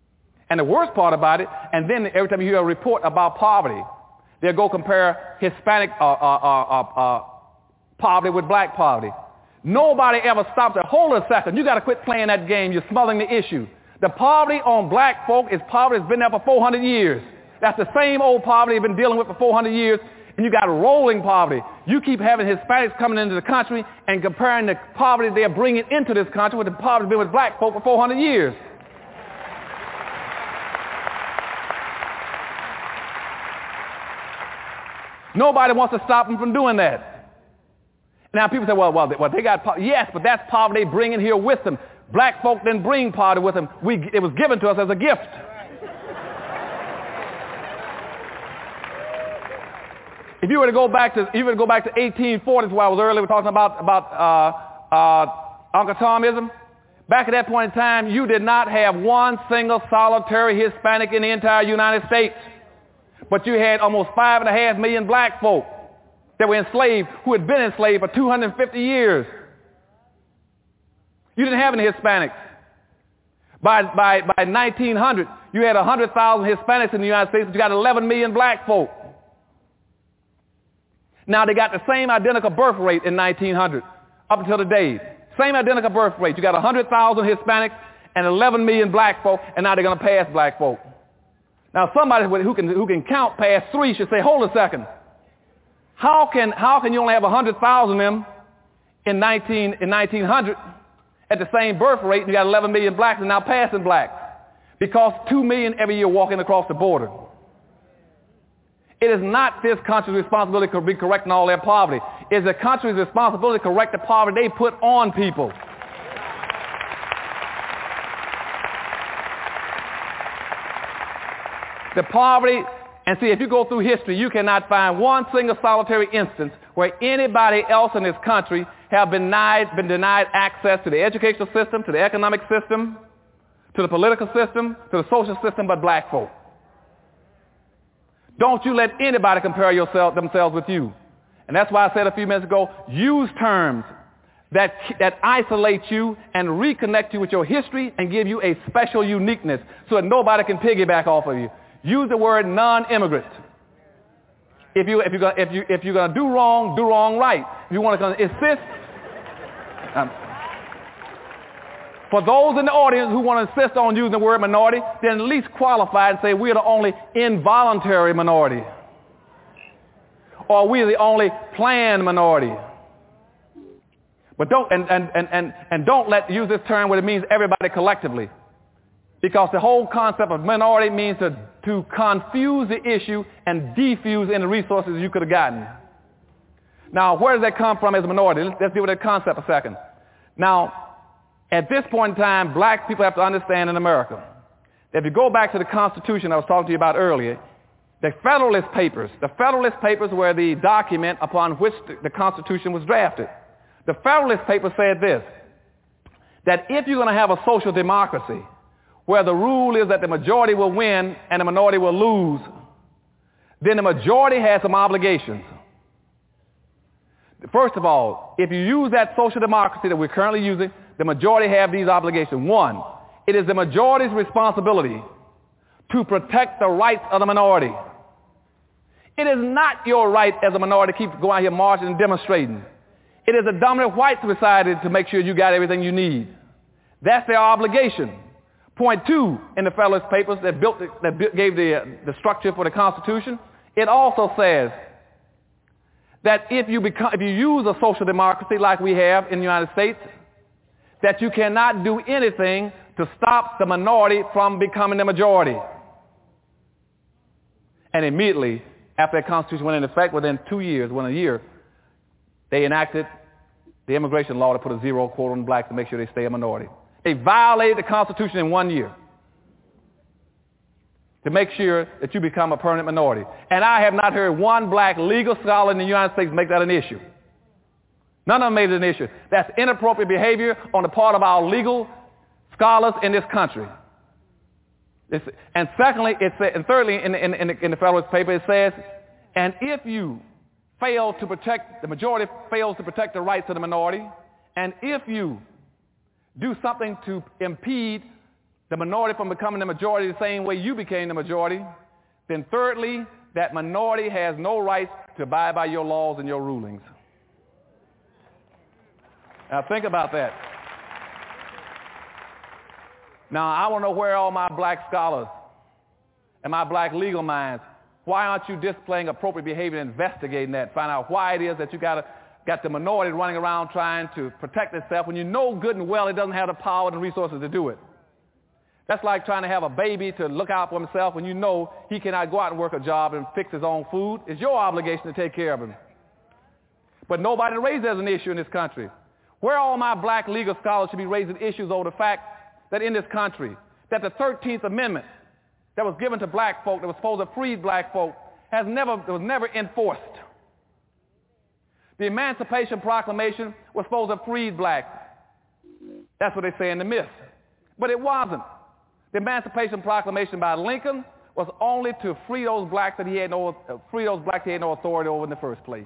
And the worst part about it, and then every time you hear a report about poverty, they'll go compare Hispanic uh, uh, uh, uh, poverty with black poverty. Nobody ever stops to hold a second. You got to quit playing that game. You're smothering the issue. The poverty on black folk is poverty that's been there for four hundred years. That's the same old poverty you've been dealing with for four hundred years, and you got rolling poverty. You keep having Hispanics coming into the country and comparing the poverty they're bringing into this country with the poverty that's been with black folk for four hundred years. Nobody wants to stop them from doing that. Now people say, well, well, they, well, they got poverty. Yes, but that's poverty they bring in here with them. Black folk didn't bring poverty with them. We, it was given to us as a gift. If you were to go back to, if you were to go back to eighteen forties, where I was earlier, we were talking about about uh, uh, Uncle Tomism. Back at that point in time, you did not have one single solitary Hispanic in the entire United States, but you had almost five and a half million black folk that were enslaved, who had been enslaved for two hundred fifty years. You didn't have any Hispanics. By, by, by nineteen hundred, you had one hundred thousand Hispanics in the United States, but you got eleven million black folk. Now, they got the same identical birth rate in nineteen hundred, up until today. Same identical birth rate. You got one hundred thousand Hispanics and eleven million black folk, and now they're going to pass black folk. Now, somebody who can, who can count past three should say, hold a second. How can, how can you only have one hundred thousand of them in, nineteen, in nineteen hundred at the same birth rate, and you got eleven million blacks and now passing blacks? Because two million every year walking across the border. It is not this country's responsibility to be correcting all their poverty. It is the country's responsibility to correct the poverty they put on people. The poverty, and see, if you go through history, you cannot find one single solitary instance where anybody else in this country have been denied, been denied access to the educational system, to the economic system, to the political system, to the social system, but black folk. Don't you let anybody compare yourself, themselves with you. And that's why I said a few minutes ago, use terms that, that isolate you and reconnect you with your history and give you a special uniqueness so that nobody can piggyback off of you. Use the word non-immigrant. If, you, if, you're gonna, if, you, if you're going to do wrong, do wrong right. If you want to insist, um, for those in the audience who want to insist on using the word minority, then at least qualify and say we're the only involuntary minority. Or we're the only planned minority. But don't, and, and, and, and, and don't let, use this term where it means everybody collectively. Because the whole concept of minority means to, to confuse the issue and defuse any resources you could have gotten. Now, where does that come from as a minority? Let's, let's deal with that concept a second. Now, at this point in time, black people have to understand in America that if you go back to the Constitution I was talking to you about earlier, the Federalist Papers, the Federalist Papers were the document upon which the, the Constitution was drafted. The Federalist Papers said this, that if you're going to have a social democracy where the rule is that the majority will win and the minority will lose, then the majority has some obligations. First of all, if you use that social democracy that we're currently using, the majority have these obligations. One, it is the majority's responsibility to protect the rights of the minority. It is not your right as a minority to keep going out here marching and demonstrating. It is the dominant white society to make sure you got everything you need. That's their obligation. Point two in the Federalist Papers that, built the, that gave the, uh, the structure for the Constitution, it also says that if you, become, if you use a social democracy like we have in the United States, that you cannot do anything to stop the minority from becoming the majority. And immediately, after that Constitution went into effect, within two years, within a year, they enacted the immigration law to put a zero quota on blacks to make sure they stay a minority. They violated the Constitution in one year to make sure that you become a permanent minority. And I have not heard one black legal scholar in the United States make that an issue. None of them made it an issue. That's inappropriate behavior on the part of our legal scholars in this country. It's, and secondly, it said, and thirdly, in the, in, the, in the Federalist paper, it says, and if you fail to protect, the majority fails to protect the rights of the minority, and if you do something to impede the minority from becoming the majority the same way you became the majority, then thirdly, that minority has no right to abide by your laws and your rulings. Now think about that. Now I want to know where are all my black scholars and my black legal minds. Why aren't you displaying appropriate behavior and investigating that, find out why it is that you got, a, got the minority running around trying to protect itself when you know good and well it doesn't have the power and the resources to do it. That's like trying to have a baby to look out for himself when you know he cannot go out and work a job and fix his own food. It's your obligation to take care of him. But nobody raised it as an issue in this country. Where all my black legal scholars should be raising issues over the fact that in this country, that the thirteenth Amendment that was given to black folk, that was supposed to free black folk, has never, was never enforced. The Emancipation Proclamation was supposed to free blacks. That's what they say in the myth. But it wasn't. The Emancipation Proclamation by Lincoln was only to free those blacks that he had no, uh, free those blacks he had no authority over in the first place.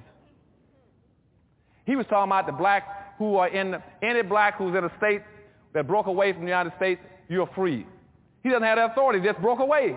He was talking about the blacks who are in, the, any black who's in a state that broke away from the United States, you're free. He doesn't have the authority, he just broke away.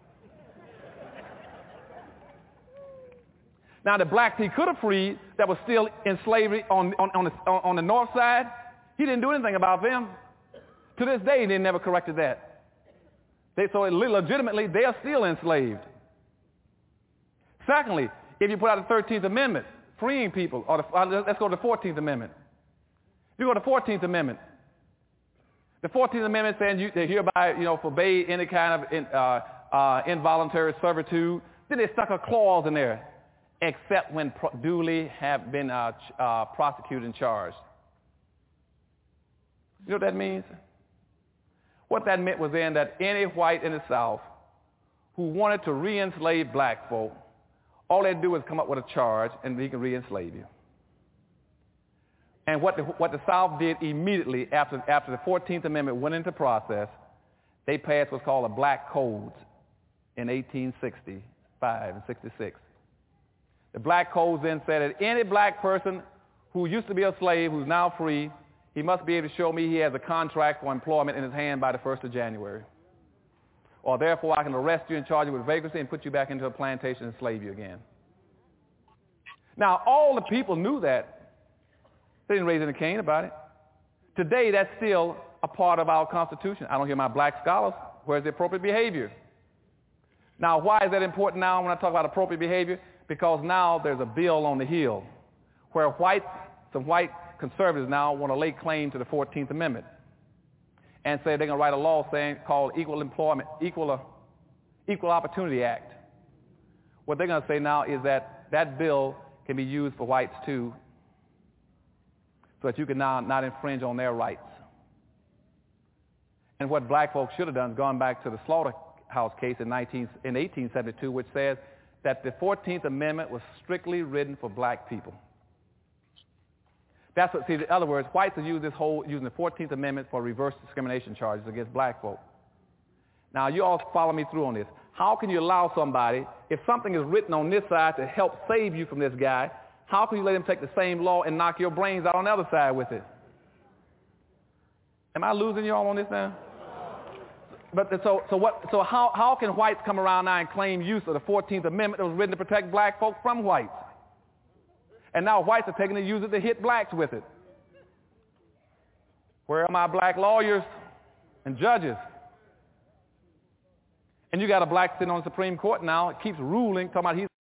Now the blacks he could have freed that was still in slavery on, on, on, the, on the north side, he didn't do anything about them. To this day, they never corrected that. They, so legitimately, they are still enslaved. Secondly, if you put out the thirteenth Amendment, freeing people, or the, uh, let's go to the fourteenth Amendment. If you go to the fourteenth Amendment, the fourteenth Amendment saying you, they hereby, you know, forbade any kind of in, uh, uh, involuntary servitude. Then they stuck a clause in there, except when pro- duly have been uh, ch- uh, prosecuted and charged. You know what that means? What that meant was then that any white in the South who wanted to re-enslave black folk, all they'd do is come up with a charge and he can re-enslave you. And what the, what the South did immediately after, after the fourteenth Amendment went into process, they passed what's called a Black Code in eighteen sixty-five and sixty-six. The Black Codes then said that any black person who used to be a slave who's now free, he must be able to show me he has a contract for employment in his hand by the first of January. Or therefore I can arrest you and charge you with vagrancy and put you back into a plantation and slave you again. Now all the people knew that. They didn't raise any cane about it. Today that's still a part of our Constitution. I don't hear my black scholars. Where's the appropriate behavior? Now why is that important now when I talk about appropriate behavior? Because now there's a bill on the Hill where white, some white conservatives now want to lay claim to the fourteenth Amendment and say they're going to write a law saying called Equal Employment, Equal, uh, Equal Opportunity Act. What they're going to say now is that that bill can be used for whites too, so that you can now not infringe on their rights. And what black folks should have done is gone back to the Slaughterhouse case in, nineteen, in eighteen seventy-two, which says that the fourteenth Amendment was strictly written for black people. That's what, see, in other words, whites have used this whole, using the fourteenth Amendment for reverse discrimination charges against black folk. Now, you all follow me through on this. How can you allow somebody, if something is written on this side to help save you from this guy, how can you let him take the same law and knock your brains out on the other side with it? Am I losing you all on this now? But so, so what? So how, how can whites come around now and claim use of the fourteenth Amendment that was written to protect black folk from whites? And now whites are taking to use it to hit blacks with it. Where are my black lawyers and judges? And you got a black sitting on the Supreme Court now. It keeps ruling, talking about he's